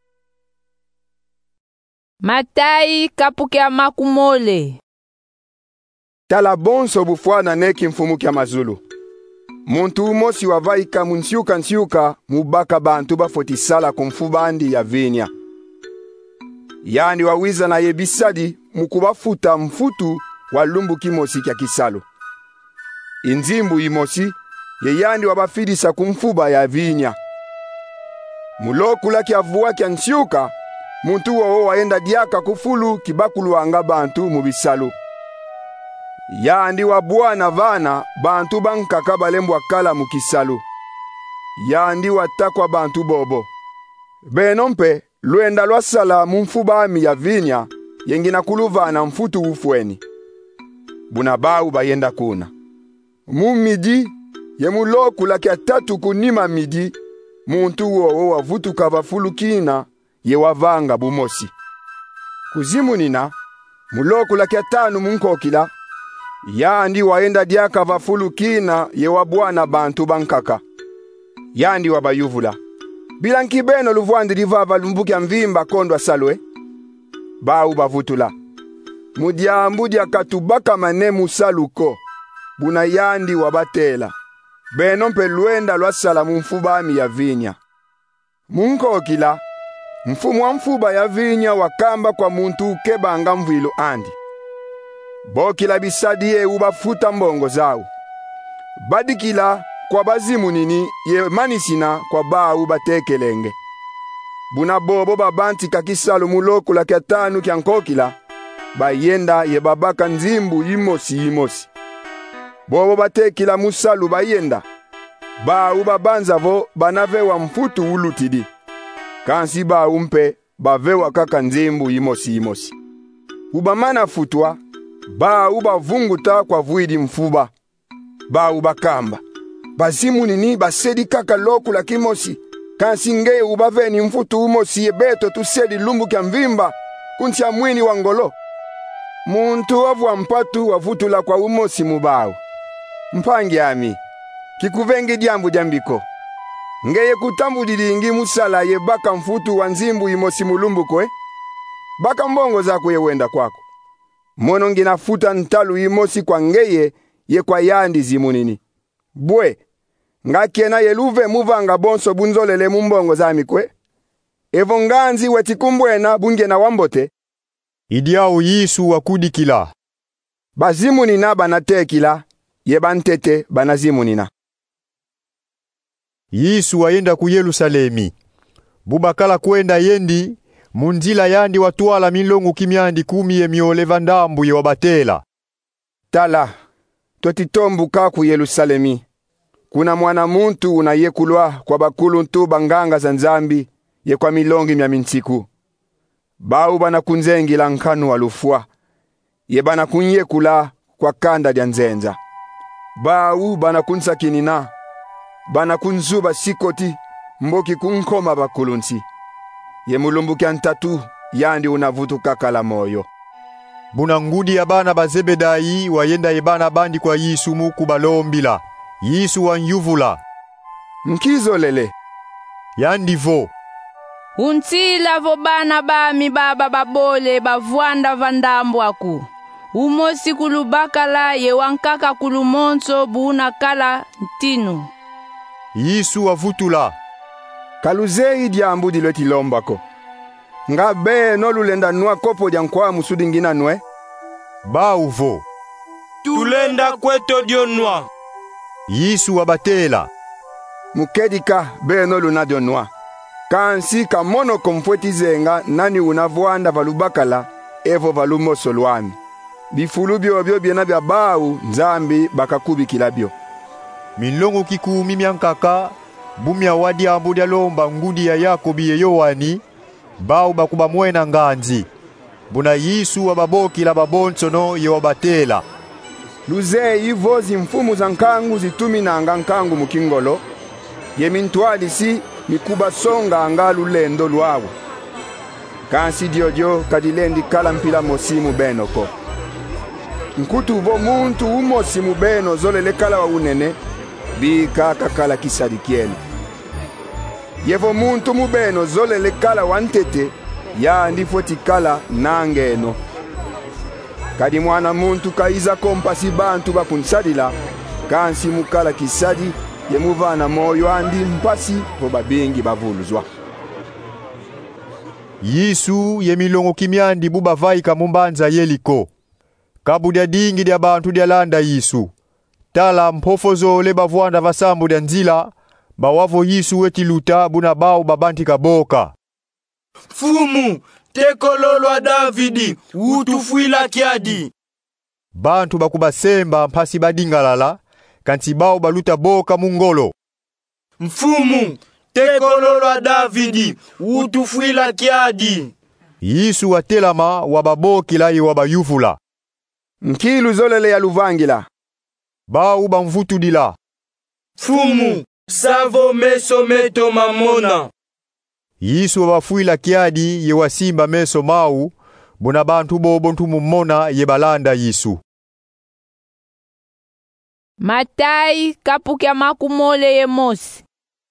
Matayi kapukya makumole. Tala bonso bufwana neki mfumu kya mazulu. Muntu umosi wavaika nsiuka mubaka bantu bafotisala kumfubandi ya vinya. Yani wawiza na yebisadi mukubafuta mfutu walumbu kimosi kya kisalu. Inzimbu imosi yeyandi wabafidisa kumfuba ya vinya. Mulokula kya vuwa kya nsiuka muntu wo waenda diaka kufulu kibakulu anga bantu mubisalu. Yandi wabuana vana bantu bankaka balembwa kala mukisalu. Yandi watakwa bantu bobo. Benompe luenda lwasala mumfubami ya vinya yengina kuluvana mfutu ufweni. Bunabau bayenda kuna. Mumidi yemulokula kya 3 kunima midi muntu wowo wavutuka vafulukina ye wavanga bumosi. Kuzimu nina muloko la kiatanu munkokila yandi waenda diaka vafulukina ye wabwana bantu bankaka yandi wabayuvula bila nkibeno luvwandi livava lumbukia mvimba kondwa salwe bau bavutula mudiambu dia katubaka manemu saluko buna yandi wabatela beno mpe luenda lwasala mumfubami ya vinya munkokila mfumu wa mfuba ya vinya wakamba kwa muntu kebanga mvilo andi bokila bisadie ubafuta mbongo zao badikila kwa bazimu nini ye manisina kwa bau batekelenge buna bobo babanti kakisalo muloko la kiatanu kyankokila bayenda ye babaka nzimbu imosi bobo batekila musalu bayenda bau babanza vo banavewa mfutu ulutidi kansi bau mpe bavewa kaka nzimbu imosi ubamana futwa bau bavunguta kwa vuidi mfuba bau bakamba bazimu nini basedi kaka loku la kimosi kansi ngeye ubaveni mfutu umosi yebeto tusedi lumbu kya mvimba kunsi ya mwini wangolo muntu wavu mpatu wavutula kwa umosi mubau mpangi ami kikuvengi diambu jambiko ngeye kutambu dilingi musala ye baka mfutu wanzimbu imosi mulumbu kwe baka mbongo zako ye wenda kwako mono ngina futa ntalu imosi kwa ngeye ye kwa yandi zimunini bwe ngakena yeluve muvanga bonso bunzolele mumbongo zami kwe evo nganzi wetikumbwena bungena wambote idiao Yesu wakudikila bazimu nina banatekila ye bantete banazimu nina. Yesu waenda ku Yerusalemi bubakala kwenda yendi munzila yandi watwala milongo kimyandi 10 ye miole vandambu ye wabatela tala totitombuka ku Yerusalemi kuna mwana muntu unayekulwa kwa bakulu ntuba nganga za nzambi ye kwa milongi mya mintiku bau bana kunzengi la nkanu walufua ye bana kunyekula kwa kanda dia nzenza bau bana kunsakinina bana kunzuba sikoti mboki kunkoma bakulunsi ye mulumbuki antatu yandi unavutuka kala moyo buna ngudi ya bana bazebedai wayenda yebana bandi kwa Yesu muku balombila Yesu wanyuvula mkizo lele yandivo untila vo bana bami baba babole bavwanda vandambu aku umosi kulubakala ye wankaka kulumonso buna kala ntinu Yesu wavutula kaluzei diambu diloti lombako ngabe no lulenda nwa kopo dia nkwa musudingina nwe bauvo tulenda kweto dionwa Yesu wabatela mukedika be no luna dionwa kansi kamono komfweti zenga nani unavwanda valubakala evo valumoso lwami bifulu byobyo byena bya bau nzambi bakakubikila byo milongo 10 myankaka bumya wadi ambudia lomba ngudi ya Yakobi ye Yohani bau bakuba mwena nganzi buna Yesu wababoki la babonsono ye wabatela luze ivozi mfumu za nkangu zitumi na nkangu mukingolo ye mintwali si mikuba songa angalu lendo lwawo kansi diodio kadilendi kala mpila mosimu benoko nkutu vo muntu umosimu beno zolele kala wa unene bika kakala kisadikiene yevo muntu mubeno zolele kala wantete ya ndifoti kala nangeno kadi mwana muntu kaiza kompasi bantu bakunsadila kansi mukala kisadi ye muvana moyo andi mpasi vo babingi bavuluzwa Yesu ye milongo kimyandi bubavai kamumbanza Yeliko kabudia dingi dia bantu dia landa Yesu tala mpofozo le bavwanda vasambu dia nzila bawavo Yesu wetiluta buna bau babanti kaboka Fumu tekololwa Davidi utufuila kiadi bantu bakubasemba mpasi badingalala kanti bau baluta boka mungolo Mfumu tekololwa Davidi utufuila kiadi Yesu watelama wababokila ye wabayuvula nkilu zolele ya luvangila bau bamvutudila Fumu savo meso meto mamona. Yesu wabafuila kiadi ye wasimba meso mau, buna bantu bobo ntumumona ye balanda Yesu. Matai kapukya makumole ye mosi.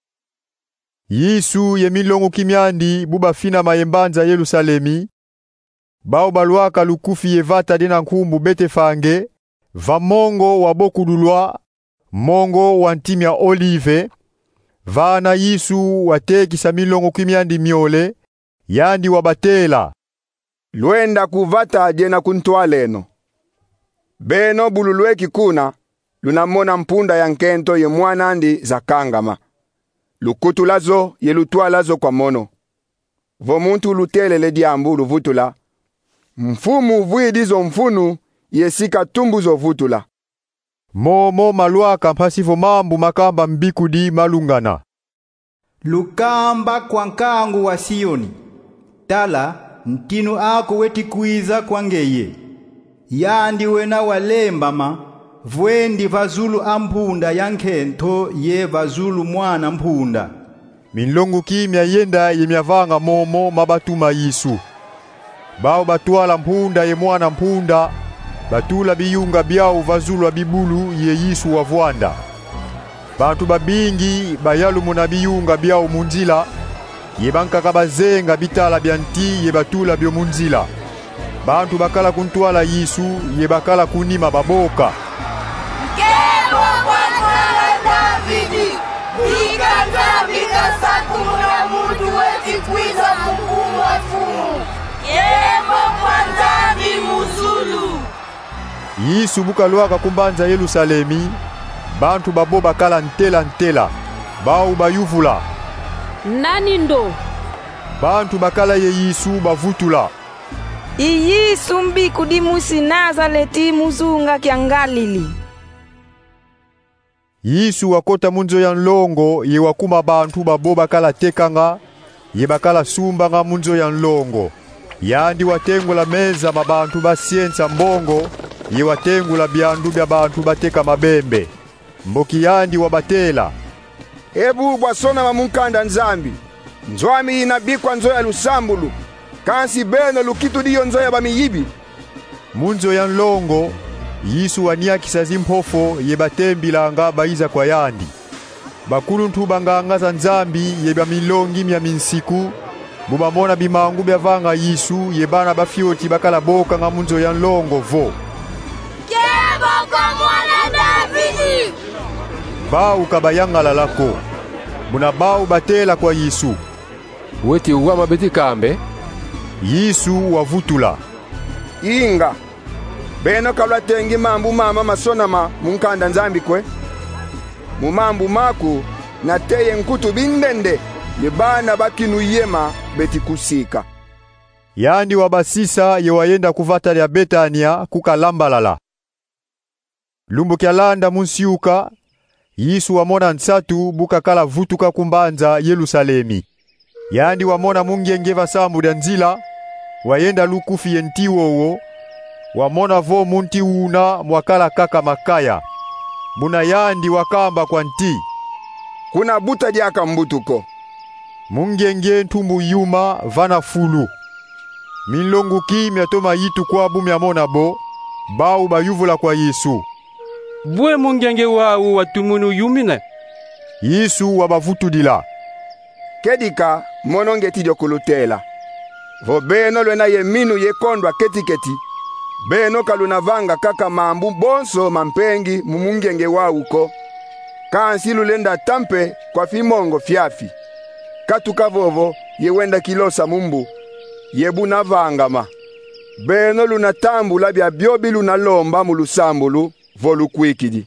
Yesu ye milongo kimyandi buba fina mayembanza Yerusalemi. Bao baluaka lukufi ye vata dina nkumbu betefange, va mongo wa bokudulwa, mongo wa ntimya olive, vana Yesu watekisa milongo kimyandi miole, yandi wabatela. Luenda kuvata dina kuntwaleno. Beno bululweki kuna, lunamona mpunda ya nkento ye mwanandi za kangama. Lukutu lazo ye lutwa lazo kwa mono. Vo muntu lutele le diambu luvutula. Mfumu vuidizo mfunu yesika tumbuzo vutula. Momo maluaka mpasivo mambu makamba mbikudi malungana. Lukamba kwa nkangu wa Sioni. Tala ntinu ako wetikuiza kwa ngeye. Yandi wena walembama. Vwendi vazulu ampunda yankento ye vazulu mwana mpunda. Milongo kimya yenda yemyavanga momo mabatuma Yesu. Bao batuala mpunda ye mwana mpunda, batula biyunga byao vazulu wa bibulu ye Yesu wavwanda. Bantu babingi bayalu muna biyunga byao munzila, ye bankaka bazenga bitala byanti ye batula byo munzila. Bantu bakala kuntuala Yesu ye bakala kunima baboka. Kewa kwa Davidi, bika sakumuna mutu weti kwiza mkumu wa fumu. Yewa kwa Davi muzulu. Yesu bukaluaka kumbanza Yerusalemi, bantu babo bakala ntela, bao bayuvula. Nani ndo? Bantu bakala ye Yesu bavutula. Yesu mbiku di musi Nazareti muzunga kya Galili. Yesu wakota munzo ya nlongo ye wakuma bantu babo bakala tekanga, ye bakala sumbanga munzo ya nlongo. Yandi watengula meza mabantu basienza mbongo, ye watengula byandu bya bantu bateka mabembe. Mboki yandi wabatela. Ebu bwasona mamunkanda nzambi. Nzwami inabikwa nzoya lusambulu. Kansi beno lukitu diyo nzoya bamiyibi. Munzo ya nlongo, Yesu waniakisa zimpofo ye batembilanga baiza kwa yandi. Bakulu ntubanganga za nzambi ye bamilongi mya minsiku, bubamona bimangu byavanga Yesu ye bana bafioti bakala boka nga munzo ya nlongo vo. Keba kwa mwana Davidi. Bau kabayangala lako. Muna bau batela kwa Yesu. Weti uwama beti kambe. Yesu wavutula. Inga. Beno kalwa tengi mambu mama masonama munkanda nzambi kwe. Mumambu maku na teye nkutu bindende. Ye bana bakinu yema beti kusika. Yandi wabasisa ye wayenda kuvata ya Betania kukalambalala. Lumbu kyalanda munsiuka, Yesu wamona nsatu bukakala vutuka kumbanza Yerusalemi. Yandi wamona mungengeva sambu ya nzila, wayenda lukufi yentiwowo, wamona vo munti una mwakala kaka makaya. Muna yandi wakamba kwa nti. Kuna buta diaka mbutuko. Mungenge ntumbu yuma vana fulu. Milongu kimya toma yitu kwa bumi amona bo, bau bayuvula kwa Yesu. Bwe mungenge wau watumunu yumine. Yesu wabavutudila. Kedika mononge tidio kulutela. Vo beno lwena ye minu ye kondwa keti. Beno kalunavanga kaka mambu bonso mampengi mumungenge wauko. Kansi lulenda tampe kwa fimongo fiafi. Katuka vovo ye wenda kilosa mumbu. Yebu navangama. Beno lunatambu labia biobi lunalomba mulusambulu volukwikidi.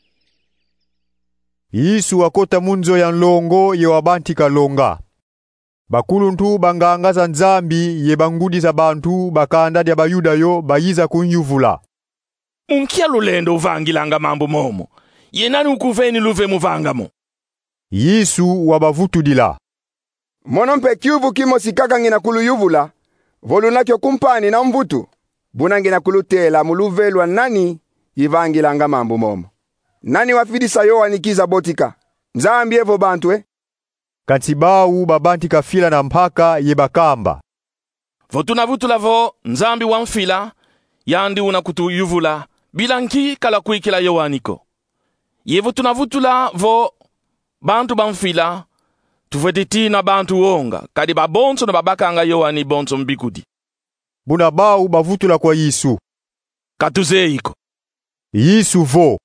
Yesu wakota munzo ya nlongo ye wabantika longa. Bakulu ntu bangangaza nzambi ye bangudi za bantu bakanda dia bayuda yo bayiza kunyuvula. Unkia lulendo uvangilanga mambo momo. Yenani ukuveni luve muvangamo. Yesu wabavutudila. Monompe kyuvu kimo sikaka ngina kuluyuvula. Volunakyo kumpani na mvutu. Bunangina kulutela muluvelwa nani yivangilanga mambo momo. Nani wafidisa yo wanikiza botika. nzambi evo bantwe. Kanti bawu babanti kafila na mpaka yebakamba. Votunavutula vo nzambi wa mfila yandi unakutuyuvula bilanki kala kuikila yowaniko. Yevo tunavutula vo bantu bamfila tufetiti na bantu wonga kadi babonso na babakanga yowani bonso mbikudi. Buna bawu bavutula kwa Yesu. Katuzeiko. Yesu vo.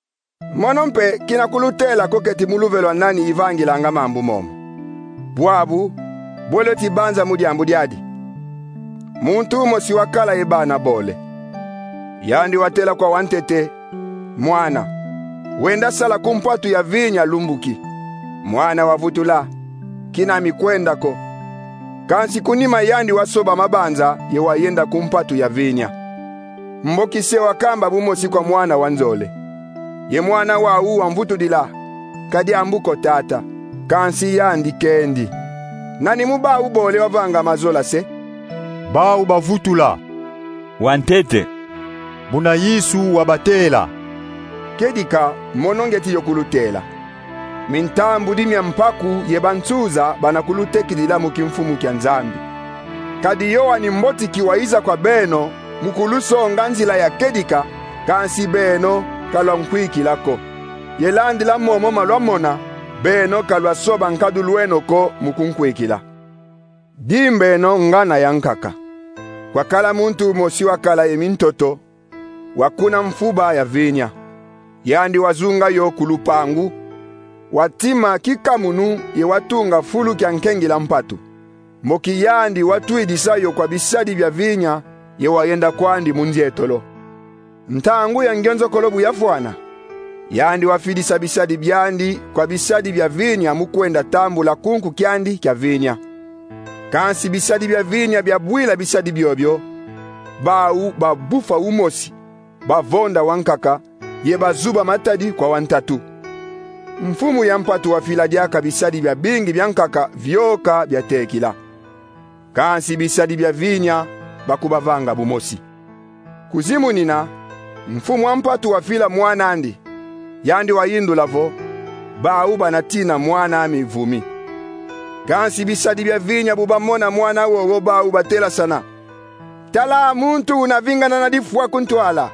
Monompe kinakulutela koketi muluvelwa nani ivangila nga mambu momo. Bwabu, boleti banza mudiambu diadi. Muntu mosi wakala ebana bole. Yandi watela kwa wantete, mwana. Wenda sala kumpatu ya vinya lumbuki. Mwana wavutula, kina mikwenda ko. Kansi kunima yandi wasoba mabanza ye wayenda kumpatu ya vinya. Mboki se wakamba bumosi kwa mwana wanzole. Ye mwana wa uwa mvutudila, kadi ambuko tata, kansi yandi kendi. Nani muba ubole wavanga mazola se? Bawu bavutula. Wantete. Buna Yesu wabatela. Kedika monongeti yokulutela. Mintambu dimya mpaku yebantuza banakulutekidila mukimfumu kya nzambi. Kadi yowa ni mboti kiwaiza kwa beno mukuluso nganzila ya kedika kansi beno kalwa mkwiki lako. Yelandi la momo malwamona beno kalwa soba nkadulweno ko mukunkwikila. Dimbeno ngana yankaka. Kwa kala muntu mosi wakala yemintoto wakuna mfuba ya vinya. Yandi wazunga yo kulupangu watima kikamunu ye watunga fulu kya nkengila mpatu. Moki yandi watuidisa yo kwa bisadi vya vinya ye wayenda kwandi munzietolo. Ntangu ya ngenzo kolobu ya fuana. Yandi wafidisa bisadi byandi kwa bisadi vya vinya mukwenda tambu la kunku kyandi kya vinya. Kansi bisadi vya vinya vya bwila bisadi byobyo. Bawu babufa umosi. Bavonda wankaka ye bazuba matadi kwa wantatu. Mfumu ya mpatu wafila diaka bisadi vya bingi vyankaka vyoka vya tekila. Kansi bisadi vya vinya bakubavanga bumosi. Kuzimu nina mfumu wa mpatu wafila mwana andi. Yandi wa yindu lavo bawu banatina mwana amivumi. Kansi bisadi vya vinya bubamona mwana wogo bawu batela sana. Tala muntu unavinga na nadifua kuntwala.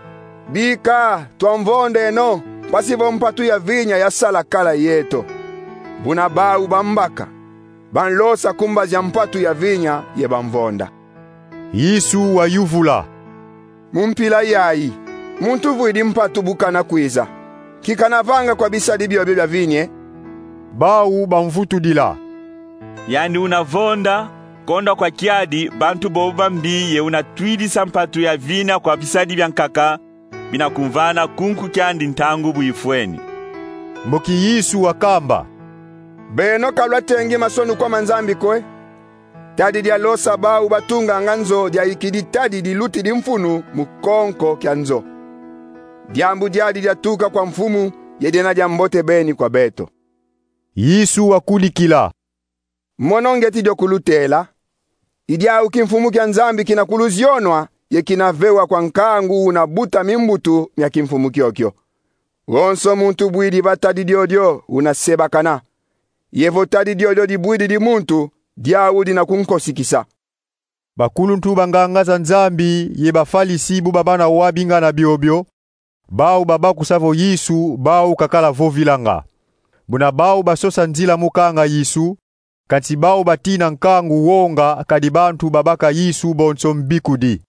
Bika tuamvonde no pasivo mpatu ya vinya ya sala kala yeto. Buna bawu bambaka banlosa kumbazi ya mpatu ya vinya ye bamvonda. Yesu wayuvula. Mumpila yayi muntu vuidi mpatu bukana kwiza kikanavanga kwa bisadi byobe bya vinye. Bawu bamvutudila. Yandi unavonda konda kwa kiadi bantu boba mbiye unatwidisa mpatu ya vina kwa bisadi vya nkaka bina kumvana kunku kyandi ntangu buifweni. Mboki Yesu wakamba. Beno kalwa tengi masonu kwa manzambi kwe. Tadi dia losa bawu batunga nganzo dia ikidi tadi di luti di mfunu mukonko kyanzo. Diambu diadi dia tuka kwa mfumu yedena jambote beni kwa beto. Yesu wakulikila. Monongeti dio kulutela. Idia ukimfumu kya nzambi kina kuluzionwa ye kinavewa kwa nkangu unabuta mimbutu ya kimfumu kyokyo. Gonso muntu bwidi batadi diodio unaseba kana. Yevo tadi diodio di bwidi di muntu diawudi na kunkosikisa. Bakulu ntuba ngangaza nzambi ye bafalisi babana wabinga na biobyo. Bawu babaku savo Yesu bawu kakala vovilanga. Buna bawu basosa nzila mukanga Yesu. Kanti bawu batina nkangu wonga kadi bantu babaka Yesu bonso mbikudi.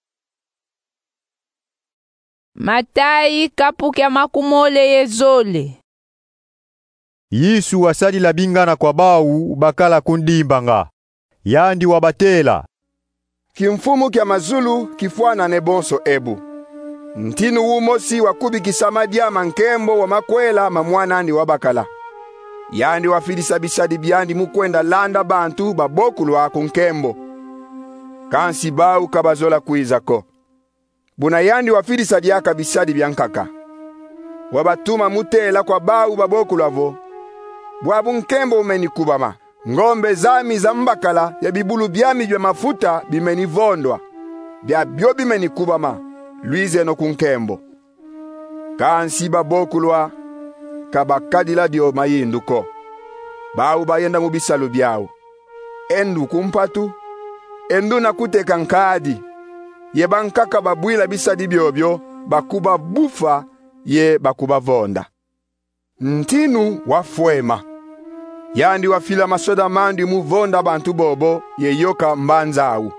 Matayi kapukya makumole yezole. Yesu wasali labingana kwa bawu bakala kundimbanga. Yandi wabatela. Kimfumu kya mazulu kifuana nebonso ebu. Ntinu umosi wakubi kisamadia mankembo wa makwela mamwana andi wabakala. Yandi wafidisa bisadi byandi mukwenda landa bantu babokulu wako nkembo. Kansi bawu kabazola kuizako. Buna yandi wafidisa diaka bisadi byankaka. Wabatuma mutela kwa bawu babokulu avo. Bwabu nkembo umenikubama. Ngombe zami za mbakala ya bibulu byami bya mafuta bimenivondwa. Bya byo bimenikubama. Luize no kunkembo. Kansi babokulwa. kabakadila dio mayinduko. Bawu bayenda mu bisalo byawo. Endu kumpatu, endu na kuteka nkadi. Ye bankaka babwila bisadi byobyo, bakuba bufa, ye bakuba vonda. Ntinu wafwema. Yandi wafila masoda mandi muvonda bantu bobo, ye yoka mbanzawu.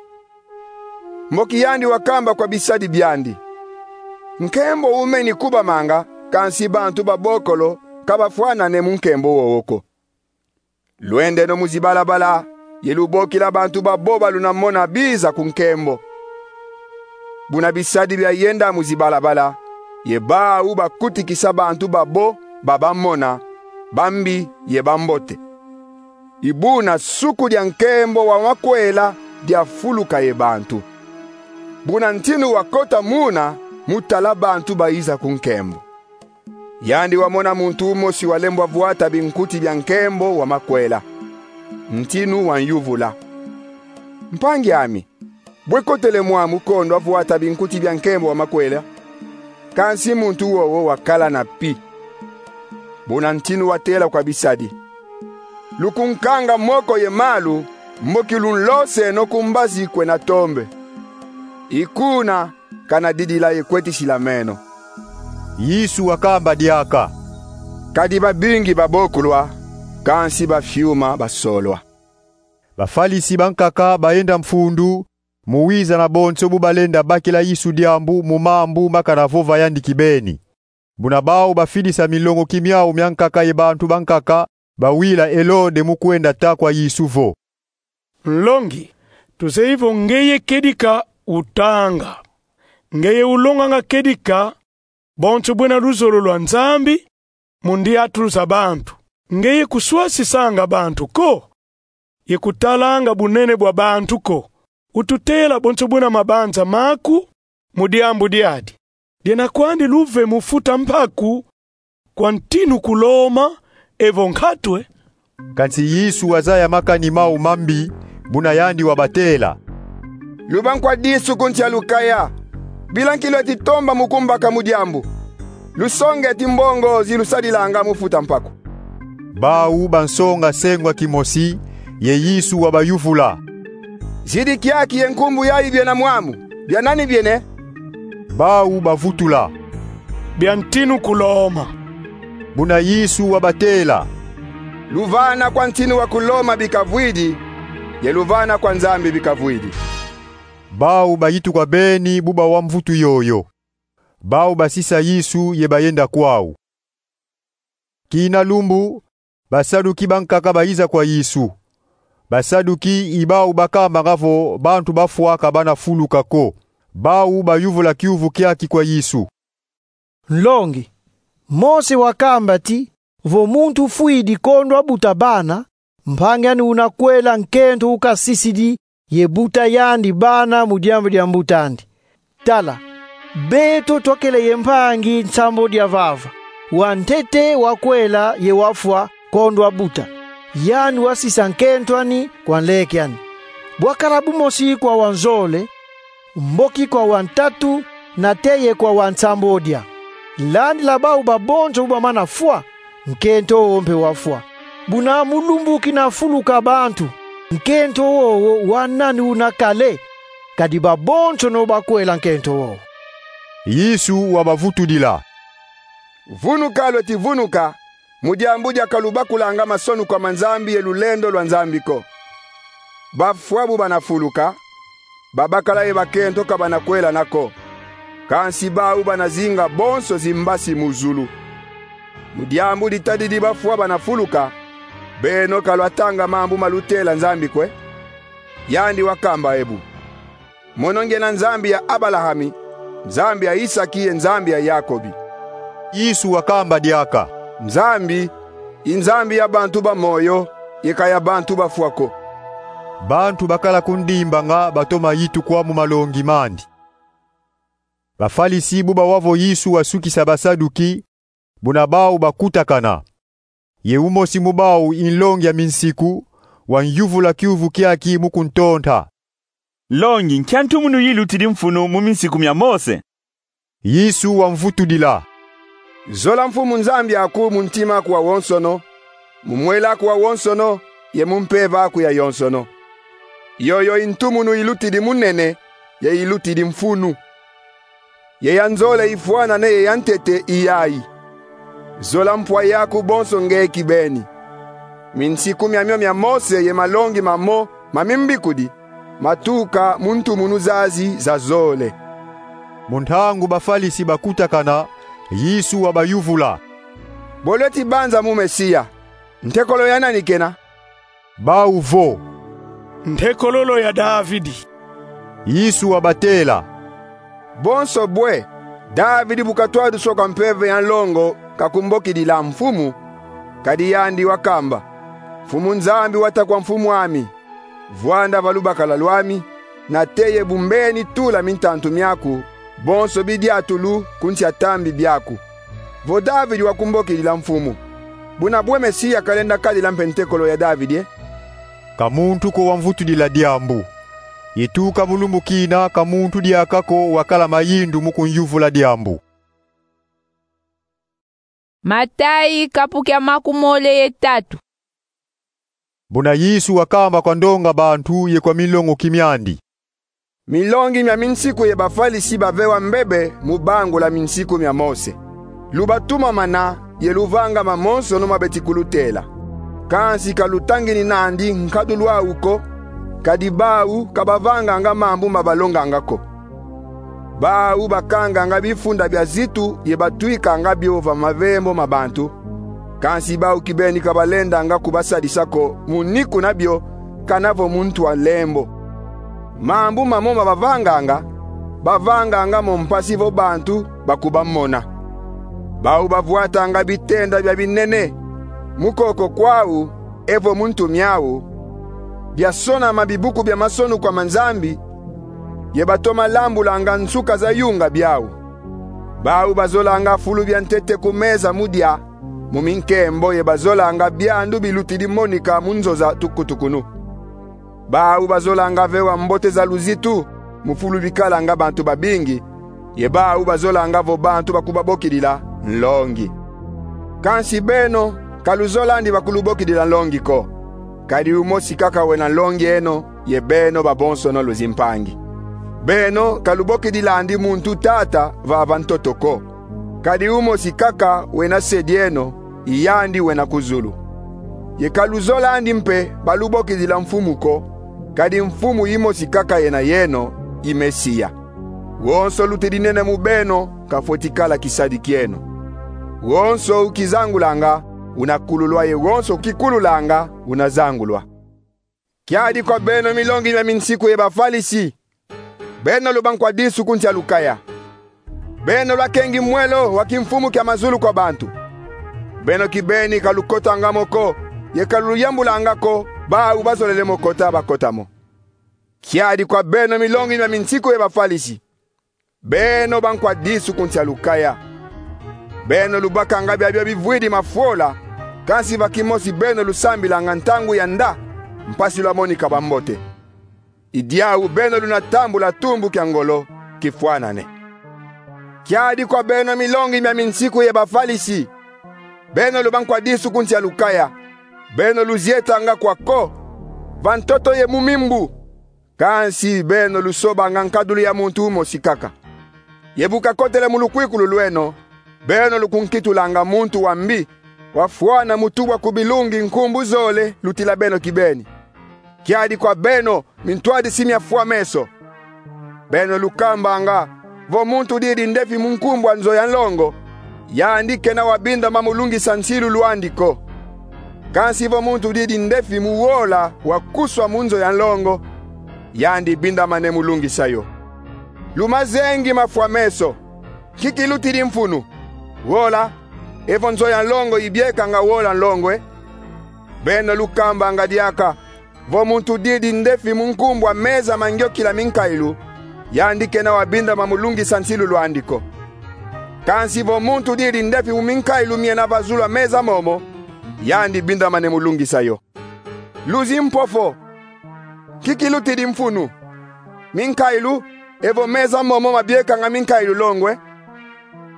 Moki yandi wakamba kwa bisadi byandi. Nkembo umeni kuba manga, kansi bantu babokolo, kabafwana ne munkembo woko. Luende no muzibalabala, yelubokila bantu baboba lunamona biza kunkembo. Buna bisadi bya yenda muzibalabala, yeba uba kutikisa bantu babo, babamona, bambi yebambote. Ibuna suku dia nkembo wa makwela dia fuluka yebantu. Buna ntinu wakota muna, mutala bantu baiza kunkembo. Yandi wamona muntu umosi walembwa vuata binkuti bya nkembo wa makwela. Ntinu wanyuvula. Mpangi ami, bwekotele mwa mukondo vuata binkuti bya nkembo wa makwela. Kansi muntu wowo wakala na pi. Buna ntinu watela kwa bisadi. Lukunkanga moko ye malu, mboki lunlose no kumbazi kwe na tombe. Ikuna kana didila yekweti silameno. Yesu wakamba diaka. Kadi babingi babokulwa, kansi bafyuma basolwa. Bafalisi bankaka baenda mfundu, muwiza na bonso bubalenda bakila Yesu diambu mumambu makana vova yandi kibeni. Bunabao bafilisa milongo kimyao myankaka yebantu bankaka, bawila elode mukwenda takwa Yesu vo. Mlongi, tuseivo ngeye kedika utanga. Ngeye ulonga nga kedika, bonso bwena luzolo lwa nzambi, mundi atulusa bantu. Ngeye kuswasi sanga bantu ko. Ye kutalanga bunene bwa bantu ko. Ututela bonso bwena mabanza maku, mudiambu diadi. Diena kwandi luve mufuta mpaku, kwa ntinu kuloma, evo nkatwe. Kansi Yesu wazaya makani mau mambi, buna yandi wabatela. Lubankwa disu kunti alukaya. Bilankilo eti tomba mukumbaka mudiambu. Lusonge eti mbongo zilusadilanga mufuta mpaku. Bawu bansonga sengwa kimosi, ye Yesu wabayufula. Zidi kiaki ye nkumbu ya ibye na mwamu. Bia nani biene? Bawu bavutula. Bia ntinu kuloma. Buna Yesu wabatela. Luvana kwa ntinu wa kuloma bikavuidi, ye luvana kwa nzambi bikavuidi. Bawu bayitu kwa beni buba wa mvutu yoyo. Bawu basisa Yesu ye bayenda kwao. Kina lumbu, basaduki bankaka baiza kwa Yesu. Basaduki ibau bakamba ngavo bantu bafuaka bana fuluka ko. Bawu bayuvula kiuvu kiaki kwa Yesu. Nlongi, Mose wakamba ti, vo muntu fuidi kondwa butabana, mpangani unakwela nkento ukasisidi, yebuta yandi bana mudiambo dia mbutandi. Tala, beto tokele yempangi nsambo dia vava. Wantete wakwela ye wafwa kondwa buta. Yani wasisa nkentwani kwa nlekiani. Bwakarabu mosi kwa wanzole, mboki kwa wantatu, na teye kwa wansambo dia. Landi labau babonzo ubamana fwa, nkento ompe wafwa. Buna mulumbu kinafuluka bantu, nkento wowo wanani unakale, kadi babonzo no bakwela nkento wowo. Yesu wabavutudila. Vunuka lweti vunuka, mudiambuja kalubakulanga masonu kwa manzambi ye lulendo lwa nzambiko. Bafwabu banafuluka, babakala ye bakento kabanakwela nako. Kansi bawu banazinga bonso zimbasi muzulu. Mudiambu ditadidi bafwa banafuluka, beno kalwatanga mambu malutela nzambi kwe. Yandi wakamba ebu. Mononge na nzambi ya Abalahami, nzambi ya Isaki ye nzambi ya Yakobi. Yesu wakamba diaka. Nzambi, inzambi ya bantu ba moyo, yeka ya bantu bafwako. Bantu bakala kundimba nga batoma yitu kwa mumalongi mandi. Bafalisi buba wavo Yesu wasukisa basaduki, bunabau bakutakana. Ye umosi mubau inlongi ya minsiku, wanyuvula kiuvu kiaki mukuntonta. Longi nkiantu munu yilutidi mfunu muminsiku mya Mose. Yesu wamvutudila. zola mfumu nzambi aku muntima kuwa wonsono, mumwela kuwa wonsono, ye mumpeva kuya yonsono. Yoyo intumunu ilutidi munene, ye ilutidi mfunu. Ye yanzole ifuana ne ye yantete iyai. Zola mpwa yaku bonso nge kibeni. Minsiku mya mose ye malongi mamo, mamimbikudi, matuka muntu munuzazi za zole. Muntangu bafalisi bakutakana, Yesu wabayuvula. Boleti banza mu Mesia. Ntekolo ya nani kena? Bauvo. Ntekololo ya Davidi. Yesu wabatela. Bonso bwe, Davidi bukatwadu soka mpeve ya longo kakumboki di la mfumu, kadi yandi wakamba. Mfumu nzambi watakwa mfumu ami. Vuanda valubakala lwami, na teye bumbeni tula mintantu myaku, bonso bidi atulu kunti atambi byaku. Vo Davidi wakumboki di la mfumu. Buna bwe Mesia kalenda kadi la mpentekolo ya Davidi. Kamuntu ko wamvutu di la diambu. Yetuka mulumbu kina kamuntu diakako wakala mayindu mukunjuvu la diambu. Matayi kapukya makumole yetatu. Buna Yesu wakamba kwa ndonga bantu ye kwa milongo kimyandi. Milongi mya minsiku ye bafalisi bavewa mbebe mubango la minsiku mya Mose. Lubatuma mana ye luvanga mamonso no mabetikulutela. Kansi kalutangi ni nandi nkadulwa uko, kadibau kabavanga nga mambu mabalonga ngako. Bau bakanga nga bifunda bya zitu ye batuika nga biova mavembo mabantu. Kansi bau kibeni kabalenda nga kubasadisako muniku nabyo kanavo muntu wa lembo. Mambu mamoma bavanga nga mompasivo bantu bakubamona. Bau bavuata nga bitenda bya binene. Mukoko kwau evo muntu myau. Biasona mabibuku bya masonu kwa manzambi. Ye batoma lambu langa nsuka za yunga byau. Bau bazola nga fulu bya ntete kumeza mudia. Muminkembo ye bazola nga byandu bilutidi monika munzoza tukutukunu. Bau bazola nga vewa mbote za luzitu. Mufulu bikala nga bantu babingi. Ye bau bazola nga vo bantu bakubabokidila nlongi. Kansi beno kaluzola ndi bakulubokidila nlongi ko. Kadi umosi kaka wena nlongi eno ye beno babonso no luzimpangi. Beno kalubokidila andi muntu tata va bantotoko. Kadi umosi kaka wena sedieno iyandi wena kuzulu. Ye kaluzola andi mpe balubokidila mfumu ko. Kadi mfumu imosi kaka yeno imesia. Wonso lutidinene mubeno kafotikala kisadikieno. Wonso ukizangulanga unakululwa ye wonso kikululanga unazangulwa. Kiadi kwa beno milongi ya minsiku ye bafalisi. Beno lubankwa disu kunti alukaya. Beno lakengi mwelo wakimfumu kia mazulu kwa bantu. Beno kibeni kalukota ngamoko ye kaluyambulanga ko ba ubazolele mokota bakotamo. Kiadi kwa beno milongi ya minsiku ye bafalisi. Beno bankwa disu kunti alukaya. Beno lubaka ngabi abia bivwidi mafola. Kansi vakimosi beno lusambila ngantangu ya nda. Mpasi lwa monika bambote. Idiau beno lunatambula tumbu kia ngolo kifuanane. Kiadi kwa beno milongi mya minsiku ye bafalisi. Beno lubankwa disu kunti alukaya. Beno luzieta nga kwa ko. Vantoto ye mumimbu. Kansi beno lusoba nga nkadulu ya muntu umosikaka. Yebuka kotele mulukwikulu lweno. Beno lukunkitulanga muntu wambi. Wafuana mutuwa kubilungi nkumbu zole lutila beno kibeni. Kiadi kwa beno mintuadi simia fua meso. Beno lukambanga vo muntu didi ndefi munkumbu anzo ya nlongo. Ya andike na wabinda mamulungi sansilu luandiko. Kansi vo muntu didi ndefi muwola wakuswa munzo ya nlongo. Ya andi binda mane mulungi sayo. Lumazengi mafua meso. Kiki lutidi mfunu. Wola, evo nzo ya nlongo ibieka nga wola nlongwe. Beno lukamba nga diaka. Vo muntu didi ndefi munkumbwa meza mangyo kila minkailu. Yandike na wabinda mamulungi sansilu luandiko. Kansi vo muntu didi ndefi muminkailu miena vazulwa meza momo. Yandi binda mane mulungi sayo. Luzi mpofo. Kiki lutidi mfunu. Minkailu, evo meza momo mabieka nga minkailu longwe.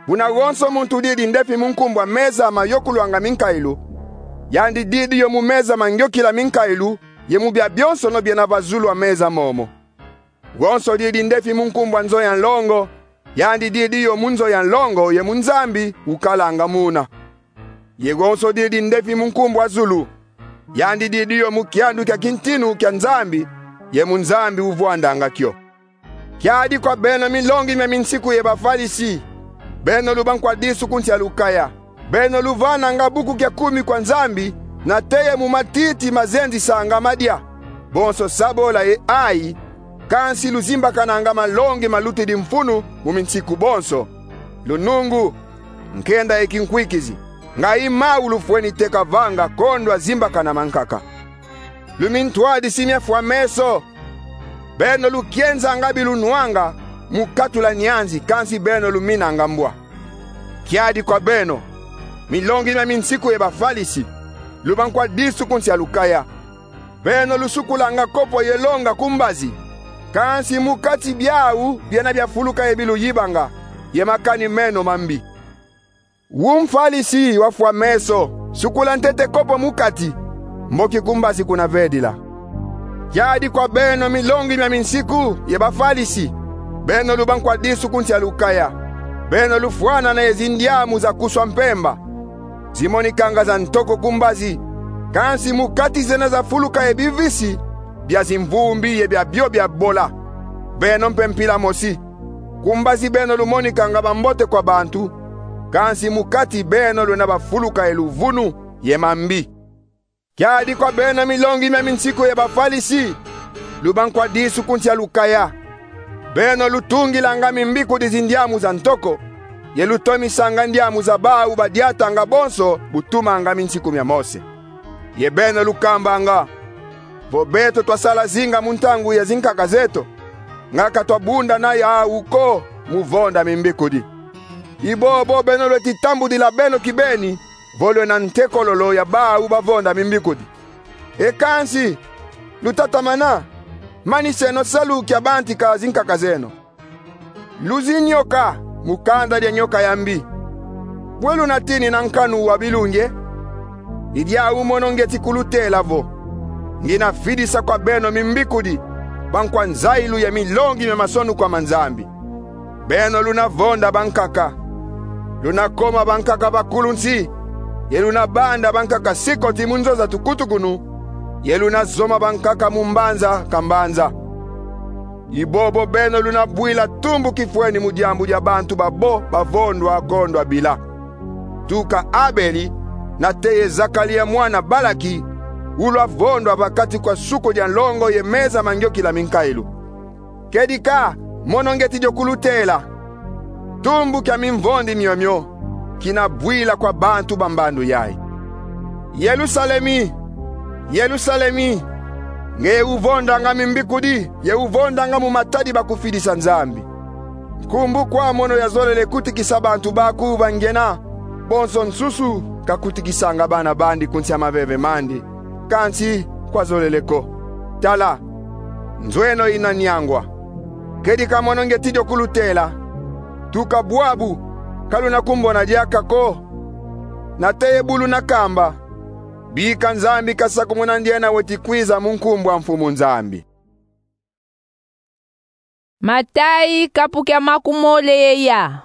Buna gonso muntu didi ndefi munkumbwa meza mayokuluanga minkailu. Yandi didi yo mumeza mangyokila minkailu, ye mubya byonso no byena bazulu wa meza momo. Gonso didi ndefi munkumbwa nzo ya nlongo, yandi didi yo munzo ya nlongo ye munzambi ukalanga muna. Ye gonso didi ndefi munkumbwa zulu, yandi didi yo mukiandu kya kintinu kya nzambi, ye munzambi uvuandanga kyo. Kyadi kwa beno milongi me minsiku ye bafalisi, beno lubankwa disu kunti ya lukaya, beno luvana nga buku kya 10 kwa nzambi, na teye mumatiti mazenzi sanga madia. Bonso sabola ye ai, kansi luzimba kananga malongi maluti di mfunu muminsiku bonso. Lunungu, nkenda ye kinkwikizi, nga ima ulufueni teka vanga kondwa zimba kana mankaka. Lumintwadi simya fwa meso, beno lukienza ngabi lunuanga, mukatula nyanzi kansi beno lumina ngambwa. Kiadi kwa beno, milongi na minsiku ye bafalisi, lubankwa disu kunsi ya lukaya. Beno lusukulanga kopo yelonga kumbazi, kansi mukati biau biena biafuluka ye bilu yibanga, ye makani meno mambi. Wumfalisi wafwa meso, sukula ntete kopo mukati, mboki kumbazi kuna vedila. Kiadi kwa beno milongi na minsiku ye bafalisi, beno lubankwa disu kunsi ya lukaya. Beno lufuana na yezindiamu za kuswa mpemba, zimoni kanga za ntoko kumbazi, kansi mukati zena za fuluka ye bivisi, bia zimvumbi ye bia bio bia bola. Beno mpempila mosi, kumbazi beno lumoni kanga bambote kwa bantu, kansi mukati beno luna bafuluka ye luvunu ye mambi. Kiadi kwa beno milongi me minsiku ye bafalisi, lubankwa disu kunti ya lukaya. Beno lutungi langa mimbiku dizindiamu za ntoko, ye lutomi sanga ndiamu za bau badiata nga bonso butuma anga minsiku mya mose. Ye beno lukamba anga, vobeto twasala zinga muntangu ya zinkaka zeto, ngaka twabunda na ya uko muvonda mimbiku di. Ibobo beno lwetitambu di la beno kibeni, volwe na ntekololo ya bau bavonda mimbiku di. Ekansi, lutatamana, mani seno salu kya banti ka zinkaka zeno. Luzi nyoka, mukanda dia nyoka yambi. Bwelu natini na nkanu wa bilunge, idia umonongeti kulutela vo. Ngina fidisa kwa beno mimbikudi, bankwa nzailu ya milongi me masonu kwa manzambi. Beno luna vonda bankaka, luna koma bankaka bakulunsi, ye luna banda bankaka sikoti munzo za tukutukunu, ye luna zoma bankaka mumbanza kambanza. Ibobo beno luna bwila tumbu kifweni mudiambu ya bantu babo bavondwa gondwa bila. Tuka Abeli na teye Zakalia mwana Balaki, ulwa vondwa bakati kwa suko dia nlongo ye meza mangyoki la minkailu. Kedika monongeti jokulutela, tumbu kya mimvondi myomyo, kina bwila kwa bantu bambandu yai. Yerusalemi, Yerusalemi, nge uvonda nga mimbikudi, ye uvonda nga mumatadi bakufidisa nzambi. Kumbu kwa mono ya zolele kutikisa bantu baku bangena, bonso nsusu kakutikisanga bana bandi kunsi amaveve mandi, kansi kwa zoleleko. Tala, nzweno inanyangwa. Kedika mono nge tidio kulutela, tuka buabu, kaluna kumbona diakako, na teye bulu na kamba, bika nzambi kasaku munandiena wetikwiza munkumbwa mfumu nzambi. Matai kapukya makumole yeya.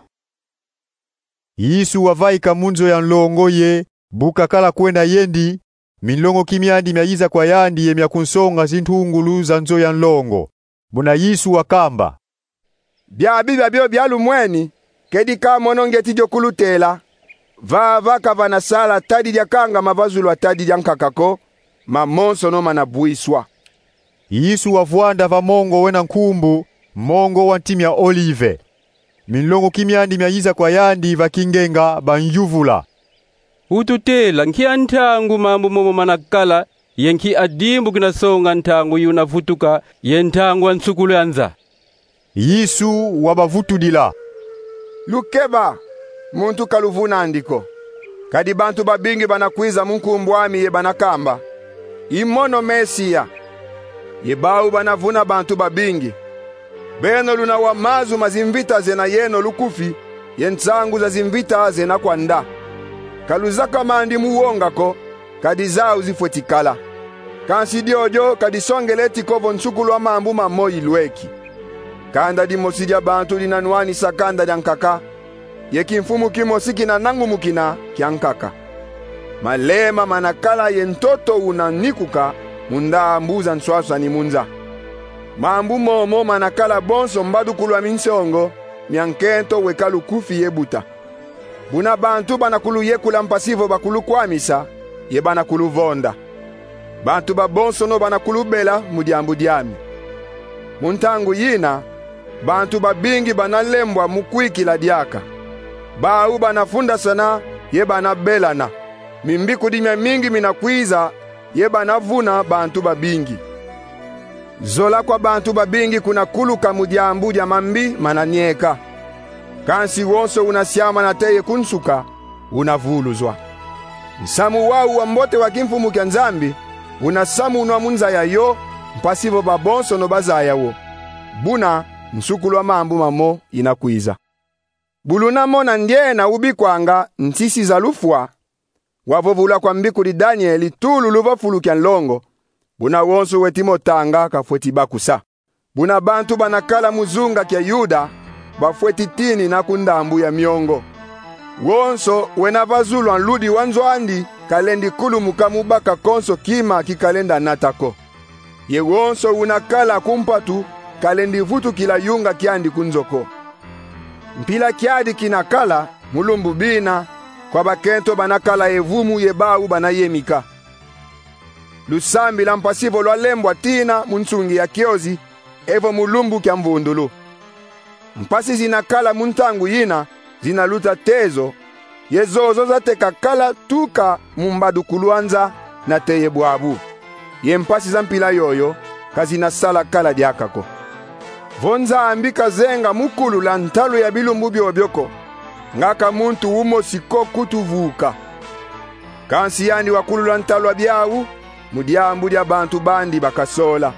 Yesu wavaika munzo ya nlongo ye, buka kala kwenda yendi, milongo kimyandi myayiza kwa yandi ye myakunsonga zintungulu za nzo ya nlongo. Buna Yesu wakamba, Bia byalu mweni, kedika monongeti jokulutela, vava kavana sala tadi dia kanga mavazulu atadi dia nkakako, mamonso no manabuiswa. Yesu wavuanda va mongo wena nkumbu, mongo wa ntimi ya olive. Milongo kimyandi myayiza kwa yandi vakingenga banjuvula. Ututela nkia ntangu mambu momo manakala, yenki adimbu kinasonga ntangu yunavutuka yentangu ansukulu yanza. Yesu wabavutudila. Lukeba, muntu kaluvuna andiko. Kadi bantu babingi banakwiza munkumbwami ye banakamba. Imono Mesia. Ye bau banavuna bantu babingi. Beno luna wamazu mazimvita zena yeno lukufi, yentsangu za zimvita zena kwanda. Kaluzaka mandi muwongako, kadizau zifwetikala. Kansi diojo kadisongeleti kovo nsukulu wa mambu mamo ilweki. Kanda di mosidia bantu dinanwani sakanda jankaka. Yeki mfumu kimosiki na nangu mukina kiankaka. Malema manakala yentoto unanikuka munda mbuza nswaswa ni munza. Mambu momo manakala bonso mbadu kulwa minsongo miankento wekalu kufi yebuta. Buna bantu banakulu yekula mpasivo bakulu kwamisa ye banakulu vonda. Bantu babonso no banakulu bela mudiambu diami. Muntangu yina bantu babingi banalembwa mukwiki la diaka. Bau banafunda sana ye banabelana. Mimbiku dimya mingi minakwiza ye banavuna bantu babingi. Zola kwa bantu babingi kuna kuluka mudiambu dia mambi mananyeka. Kansi wonso unasiama na teye kunsuka unavuluzwa. Nsamu wau wa mbote wa kimfumu kya nzambi unasamu unwa munza ya yo mpasivo babonso no bazaya wo. Buna nsukulu wa mambu mamo inakwiza. Buluna mona ndye na ubikwanga ntisi za lufwa. Wavovula kwa mbiku di Danieli tulu luvafulu kya nlongo. Buna wonso wetimotanga kafweti bakusa. Buna bantu banakala muzunga kya Yuda bafweti tini na kundambu ya miongo. Wonso wenavazulu anludi wanzwandi kalendi kulu mukamubaka konso kima kikalenda natako. Ye wonso unakala kumpatu kalendi vutu kila yunga kiandi kunzoko. Mpila kiadi kinakala mulumbu bina kwa bakento banakala evumu yebau banayemika. Lusambi la mpasivo lwa lembwa tina munsungi ya kiozi evo mulumbu kya mvundulu. Mpasi zinakala muntangu yina zinaluta tezo yezozo zateka kala tuka mumbadu kuluanza na teye bwabu. Ye mpasi za mpila yoyo kazina sala kala diakako. Vonza ambika zenga mukulu la ntalu ya bilumbu byobyoko. Ngaka muntu umo siko kutuvuka. Kansi yani wakulu la ntalu wa biawu mudiambu dia bantu bandi bakasola.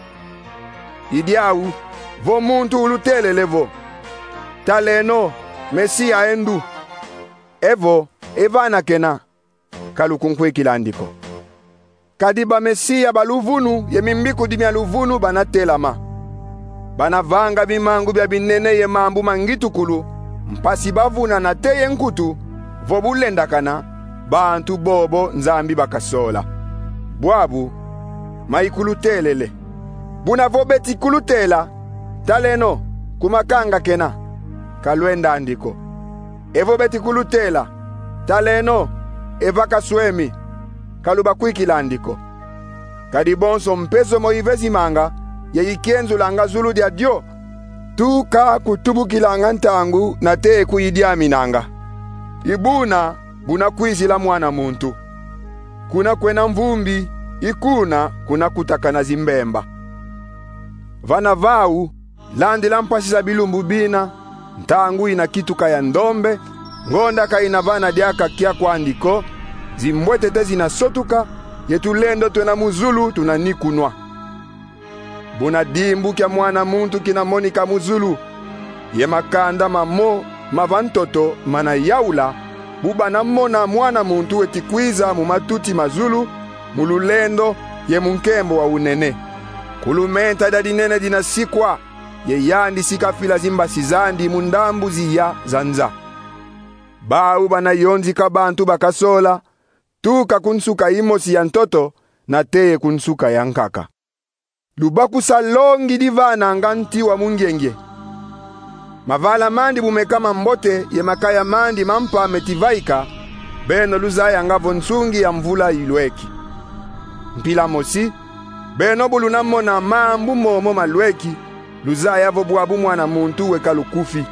Idiawu vo muntu ulutele levo. Taleno Mesia endu. Evo evana kena kalukunkwe kilandiko. Kadiba Mesia baluvunu yemimbiku dimya luvunu banatelama. Banavanga bimangu bya binene ye mambu mangitukulu mpasi bavuna na teye nkutu vobulenda kana bantu bobo nzambi bakasola. Bwabu maikulutelele. Buna vobeti kulutela taleno kumakanga kena kalwenda andiko. Evo beti kulutela taleno evaka swemi kaluba kwikilandiko. Kadibonso mpeso moivezi manga ye ikenzu langa zulu dia dio tuka kutubu kilanga ntangu na te kuidia minanga. Ibuna buna kwizi la mwana muntu. Kuna kwena mvumbi ikuna kuna kutakana zimbemba. Vana vau landi la mpasi za bilumbu bina ntangu ina kituka ya ndombe ngonda ka ina vana diaka kia kwandiko zimbwete te zina sotuka yetulendo tuena muzulu tunanikunwa. Buna dimbu kia mwana muntu kina monika muzulu ye makanda mamo mavantoto mana yaula buba na mona mwana muntu wetikwiza mumatuti mazulu mululendo ye munkembo wa unene. Kulumenta dadinene dinasikwa ye yandi sikafila zimbasi zandi mundambu ziya zanza. Bau bana yonzi kabantu bakasola tuka kunsuka imosi ya ntoto na teye kunsuka ya nkaka. Lubaku salongi divana nganti wa mungenge. Mavala mandi bumekama mbote ye makaya mandi mampa metivaika beno luzaya ngavo nsungi ya mvula ilweki. Mpila mosi beno bulunamo na mambu momo malweki luzaya vobwabu mwana muntu wekalukufi.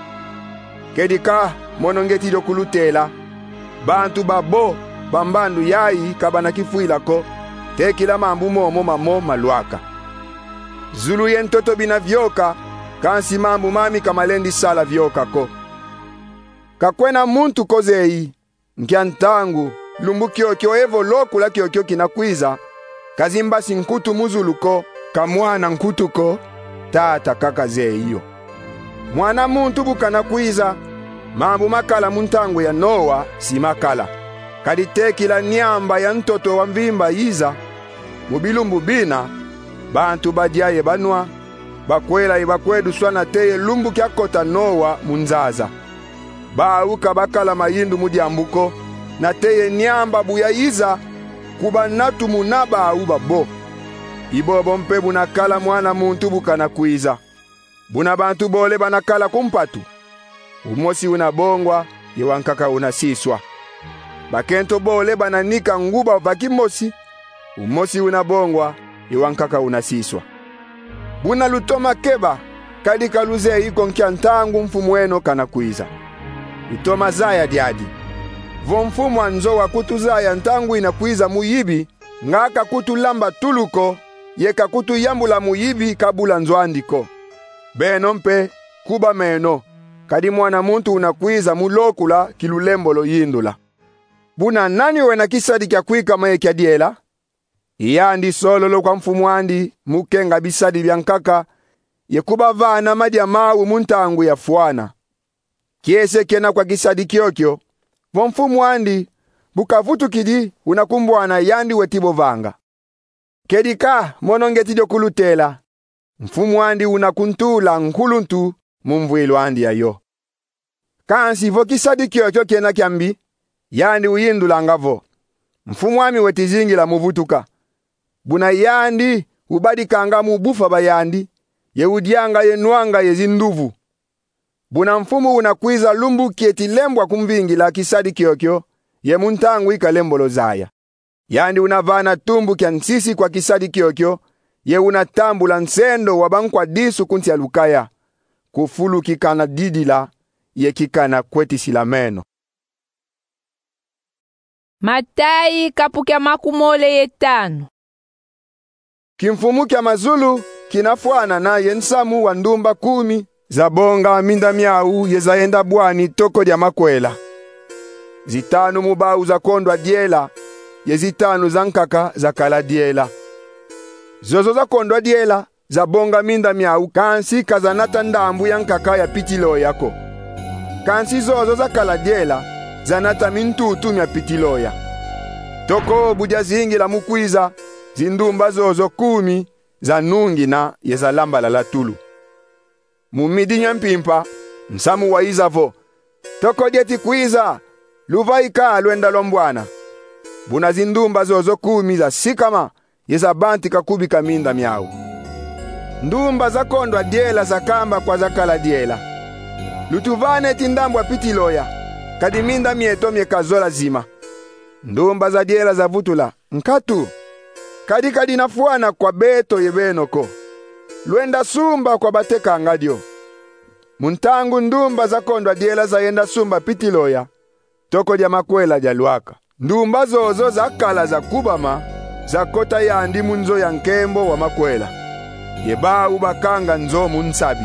Kedika monongeti dokulutela bantu babo bambandu yayi kabana kifuilako tekila mambu momo mamo malwaka. Zulu yentoto bina vyoka kansi mambu mami kamalendi sala vyoka ko. Kakwena muntu kozei nkiantangu lumbu kyokyo evo lokula kyokyo kinakwiza kazimba sinkutu muzuluko kamwana nkutuko tata kaka zeiyo. Mwana muntu bukana kwiza mambo makala muntangu ya Noa si makala. Kadi tekila nyamba ya ntoto wa mvimba yiza, mubilumbu bina, bantu badiaye banwa, bakwela ibakwedu swana teye lumbu kya kota Noa munzaza. Bauka bakala mayindu mudiambuko, na teye nyamba buya yiza, kuba natu munaba auba bo. Ibobo mpe bunakala mwana muntu bukana kuiza. Buna bantu bole banakala kumpatu. Umosi unabongwa, yewankaka unasiswa. Bakento bole bananika nguba vakimosi. Umosi unabongwa, yewankaka unasiswa. Buna lutoma keba, kadika luze iko nkiantangu mfumu weno kana kuiza. Lutoma zaya diadi. Vo mfumu anzo wa kutu zaya ntangu inakuiza muyibi, ngaka kutu lamba tuluko, yeka kutu yambula muyibi kabula nzoandiko. Beno mpe, kuba meno, kadi mwana muntu unakuiza mulokula kilulembolo yindula. Buna nani wena kisadi kya kuika mae kya diela? Iyandi sololo kwa mfumu andi, mukenga bisadi byankaka, yekuba vana madia mawu muntangu ya fuana. Kiese kena kwa kisadi kiokyo, vo mfumu andi, bukavutu kidi unakumbwana yandi wetibo vanga. Kedika monongetidio kulutela, mfumu andi unakuntula nkuluntu mumvuilu andi ayo. Kansi vo kisadi kiokyo kena kiambi, yandi uyindula ngavo. Mfumu wami wetizingi la muvutuka. Buna yandi ubadikanga mubufa bayandi, ye udianga ye nuanga ye zinduvu. Buna mfumu unakuiza lumbu kieti lembwa kumvingi la kisadi kiokyo, ye muntangu ikalembolo zaya. Yandi unavana tumbu kia nsisi kwa kisadi kiokyo, ye unatambula nsendo wabankwa disu kunti ya lukaya. Kufulu kikana didila, ye kikana kweti silameno. Matayi kapukia makumole yetano. Kimfumu kia mazulu kinafuana na yensamu wa ndumba 10 za bonga minda miau yezaenda bwani toko dia makwela. Zitanu mubau za kondwa diela, yezitanu za nkaka za kala diela. Zozo za kondwa diela za bonga minda miau kansi kazanata ndambu ya nkaka ya pitilo yako. Kansi zozo za kala diela zanata mintutu mya pitiloya. Toko budia zingi la mukwiza zindumba zozo 10 za nungi na yezalamba la latulu. Mumidi nyampimpa msamu wa izavo. Toko dieti kwiza luvaika luenda lombwana. Buna zindumba zozo 10 za sikama yeza banti kakubika minda miau. Ndumba za kondwa diela za kamba kwa za kala diela. Lutuvane tindambwa pitiloya kadi minda mieto miekazola zima. Ndumba za diela za vutula nkatu kadi nafuana kwa beto yebenoko. Luenda sumba kwa bateka angadio. Muntangu ndumba za kondwa diela za yenda sumba pitiloya toko dia makwela jaluaka. Ndumba zozo za kala za kubama za kota ya andi munzo ya nkembo wa makwela. Yeba ubakanga nzo munsabi.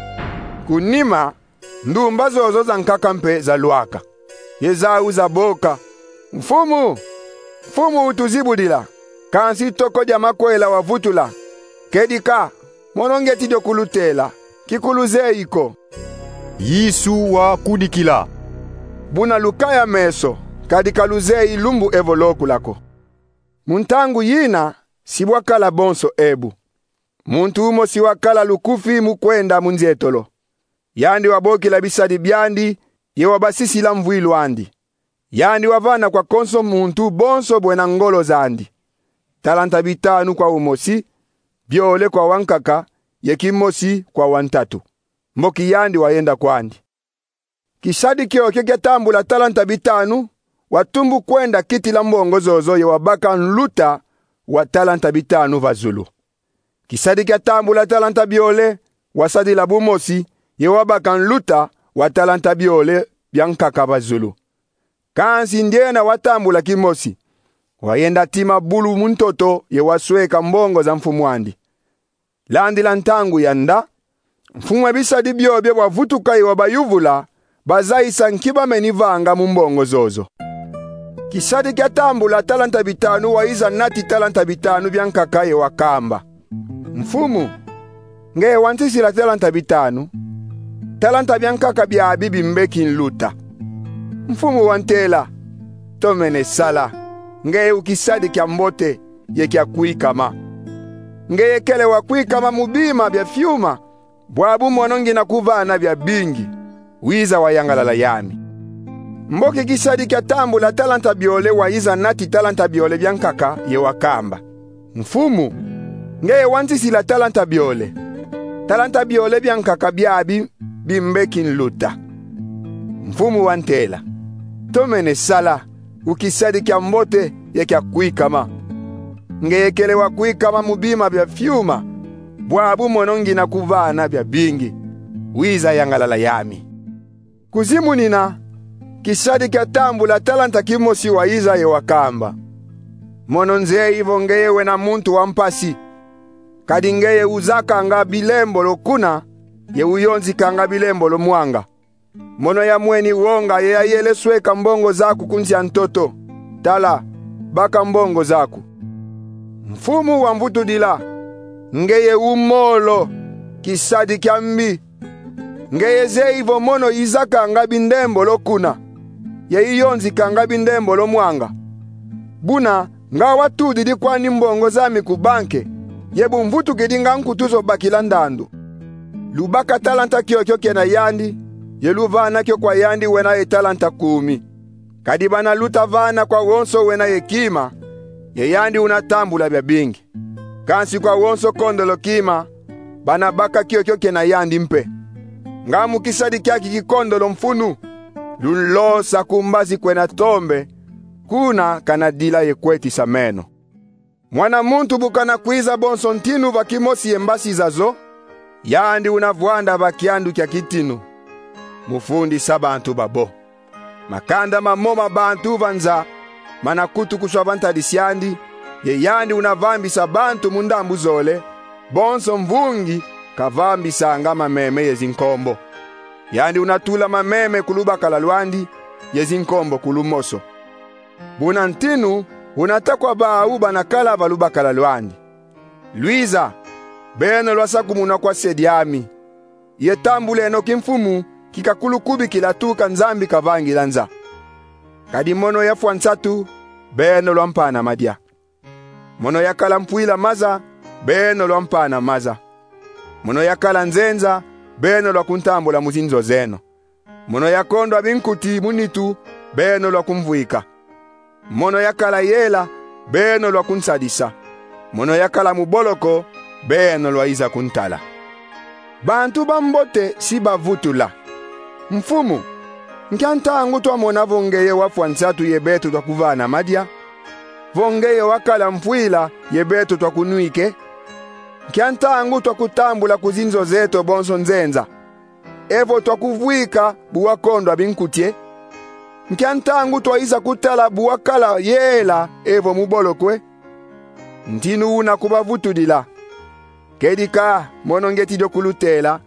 Kunima ndumba zozo za nkakampe za luaka. Yeza uza boka. Mfumu utuzibudila. Kansi toko dia makwela wa vutula. Kedika monongeti dio kulutela. Kikuluze iko. Yisu wa kudikila. Buna lukaya meso. Kadika luze ilumbu evoloku lako. Muntangu yina siwakala bonso ebu. Muntu umo siwakala lukufi mukwenda munzetolo. Yandi waboki la bisadi byandi ye wabasisi la mvuilu andi. Yandi wavana kwa konso muntu bonso bwena ngolo zandi. Talanta 5 kwa umosi, biole kwa wankaka, yekimosi kwa wantatu. Mboki yandi waenda kwandi. Kisadi kio keke tambula talanta 5, watumbu kwenda kiti la mbongo zozo ye wabaka nluta wa talanta 5 vazulu. Kisadi kia tambula talanta biole, wasadi la bumosi, ye wabaka nluta wa talanta biole byankaka vazulu. Kansi ndiena watambula kimosi, wayenda tima bulu muntoto ye wasweka mbongo za mfumwandi. Landi lantangu yanda, mfumwe bisadi biobye wavutuka ye wabayuvula, bazaisa nkiba menivanga mumbongo zozo. Kisadi kia tambula talanta 5 waiza nati talanta 5 byankaka ye wakamba. Mfumu, ngeye wantisila talanta 5, talanta byankaka byabi bimbeki nluta. Mfumu wantela tomene sala ngeye ukisadi kya mbote ye kya kuikama. Ngeye kele wa kuikama mubima bya fyuma bwabu monongi na kuvana bya bingi wiza wa yangalala yami. Mboke kisadi kya tambu la talanta biole wa iza nati talanta biole byankaka ye wakamba. Mfumu ngeye wantisi la talanta biole. Talanta biole byankaka byabi bimbeki nluta. Mfumu wantela tomene sala ukisadi kya mbote ye kya kuikama. Ngeye kele wa kuikama mubima bya fyuma bwabu monongi na kuvana bya bingi wiza yangalala yami. Kuzimu nina kisadi kya tambu la talanta kimosi wa iza ye wakamba. Mononze ivo ngeye wena muntu wampasi. Kadi ngeye uzaka nga bilembo lokuna ye uyonzi kanga bilembo lo mwanga. Mono ya mweni wonga ye ayelesweka mbongo zaku kunzi ya ntoto. Tala baka mbongo zaku. Mfumu wa mvutu dila ngeye umolo kisadi kya mbi. Ngeye zeivo mono izaka nga bindembo lokuna ye iyonzi kanga bindembo lo mwanga. Buna nga watudi di kwani mbongo zami kubanke yebu mvutu kidinga nkutuzo bakila ndandu. Lubaka talanta kyo kena yandi yeluvana kyo kwa yandi wena ye talanta 10. Kadibana luta vana kwa wonso wena ye kima ye yandi unatambula bya bingi. Kansi kwa wonso kondolo kima bana baka kyo kena yandi mpe. Ngamu kisadi kyaki kikondolo mfunu lulosa kumbazi kwena tombe kuna kanadila ye kweti sameno. Mwana muntu bukana kwiza bonso ntinu vakimosi embasi zazo yandi unavwanda vakiandu kya kitinu. Mufundi sabantu babo makanda mamoma bantu vanza manakutu kuswavanta disiandi ye yandi unavambi sabantu mundambu zole bonso mvungi kavambi sanga mameme yezinkombo yandi unatula mameme kuluba kalalwandi yezinkombo kulumoso. Buna ntinu unatakwa bau banakala valuba kalalwandi. Luiza beno lwasakumuna kwa sediami ye tambule eno kimfumu kikakulukubi kilatuka nzambi kavangi lanza. Kadi mono ya fwansatu beno lwampana madia. Mono ya kala mpuila maza beno lwampana maza. Mono ya kala nzenza beno lwakuntambula muzinzo zeno. Mono ya kondo abinkuti munitu beno lwakumvuika. Mono ya kala yela beno lwakunsadisa. Mono ya kala muboloko beno lwaiza kuntala. Bantu bambote si bavutula. Mfumu nkiantangu twamona vongeye wafwansatu yebetu twakuvana madia. Vongeye wakala mfuila yebetu twakunuike. Nkiantangu twakutambula kuzinzo zeto bonso nzenza. Evo twakuvuika buwakondo abinkutie. Nkiantangu twaiza kutala buwakala yela evo mubolokwe. Ntinu una kubavutudila. Kedika monongeti dokulutela.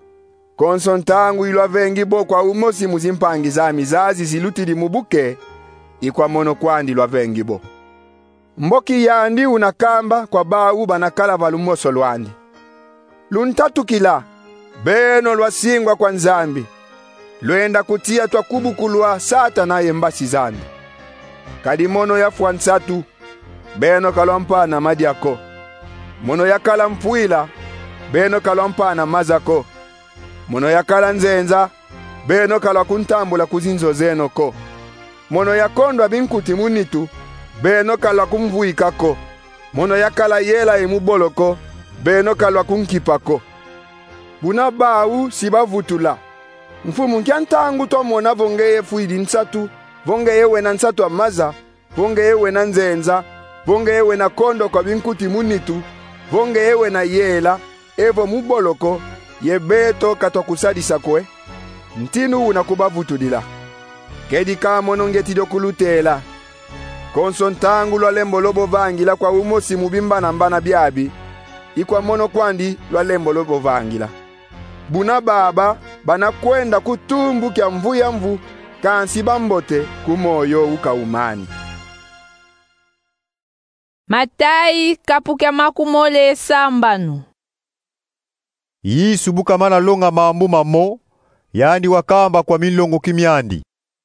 Konsontangu ilwa vengi bo kwa umosi muzimpangi za mizazi zilutili mubuke ikwa mono kwandi lwa vengi bo. Mboki yandi unakamba kwa bau banakala valumoso lwandi. Luntatu kila beno lwa singwa kwa nzambi. Lwenda kutia twakubukulwa sata na yembasi zandi. Kadi mono ya fwansatu beno kalwampana madiako. Mono ya kala mpuila beno kalwampana mazako. Mono ya kala nzenza beno kalwa kuntambula kuzinzo zeno ko. Mono ya kondo abinkuti munitu beno kalwa kumvuikako. Mono ya kala yela emuboloko beno kalwa kunkipako. Buna bau sibavutula. Mfumu nkiantangu twamona vongeye fuidi nsatu, vongeye wena nsatu amaza, vongeye wena nzenza, vongeye wena kondo kwa binkuti munitu, vongeye wena yela, evo muboloko, yebeto katwa kusadisa kwe. Ntinu unakubavutudila. Kedika monongeti dokulutela. Konsontangu lwa lembo lobo vangila kwa umosi mubimba na mbana biabi, ikwa mono kwandi lwa lembo lobo vangila. Buna baba banakwenda kutumbu kya mvuya mvu kansi bambote kumoyo ukaumani. Matayi kapukia makumole sambanu. Yesu bukamana longa mambu mamo yandi wakamba kwa milongo kimyandi.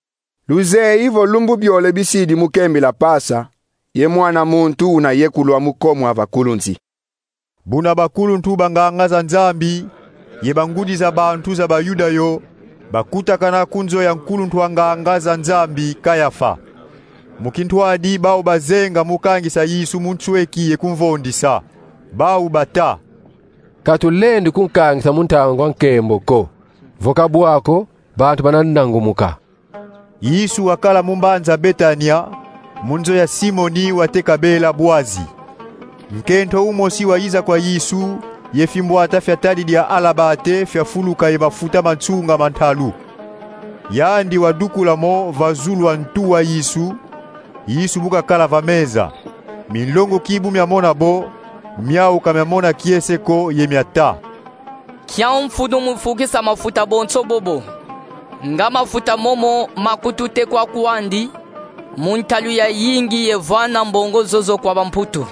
Luze ivo lumbu byole bisidi mukembi la pasa, ye mwana muntu una yekulwa mukomu avakulunzi. Buna bakuluntu bangangaza nzambi, ye bangudi za bantu za bayuda yo, bakutakana kunzo ya nkuluntu angangaza nzambi Kayafa. Mukintwadi bao bazenga mukangisa Yesu munchweki ye kumvondisa. Bao bata. Katulendi kunkangisa muntango nkembo ko. Voka bwako, bantu banandangumuka. Yesu wakala mumbanza Betania, munzo ya Simoni watekabela Bwazi. Mkento umosi waiza kwa Yesu, yefimbwata fyatadi dia alabate fyafuluka ye mafuta manchunga mantalu. Yandi wadukula mo vazulu wa ntu wa Yesu, Yesu buka kala vameza. Milongo kibu miamona bo, miau kamiamona kieseko ye miata. Kia mfudu mufukisa mafuta bonso bobo. Nga mafuta momo makutute kwa kuandi, muntalu ya yingi yevana mbongo zozo kwa bamputu.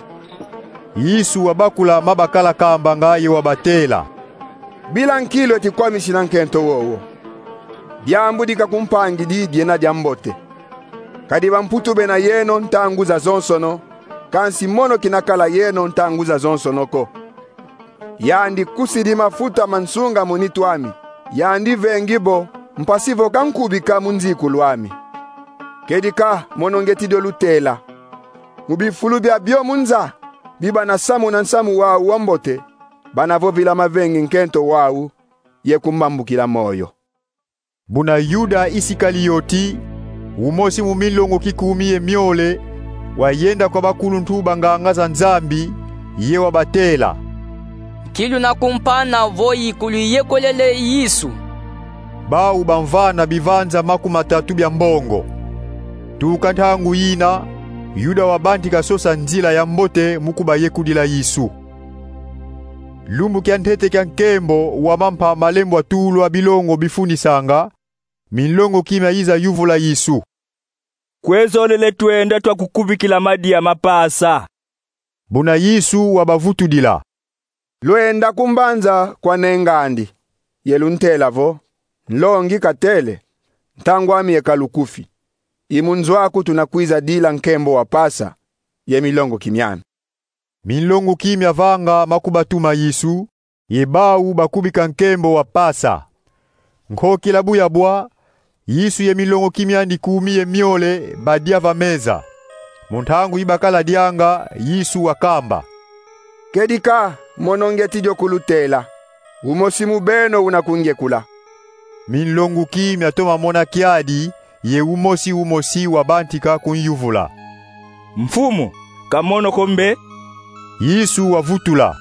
Yesu wabakula mabakala kamba ngaye wabatela. Bila nkilo eti kwa mishina nkento wowo. Diambudika kumpangi di diena diambote. Kadi bamputu bena yeno ntanguza zonsono, kansi mono kinakala yeno ntanguza zonsono ko. Yandi kusidi mafuta mansunga munitwami, yandi vengibo, mpasivo kankubika munzikulwami. Kedika monongeti dolutela. Mubifulu bia bio munza, biba na samu na nsamu wau wambote, banavovila mavengi nkento wau, ye kumbambukila moyo. Buna Yuda Isikalioti, umosi mumilongo kikumiye miole, wayenda kwa bakuluntu bangangaza nzambi, ye wabatela. Kilu na kumpana voyi kuliye kolele Yesu. Bau bamvana bivanza makumatatu bya mbongo. Tukantangu yina, Yuda wabanti kasosa nzila ya mbote mukuba yekudila Yesu. Lumbu kiantete kya nkembo wamampa malembo atulu wa bilongo bifunisanga, milongo kimya iza yuvula Yesu. Kwezo lele tuenda twa kukubikila madi ya mapasa. Buna Yesu wabavutudila. Luenda kumbanza kwa nengandi. Yeluntela vo, nlongi katele, ntangwami ye kalukufi. Imunzwaku tunakwiza dila nkembo wa pasa, ye milongo kimyami. Milongo kimya vanga makubatuma Yesu, ye bau bakubika nkembo wa pasa. Nkoki labu ya bwa, Yesu ye milongo kimyandi kuumiye miole badia vameza. Muntangu ibakala dianga, Yesu wakamba. Kedika monongeti jo kulutela, umosimu beno unakunge kula. Milongo kimya toma mona kiadi, ye umosi wabantika kunyuvula. Mfumu, kamono kombe? Yesu wavutula.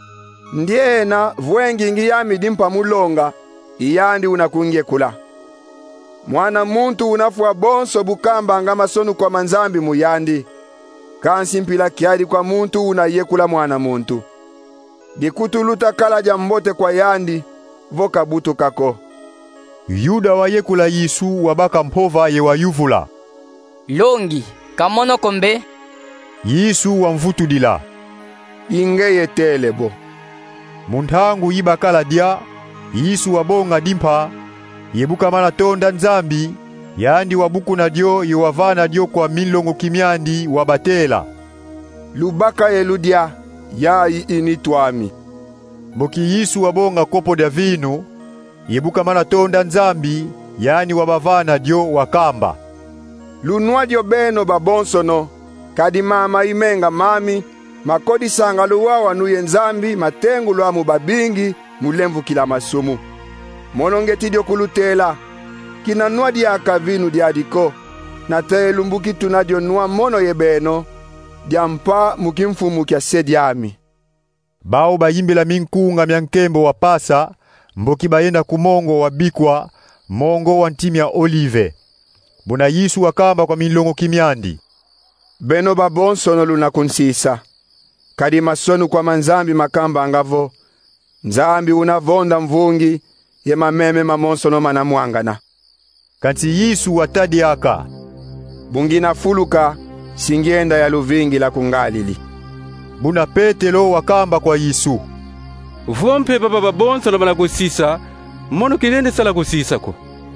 Ndiena vwengi ngiyami dimpa mulonga, iyandi unakunge kula. Mwana muntu unafua bonso bukamba nga masonu kwa manzambi muyandi. Kansi mpila kiadi kwa muntu unayekula mwana muntu. Dikutuluta kala jambote kwa yandi, voka butu kako. Yuda wayekula Yesu wabaka mpova ye wayuvula. Longi, kamono kombe? Yesu wamvutudila. Ingeye telebo. Muntangu ibakala dia, Yesu wabonga dimpa, yebuka mana tonda nzambi, yandi wabuku na dio yewavana dio kwa milongo kimyandi wabatela. Lubaka yeludia, yai initwami. Moki Yesu wabonga kopo da vino, yebuka mana tonda nzambi, yani wabavana dio wakamba. Lunwa dio beno babonsono, kadi mama imenga mami, makodi sanga luwawa nuye nzambi, matengu lwa mubabingi, mulemvu kila masumu. Monongeti dio kulutela, kina nwa diaka vinu diadiko, na te lumbuki tunadio nwa mono yebeno, diampa mukimfumu kia sediami. Bao bayimbila minkunga myankembo wa pasa, mboki bayenda kumongo wabikwa, mongo wantimia olive. Buna Yesu wakamba kwa milongo kimyandi. Beno babonsono lunakunsisa. Kadi masonu kwa manzambi makamba angavo. Nzambi unavonda mvungi, ye mameme mamonsono manamuangana. Kanti Yesu watadi aka. Bungina fuluka, singienda ya luvingi la kungalili. Buna Petelo wakamba kwa Yesu. Vompe baba babonsono banakusisa, mono kinende sala kusisako.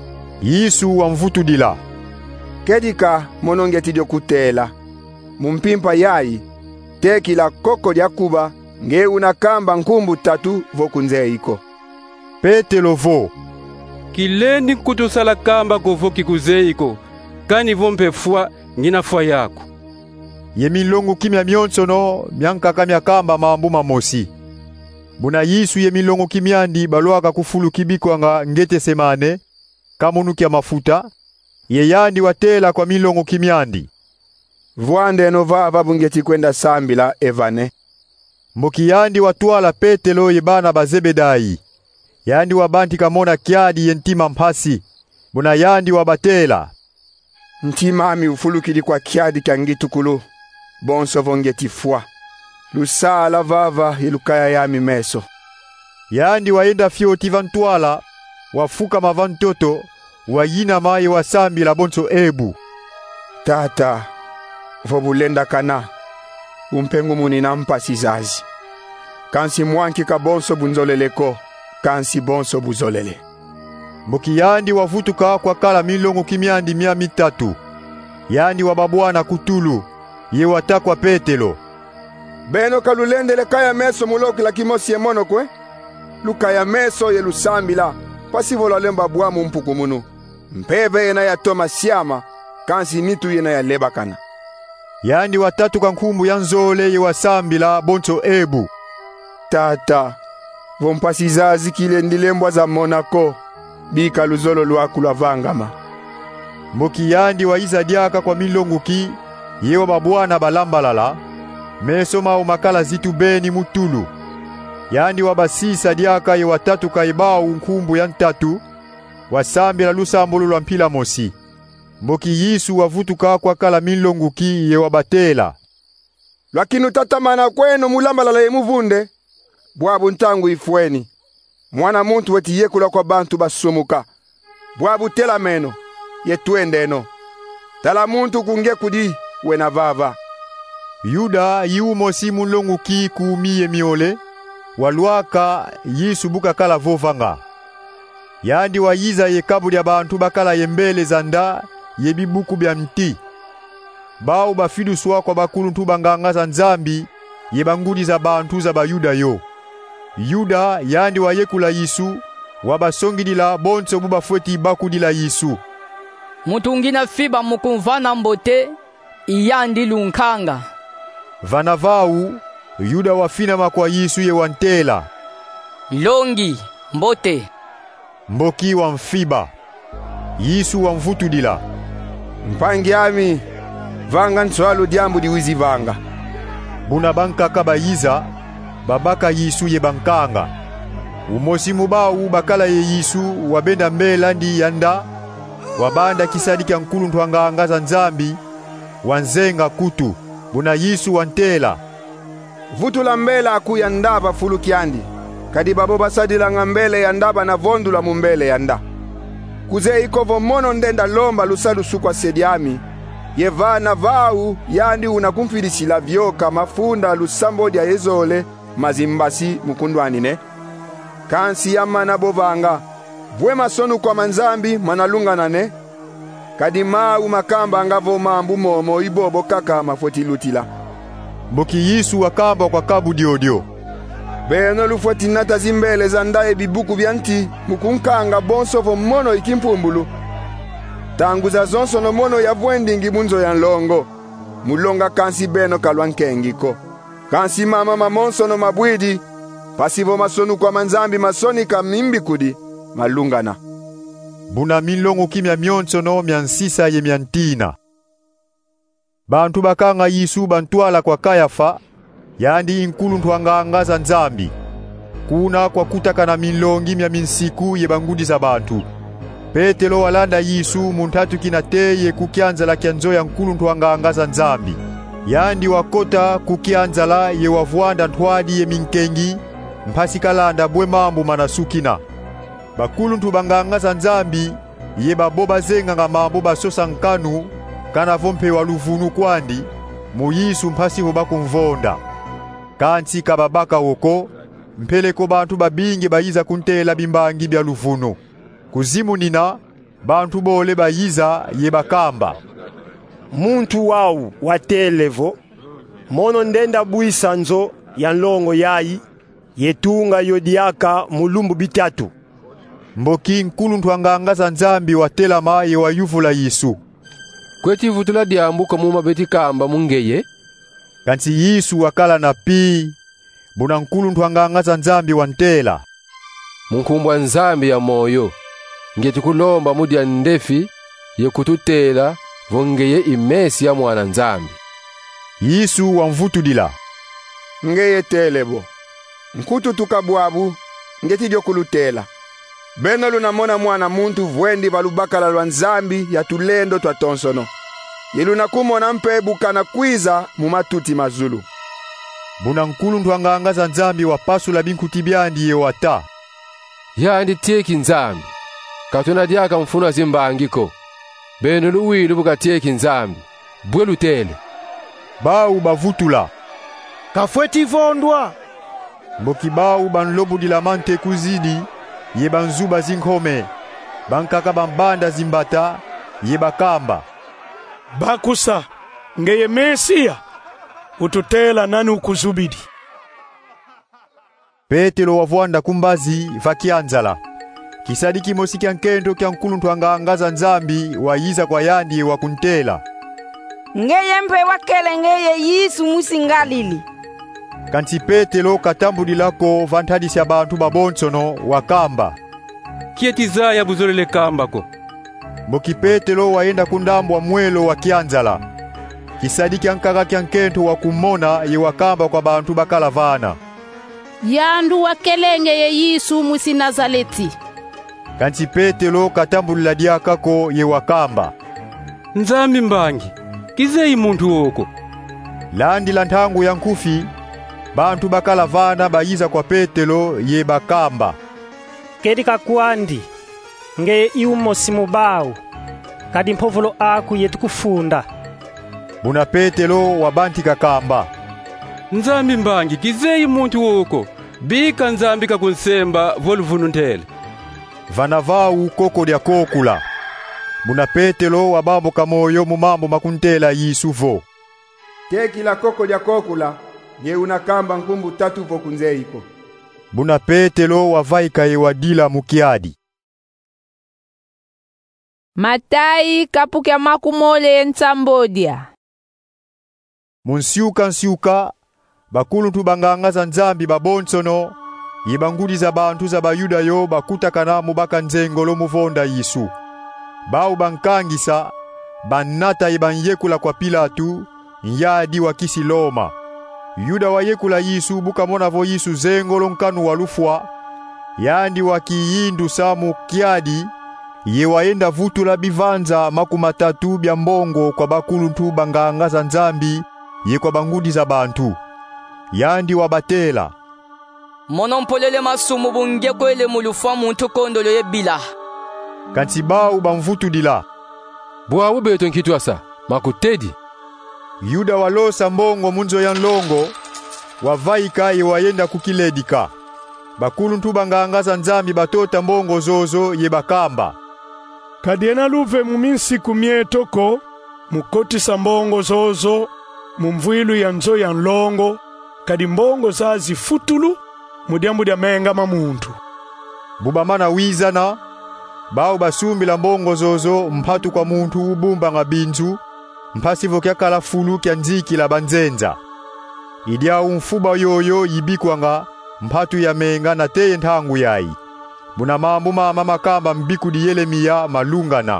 Yesu wamvutudila. Kedika monongeti diokutela. Mumpimpa yayi. Tekila koko diakuba nge unakamba nkumbu tatu vokunze iko. Petelo vo. Kilendi kutusala kamba kovo kikuzeiko. Kani vompe fwa ngina fwa yako. Ye milongo kimya myonsono myankaka myakamba mambu mamosi. Buna Yesu ye milongo kimyandi balwaka kufulu kibiko nga ngete semane. Kamunu kya mafuta. Ye yandi watela kwa milongo kimyandi. Vwande no vava bungeti kwenda sambila evane. Mboki yandi watwala Petelo ye bana bazebedai. Yandi wabanti kamona kiadi yentima mpasi. Buna yandi wabatela. Ntimami ufulukili kwa kiadi kangitukulu. Bonso vongeti fwa. Lusala vava ilukaya yami meso. Yandi waenda fioti vantwala. Wafuka mavantoto. Wayina maye wasambi la bonso ebu. Tata. Vobulenda kana. Umpengu muni nampa sizazi. Kansi mwanki ka bonso bunzoleleko. Kansi bonso buzolele. Mboki yandi wavutuka kwa kala milongo kimyandi 300. Yandi wababwana kutulu. Ye watakwa Petelo. Beno kalulendele kaya meso muloki la kimosi ye mono kwe. Lukaya meso ye lusambila. Pasivola lemba buamu mpuku munu. Mpeve yena ya toma siama. Kansi nitu yena ya lebakana. Yandi watatu kankumbu yanzole ye wasambila bonso ebu. Tata. Vompasizazi kile ndilembwa za Monako. Bika luzolo luaku la vangama. Mboki yandi wa iza diaka kwa milongo ki. Yewa babwana balambalala. Meso makala zitu beni mutulu. Yandi wabasisa diaka ye watatu kaibao nkumbu ya ntatu. Wasambila lusambulu lwa mpila mosi. Mboki Yesu wavutuka kwa kala milongo ki ye wabatela. Lakini utatamana kwenu mulambalala ye muvunde. Bwabu ntangu ifweni. Mwana muntu weti yekula kwa bantu basumuka. Bwabu tela meno. Yetuendeno. Tala muntu kunge kudi wena vava. Yuda yiumo si mulongu ki kuumiye miole. Waluaka Yesu buka kala vovanga. Yandi wayiza ye kabuli ya bantu bakala yembele zanda yebibuku bya mti. Bao bafidu suwa kwa bakulu ntubanganga za nzambi yebangudi za bantu za bayuda yo. Yuda yandi wayekula Yesu wabasongidila bonso bubafweti bakudila Yesu. Mutungina fiba mukumvana mbote iyandi lunkanga. Vanavau Yuda wafina makwa Yesu ye wantela. Longi mbote. Mboki wa mfiba. Yesu wa mvutudila. Mpangi ami. Vanga nswalu diambu diwizi vanga. Buna banka kabayiza. Babaka Yesu ye bankanga. Umosi mubau bakala ye Yesu wabenda mbela ndi yanda. Wabanda kisadi kya nkulu ntwanga za nzambi. Wanzenga kutu. Buna Yesu wantela. Vutula mbela akuya ndaba fulu kiandi. Kadi babo basadila ngambele ya ndaba na vondula mumbele yanda. Kuze ikovo mono ndenda lomba lusalu sukwa sediami. Yevana vau yandi unakumfilisila vyoka mafunda lusambo ya ezole mazimbasi mukundwani ne. Kansi yamana bovanga. Vwema sonu kwa manzambi manalungana ne. Kadima umakamba ngavo mambu momo ibobo kaka mafoti lutila. Mboki Yesu wakamba kwa kabu diodio. Beno lufoti nata zimbele zandaye bibuku byanti mukunkanga bonso vo mono ikimpumbulu. Tangu za zonso no mono ya vwendingi munzo ya nlongo. Mulonga kansi beno kalwankengiko. Kansi mama mamonso no mabwidi. Pasivo masonu kwa manzambi masonika mimbi kudi. Malungana. Buna milongo kimya myonso no myansisa ye myantina. Bantu bakanga Yesu bantwala kwa Kayafa. Yandi inkulu ntwanga za nzambi. Kuna kwa kutaka na milongi mya minsiku ye bangudi za bantu. Petelo walanda Yesu muntatu kinateye kukianza la kianzo ya nkulu ntwanga za nzambi. Yandi wakota kukianza la ye wavuanda ntwadi ye minkengi. Mpasi kalanda bwe mambu manasukina. Bakulu ntubanganga za nzambi ye baboba zenga nga mambo basosa nkanu. Kana vompe waluvunu kwandi. Mu Yesu mpasi hoba kumvonda. Kansi kababaka woko. mpeleko bantu babingi bayiza kuntela bimbangi bya luvuno. Kuzimu nina bantu bole bayiza ye bakamba. Muntu wau watelevo mono ndenda buisa nzo ya nlongo yayi yetunga yodiaka mulumbu bitatu. Mboki nkulu ntwangangaza nzambi watela maye wa yuvula Yesu. Kweti vutula diambuka muma beti kamba mungeye. Kansi Yesu wakala na pii. Buna nkulu ntwangangaza nzambi wantela. Munkumbwa nzambi ya moyo. Ngeti kulomba mudia ndefi ye kututela vongeye imesi ya mwana nzambi. Yesu wamvutudila. Ngeye telebo. Nkutu tukabwabu ngeti dio kulutela. Beno lunamona mwana muntu vwendi valubakala lwa nzambi ya tulendo twa tonsono. Yeluna kumona mpebuka na kwiza mumatuti mazulu. Buna nkulu ntwangangaza nzambi wapasula binkuti byandi ye wata. Yandi tieki nzambi. Katuna diaka mfuna zimbangiko. Beno luwilu buka tieki nzambi. Bwelu tele. Bau bavutula. Kafweti vondwa. Mboki bau banlobu dilamante kuzidi. Ye banzuba zinkome. Bankaka bambanda zimbata. Ye bakamba. Bakusa. Ngeye Mesia. Ututela nani ukuzubidi. Petelo wavwanda kumbazi vakianzala. Kisadi kimosi kya nkendo kya nkulu ntwangangaza nzambi wayiza kwa yandi wa kuntela. Ngeye mpe wakele ngeye Yesu musingalili. Kanti Petelo katambulilako vantadisi ya bantu babonsono wakamba. Kietiza ya buzolele kambako. Mboki Petelo waenda kundambwa mwelo wa kianzala. Kisadi kya nkaka kya nkento wakumona ye wakamba kwa bantu bakalavana. Yandu wakelenge ye Yesu musi Nazareti. Kanti Petelo katambulila diakako ye wakamba. Nzambi mbangi, kizei muntu woko. Landi la ntangu ya nkufi, bantu bakalavana bayiza kwa Petelo ye bakamba. Kedika kuandi, ngeye iumo simubau, kadi mpovulo aku yetukufunda. Buna Petelo wabanti kakamba. Nzambi mbangi, kizei muntu woko, bika nzambi kakunsemba voluvunu ntele. Vanavau koko dia kokula. Buna Petelo wabambo kamoyo mumambo makuntela Yisuvo. Teki la koko dia kokula, ye unakamba nkumbu tatu vo kunzeiko. Buna Petelo wavaika ye wadila mukiadi. Matai kapukia makumole nsambodia. Nsiuka, bakulu tubangangaza nzambi babonsono, yebangudi za bantu za bayuda yo bakutakana mubaka nzengolo muvonda Yesu. Bau bankangisa, banata yebanyekula kwa Pilatu, nyadi wa kisi Loma. Yuda wayekula Yesu buka mona vo Yesu zengolo nkanu walufwa, yandi wakiyindu samu kiadi, ye waenda vutula bivanza makumatatu bya mbongo kwa bakulu tubangangaza nzambi, ye kwa bangudi za bantu. Yandi wabatela. Mono mpolele masumu bunge kwele mulufwa muntu kondolo yebila. Kanti bau bamvutu dila. Bwa ubeto nkitwasa, makutedi. Yuda walosa mbongo munzo ya nlongo, wavaika ye wayenda kukiledika. Bakulu ntubangangaza nzambi batota mbongo zozo ye bakamba. Kadiena luve muminsi kumietoko, mukoti sa mbongo zozo, mumvuilu ya nzo ya nlongo, kadi mbongo zazi futulu, mudiambu dia menga mamuntu. Bubamana wizana, bao basumbi la mbongo zozo mpatu kwa muntu ubumba ngabinzu, mpasivo kya kalafulu kya nziki la banzenza. Idia umfuba yoyo yibikuanga, mpatu ya menga na teye ntangu yai. Buna mambu mama makamba mbiku di Yeremia malungana.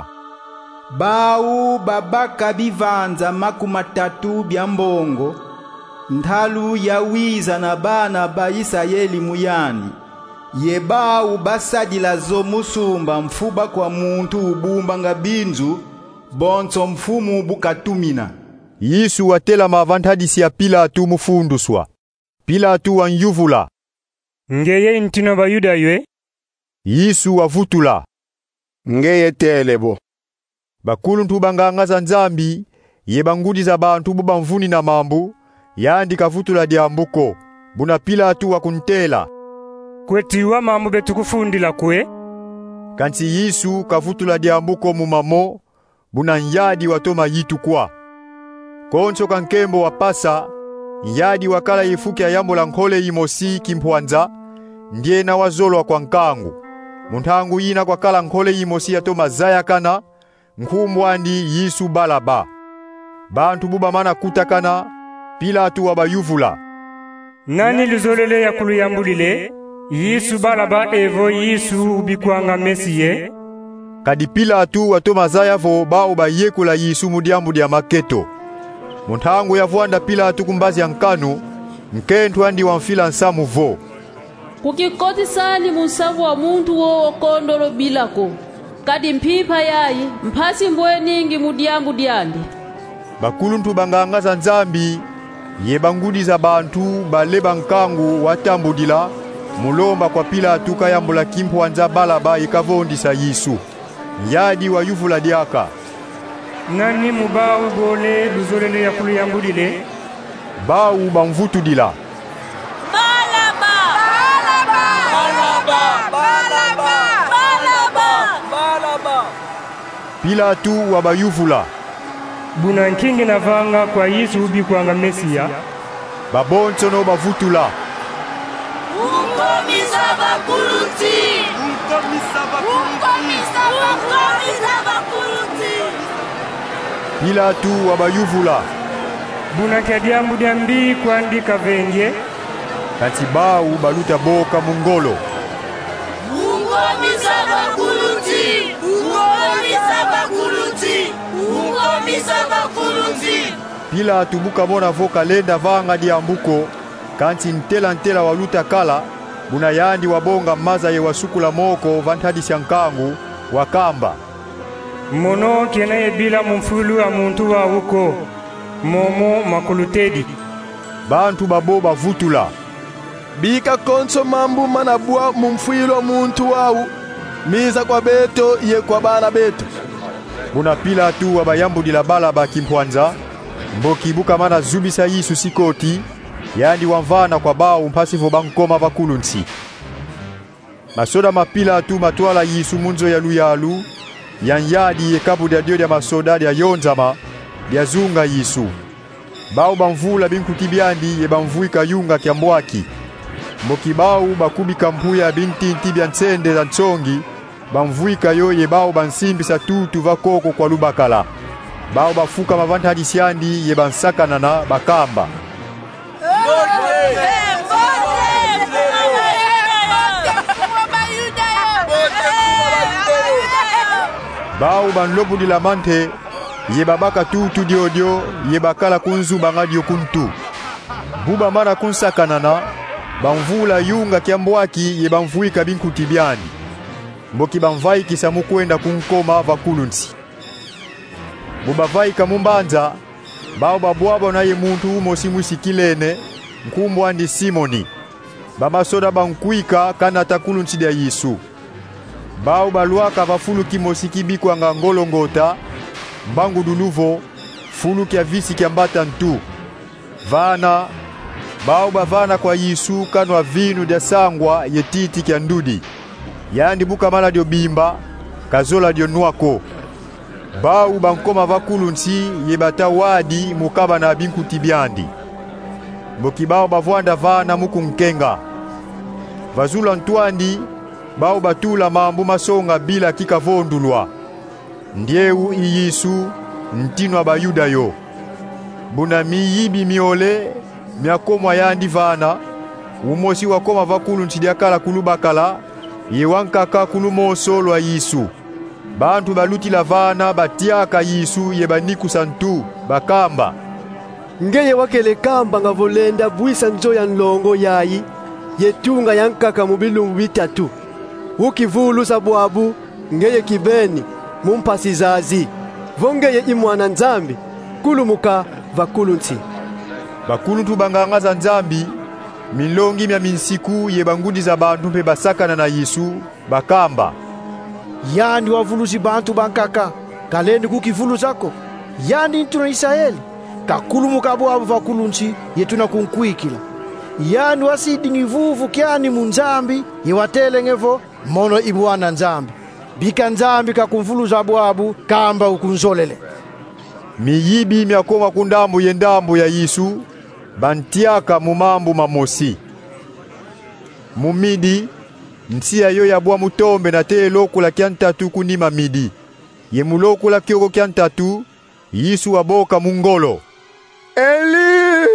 Bau babaka bivanza makumatatu bya mbongo, nthalu ya wiza na bana ba Isayeli muyani. Yebau basadila zo musumba mfuba kwa muntu ubumba nga binzu, bonso mfumu bukatumina. Yesu watela mavantadisi ya Pilatu mufunduswa. Pilatu wanyuvula. Ngeye ntino bayuda ywe? Yesu wavutula. Ngeye telebo. Bakulu ntubangangaza nzambi, yebangudi za bantu bubamvuni na mambu, yandi kavutula diambuko, buna Pilatu wakuntela, kwetiwa mambo betukufundila kwe. Kanti Yesu kavutula diambuko mumamo buna nyadi watoma yitu kwa. Konso kankembo wa pasa nyadi wakala yifuki ya yambo la nkole yimosi kimpwanza ndiye na wazolwa kwa nkangu. Muntangu yina kwa kala nkole yimosi yatoma zaya kana nkumbwandi Yesu Balaba. Bantu buba mana kutakana Pilatu wabayuvula. Nani luzolele ya kuluyambulile Yesu Balaba evo Yesu ubikwanga Mesiye? Kadi Pilatu watoma zaya vo bao bayekula Yesu mudiambu dia maketo. Muntangu yavuanda Pilatu kumbazi ya nkanu nkentu andi wamfila nsamu vo. Kukikoti sali munsavu wa muntu wo okondolo bilako. Kadi mpipa yayi mpasi mbwe ningi mudiambu diandi. Bakuluntu bangangaza nzambi yebangudi za bantu baleba nkangu watambudila mulomba kwa Pilatu kayambula kimpwanza Balaba ikavondisa Yesu. Yadi wa yuvula diaka. Nani mubau bole luzolele ya kuluyambulile? Bau bamvutu dila. Balaba! Balaba! Balaba! Balaba! Balaba! Pilatu wabayuvula. Buna nkingi na vanga kwa Yesu ubikwanga Mesiya. Babonso no bavutula. Ukomisa bakuluti! Ukomisa bakuluti! Pilatu wabayuvula. Buna kadiambu diambi kwa ndika venye. Kati bau baluta boka mungolo. Ukomisa bakuluti! Ukomisa bakuluti! Ukomisa bakuluti! Pilatu buka mona voka lenda vanga diambuko. Kanti ntela waluta kala buna yandi wabonga maza ye wasukula moko vantadisi nkangu wakamba. Mono kena yebila mumfulu wa muntu wa uko momo makulutedi. Bantu babo bavutula. Bika konso mambu manabua mumfuilo wa muntu wau miza kwa beto ye kwa bana beto. Buna Pilatu wabayambudila Balaba kimpwanza mboki buka mana zubisa Yesu sikoti yandi wamvana kwa bao mpasivo bankoma vakulunsi. Masoda mapilatu matwala Yesu munzo ya luyalu yanyadi yekabu dia dio dia masoda dia yonzama dia zunga Yesu. Bao bamvula binkutibiandi ye bamvuika yunga kiambwaki. Mboki bao bakubika mpuya binti ntibia nsende za ntsongi bamvuika yo ye bao bansimbisa tutu vakoko kwa lubakala. Bao bafuka mavanta hadisiandi ye bansakanana bakamba. Bao banlobu di la mante ye babaka tutu diodio ye bakala kunzu bangadio kuntu. Buba mara kunsakanana bamvula yunga kiambwaki ye bamvuika binkutibiani. Mboki bamvai kisamu kwenda kunkoma vakulunsi. Buba vai kamumbanza bao babwabo na ye muntu mosimwisi kilene nkumbwa ndi Simoni. Bamasoda bankuika kana takulunsi dia Yesu. Bao baluaka vafulu kimosi kibikwa nga ngolongota mbangu duluvo fulu kia visi kia mbata ntu. Vana bao bavana kwa Yesu kanwa vinu dia sangwa yetiti kia ndudi. Yandi buka mala dio bimba kazola dio nuako. Bao bankoma vakulunsi yebata wadi mukaba na binkutibiandi. Mbokibao bavwanda vana muku nkenga. Vazula ntuandi bao batula mambu masonga bila kikavondulwa. Ndieu Yesu ntinwa bayuda yo. Buna miyibi miole miakomwa yandi vana umosi wakoma vakulu ntidiakala kulubakala yewankaka kulumoso lwa Yesu. Bantu baluti la vana batiaka Yesu yebaniku santu bakamba. Ngeye wakele kamba nga volenda buisa nzo ya nlongo yayi yetunga yankaka mubilungu bitatu. Ukivulu sabwabu ngeye kibeni mumpasizazi vongeye imwana nzambi kulumuka vakulunti. Bakuluntu bangangaza nzambi milongi mya minsiku yebangudi za bantu mpe basakana na Yesu bakamba. Yandi wavuluzi bantu bankaka kalendi kukivulu zako yandi ntuna Israeli kakulumuka bwabu vakulunti yetuna kunkuikila. yani wasidingi vuvu kyani munzambi iwatelengevo mono ibwana nzambi bika nzambi kakumvuluza bwabu kamba ukunzolele. Miyibi myakoma kundambu yendambu ya Yesu bantiaka mumambu mamosi. Mumidi nsia yo yabwa mutombe na te lokula kyantatu kunima midi. Ye mulokula kyoko kyantatu Yesu waboka mungolo. Eli,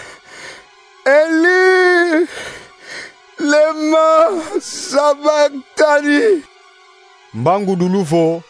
Eli, lema sabachthani. Mbangu duluvo,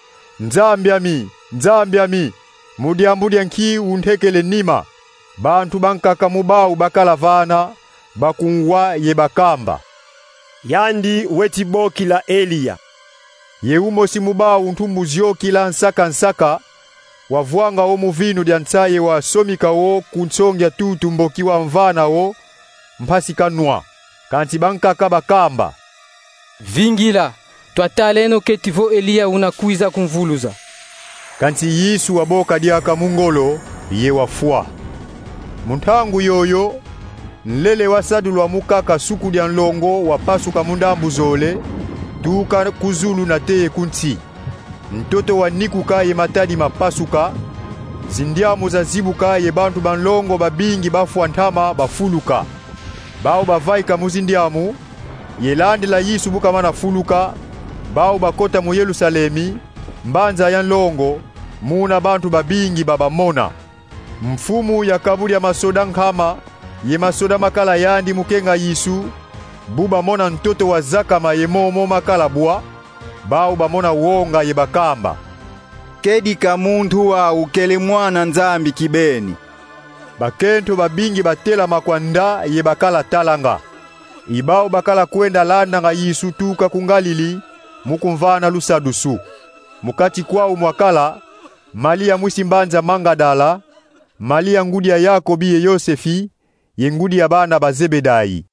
nzambi mudiambudia nki untekele nima. Bantu bankaka mubau bakalavana, bakungwa ye bakamba. Yandi weti boki la Eliya. Ye umosi mubau ntumbuzio kila nsaka, wavuanga o muvinu dia nsaye wa somika wo kunsongya tutu mboki wa mvana wo, mpasi kanua, kanti bankaka bakamba. Vingila, twataleno ketivo Eliya unakuiza kumvuluza. Kanti Yesu waboka diaka mungolo, ye wafua. Muntangu yoyo, nlele wasadulwa mukaka suku dia nlongo wapasuka mundambu zole, tuka kuzulu na teye kunti. Ntoto wa nikuka ye matadi mapasuka, zindiamu za zibuka ye bantu banlongo babingi bafuantama bafuluka. Bao bavaika muzindiamu, ye landi la Yesu buka mana fuluka, bao bakota mu Yerusalemi, mbanza ya nlongo, muna bantu babingi babamona. Mfumu ya kaburi ya masoda nkama, ye masoda makala yandi mukenga Yesu, buba mona ntoto wa zakama ye momo makala bua, bao bamona wonga ye bakamba. Kedika muntu wa ukele mwana nzambi kibeni. Bakento babingi batela makwanda ye bakala talanga. Ibao bakala kwenda landa nga Yesu tuka kungalili, mukumvana lusadusu. Mukati kwao mwakala, Malia mwisimbanza Mangadala, Malia ngudi ya Yakobi ye Yosefi, ye ngudi ya bana ba Zebedai.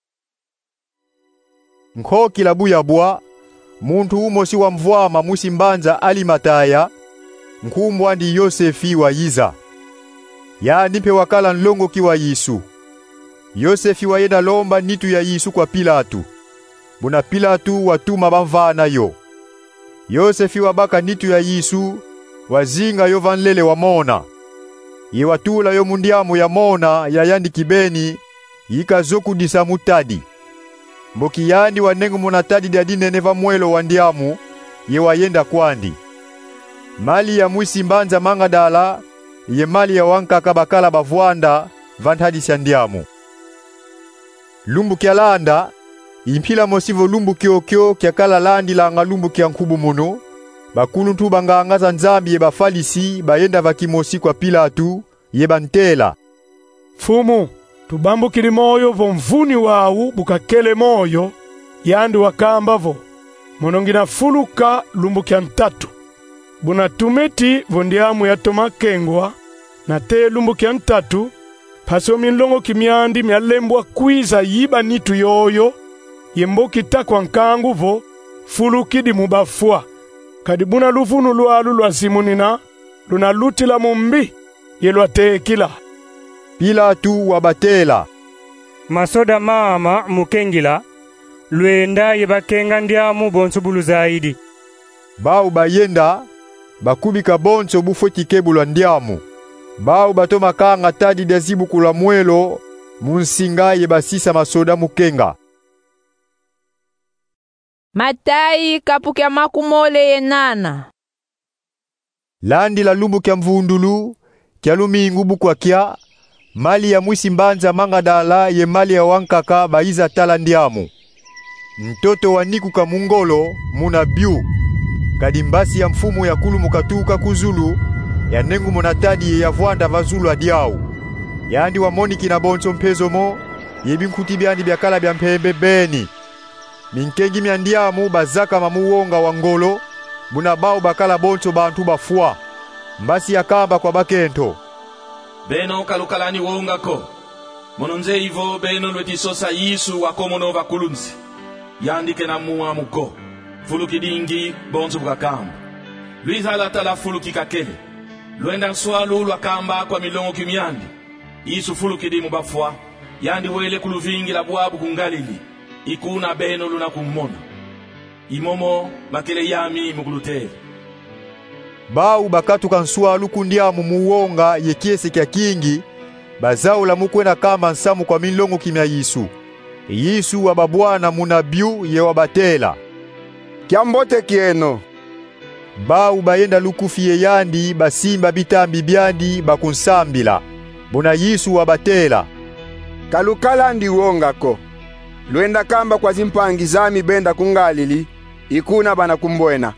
Nkoki labu ya bua, muntu umosi wa mvwama mwisimbanza Alimataya, nkumbwa ndi Yosefi wa Yiza. Ya nipe wakala nlongo kiwa Yesu. Yosefi wa yeda lomba nitu ya Yesu kwa Pilatu. Buna Pilatu watuma bamvana yo. Yosefi wabaka nitu ya Yesu, wazinga yo vanlele wa mona. Ye watula yo mundiamu ya mona ya yandi kibeni, yika zoku disa mutadi. Mboki yandi wanengu munatadi dia dineneva mwelo wandiamu, ye wayenda kwandi. Mali ya mwisi mbanza Mangadala, ye mali ya wankaka bakala bavuanda, vantadi shandiamu. Lumbu kia landa, impila mosivo lumbu kiokyo kia kala landi la nga lumbu kia nkubu muno, bakulu ntu bangaangaza nzambi ye bafalisi, bayenda vakimosi kwa Pilatu, ye bantela. Fumu, tubambu kili moyo vo mvuni wau bukakele moyo, yandu wakamba vo. Monongina fuluka lumbu kia ntatu. Buna tumeti vondiamu ya tomakengwa, na te lumbu kia ntatu, paso minlongo kimiandi mialembwa kwiza yiba nitu yoyo, yemboki takwa nkangu vo, fulukidi mubafua. Kadibuna lufunu lualu lwa simunina, luna lutila mumbi, yelwa tekila. Pilatu wabatela. Masoda mama mukengila, luenda yebakenga ndiamu bonsubulu zaidi. Bao bayenda, bakubika bonso bufoti kebulwa ndiamu. Bao batoma kanga tadi dezibu kula mwelo, munsinga yebasisa masoda mukenga. Matayi kapukia makumole yenana. Landi la lumbu kia mvundulu, kia lumingu bukwa kia, mali ya mwisi mbanza Mangadala ye mali ya wankaka baiza tala ndiamu. Ntoto wa nikuka mungolo, muna biu. Kadimbasi ya mfumu ya kulu mukatuka kuzulu, ya nengu monatadi ya vuanda vazulu adiau. Yandi wa moniki na bonso mpezo mo, yebinkuti biandi biakala biampembe beni. Minkengi miandiamu bazaka mamuwonga wangolo, muna bao bakala bonso bantu bafua. Mbasi ya kamba kwa bakento. Beno kalukalani wongako. Mononze ivo beno lwetisosa Yesu wakomono vakulunzi. Yandike na muwa muko. Fuluki dingi bonso bukakamba. Luiza latala fuluki kakele. Luenda nswalu lwakamba kwa milongo kimiandi. Yesu fuluki di mubafua. yandi wele kuluvingi la bwabu kungalili ikuna beno luna kummona imomo makele yami mukulutere bawu bakatuka nswalu kundiamu muwonga yekiese kya kingi bazaula mukwena kamba nsamu kwa milongo kimya Yesu wababwana munabiu ye wabatela kyambote kieno bawu bayenda lukufiye yandi basimba bitambi byandi bakunsambila bona Yesu wabatela kalukala ndi wongako lwenda kamba kwa zimpangi zami benda kungalili ikuna bana kumbwena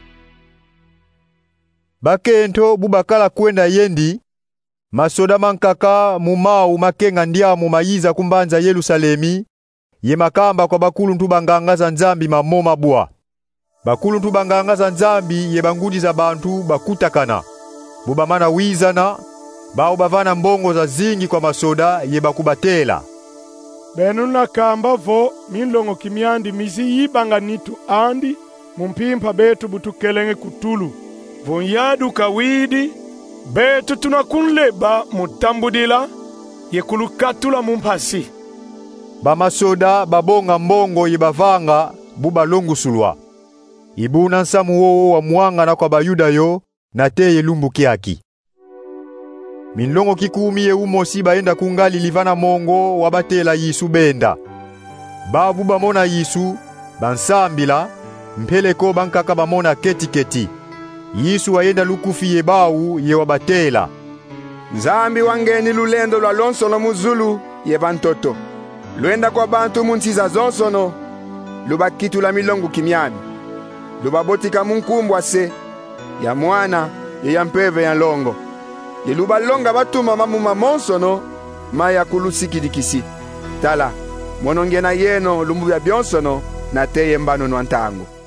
bakento bubakala kwenda yendi masoda mankaka mumau makenga ndiamu mayiza kumbanza Yerusalemi ye makamba kwa bakulu ntubanganga za nzambi mamoma bwa bakulu ntubanganga za nzambi ye bangudi za bantu bakutakana bubamana wizana bawo bavana mbongo za zingi kwa masoda ye bakubatela benu nakamba vo milongo kimyandi misi yibanga nitu andi mumpimpa betu butukelenge kutulu vonyadu kawidi betu tunakunleba mutambudila yekulukatula mumpasi bamasoda babonga mbongo yebavanga buba longusulwa ibuna nsamu wowo wa muanga na kwa bayuda yo na teye lumbu kiaki milongo kikumi ye umosi baenda kungali livana mongo wabatela Yesu benda babu bamona Yesu bansambila mpeleko bankaka bamona keti Yesu waenda lukufi ye bawu ye wabatela nzambi wangeni lulendo lwa lonsono muzulu ye bantoto lwenda kwa bantu munsiza zonsono lubakitula milongo kimyani lubabotika munkumbwa se ya mwana ye ya mpeve ya longo ye lubalonga batuma mamuma monsono maya kulusikidikisi tala monongena yeno lumbu ya byonsono na teye mbano nwantango